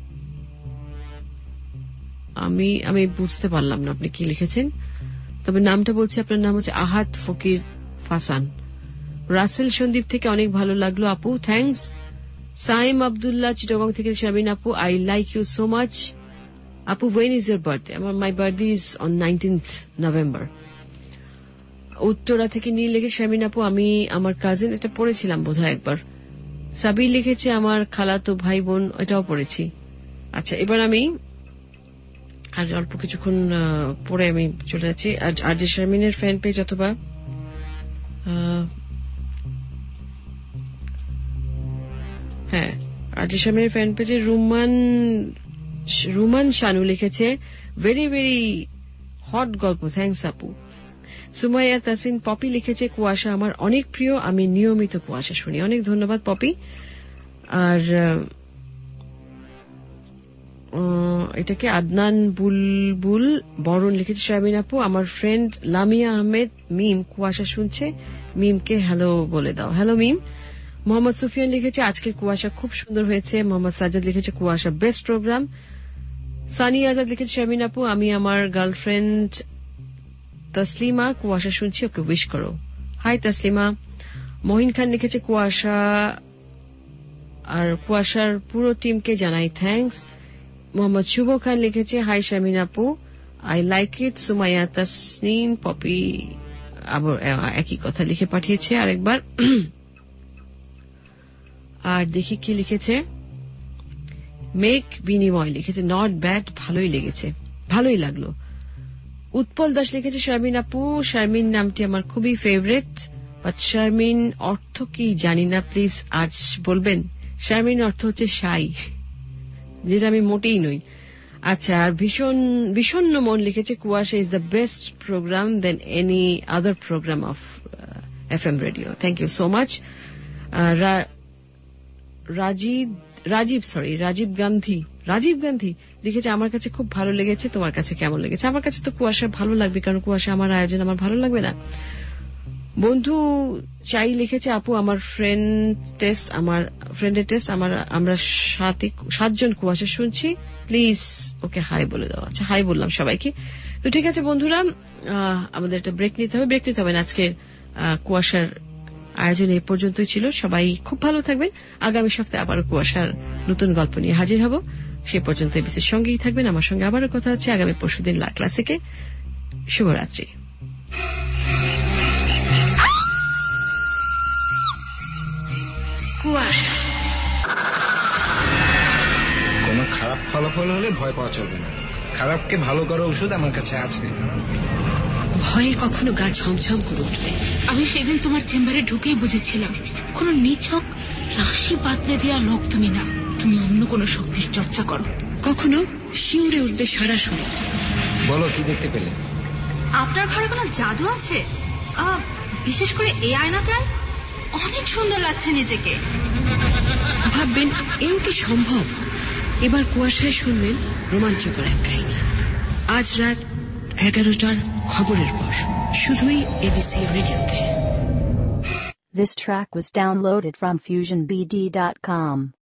আমি আমি বুঝতে পারলাম না আপনি কি লিখেছেন, তবে নামটা বলছি, আপনার নাম হচ্ছে আহাদ ফকির ফাসান। রাসেল সন্দীপ থেকে অনেক ভালো লাগলো আপু, থ্যাংকস। সাইম আবদুল্লাহ চিটাগং থেকে শারমিন আপু I like you so much আপু, when is your birthday? আমার my birthday is on nineteenth November. Uttara থেকে নীল লিখে শারমিন আপু আমি আমার কাজিন, এটা পড়েছিলাম বোধহয় একবার। সাবির লিখেছে আমার খালাতো ভাই বোন, এটাও পড়েছি। আচ্ছা এবার আমি আর অল্প কিছুক্ষণ পরে আমি চলে যাচ্ছি। আর যে শারমিনের ফ্যান পেজ অথবা হ্যাঁ আর যে শারমিনের ফ্যান পেজে রুমান রুমান শানু লিখেছে ভেরি ভেরি হট গল্প, থ্যাংকস আপু। সুমাইয়া তাসিন পপি লিখেছে কুয়াশা আমার অনেক প্রিয়, আমি নিয়মিত কুয়াশা শুনি। অনেক ধন্যবাদ পপি। আর এটাকে আদনান বুলবুল বরণ লিখেছে শারমিন আপু আমার ফ্রেন্ড লামিয়া আহমেদ মিম কুয়াশা শুনছে, মিমকে হ্যালো বলে দাও। হ্যালো মিম। মোহাম্মদ সুফিয়ান লিখেছে আজকের কুয়াশা খুব সুন্দর হয়েছে। মোহাম্মদ সাজ্জাদ লিখেছে কুয়াশা বেস্ট প্রোগ্রাম। সানি আজাদ লিখেছে শারমিন আপু আমি আমার গার্লফ্রেন্ড তসলিমা কুয়াশা শুনছি, ওকে উইশ করো। হাই তসলিমা। মহিন খান লিখেছে কুয়াশা আর কুয়াশার পুরো টিমকে জানাই থ্যাংকস। মোহাম্মদ শুভ খান লিখেছে হাই শারমিন আপু I like it. Sumaiya Tasnin Popy আবার একই কথা লিখে পাঠিয়েছে আরেকবার। আর দেখি কি লিখেছে, মেক বিনিময় লিখেছে নট ব্যাড, ভালোই লেগেছে, ভালোই লাগলো। উৎপল দাস লিখেছে শারমিন আপু শারমিন নামটি আমার খুবই ফেভারিট, বাট শারমিন অর্থ কি জানি না, প্লিজ আজ বলবেন। শারমিন অর্থ হচ্ছে সাই, যেটা আমি মোটেই নই। আচ্ছা আর ভীষণ বিষণ্ণ মন লিখেছে Kuasha is the best program than any other program of F M radio, thank you so much. Rajib Rajib sorry Rajib Gandhi Rajib Gandhi লিখেছে আমার কাছে খুব ভালো লেগেছে, তোমার কাছে কেমন লেগেছে? আমার কাছে তো কুয়াশা ভালো লাগবে, কারণ কুয়াশা আমার আয়োজন, আমার ভালো লাগবে না? বন্ধু চাই লিখেছে আপু আমার ফ্রেন্ড টেস্ট আমার ফ্রেন্ডের টেস্ট আমার আমরা সাতজন কুয়াশা শুনছি, প্লিজ ওকে হাই বলে দাও। আচ্ছা হাই বললাম সবাইকে। তো ঠিক আছে বন্ধুরা, আমাদের একটা ব্রেক নিতে হবে। ব্রেক নিতে হবে না, আজকের কুয়াশার আয়োজন এই পর্যন্তই ছিল। সবাই খুব ভালো থাকবেন। আগামী সপ্তাহে আবারও কুয়াশার নতুন গল্প নিয়ে হাজির হব। সে পর্যন্ত এবিসির সঙ্গেই থাকবেন। আমার সঙ্গে আবারও কথা হচ্ছে আগামী পরশুদিন লা ক্লাসিকে। শুভরাত্রি। কুয়াশা। কোন খারাপ ফলাফল হলে ভয় পাওয়া চলবে না। খারাপকে ভালো করার ওষুধ আমার কাছে আছে। ভয়ে কখনো গা ঝমঝম করে উঠবে। আমি সেদিন তোমার চেম্বারে ঢুকেই বুঝেছিলাম কোন নিছক রাশি বাতলে দেওয়া লোক তুমি না, তুমি অন্য কোন শক্তির চর্চা করো। কখনো শিউরে উঠবে সারা শরীর। বলো কি দেখতে পেলে? আপনার ঘরে কোনো জাদু আছে? আহ, বিশেষ করে এই আয়নাটায় অনেক সুন্দর লাগছে নিজেকে। ভাববেন এও কি সম্ভব? এবার কুয়াশায় শুনবেন রোমাঞ্চকর এক কাহিনী। আজ রাত এগারোটার খবরের পর, শুধুই এবিসি রেডিওতে। This track was downloaded from fusion b d dot com.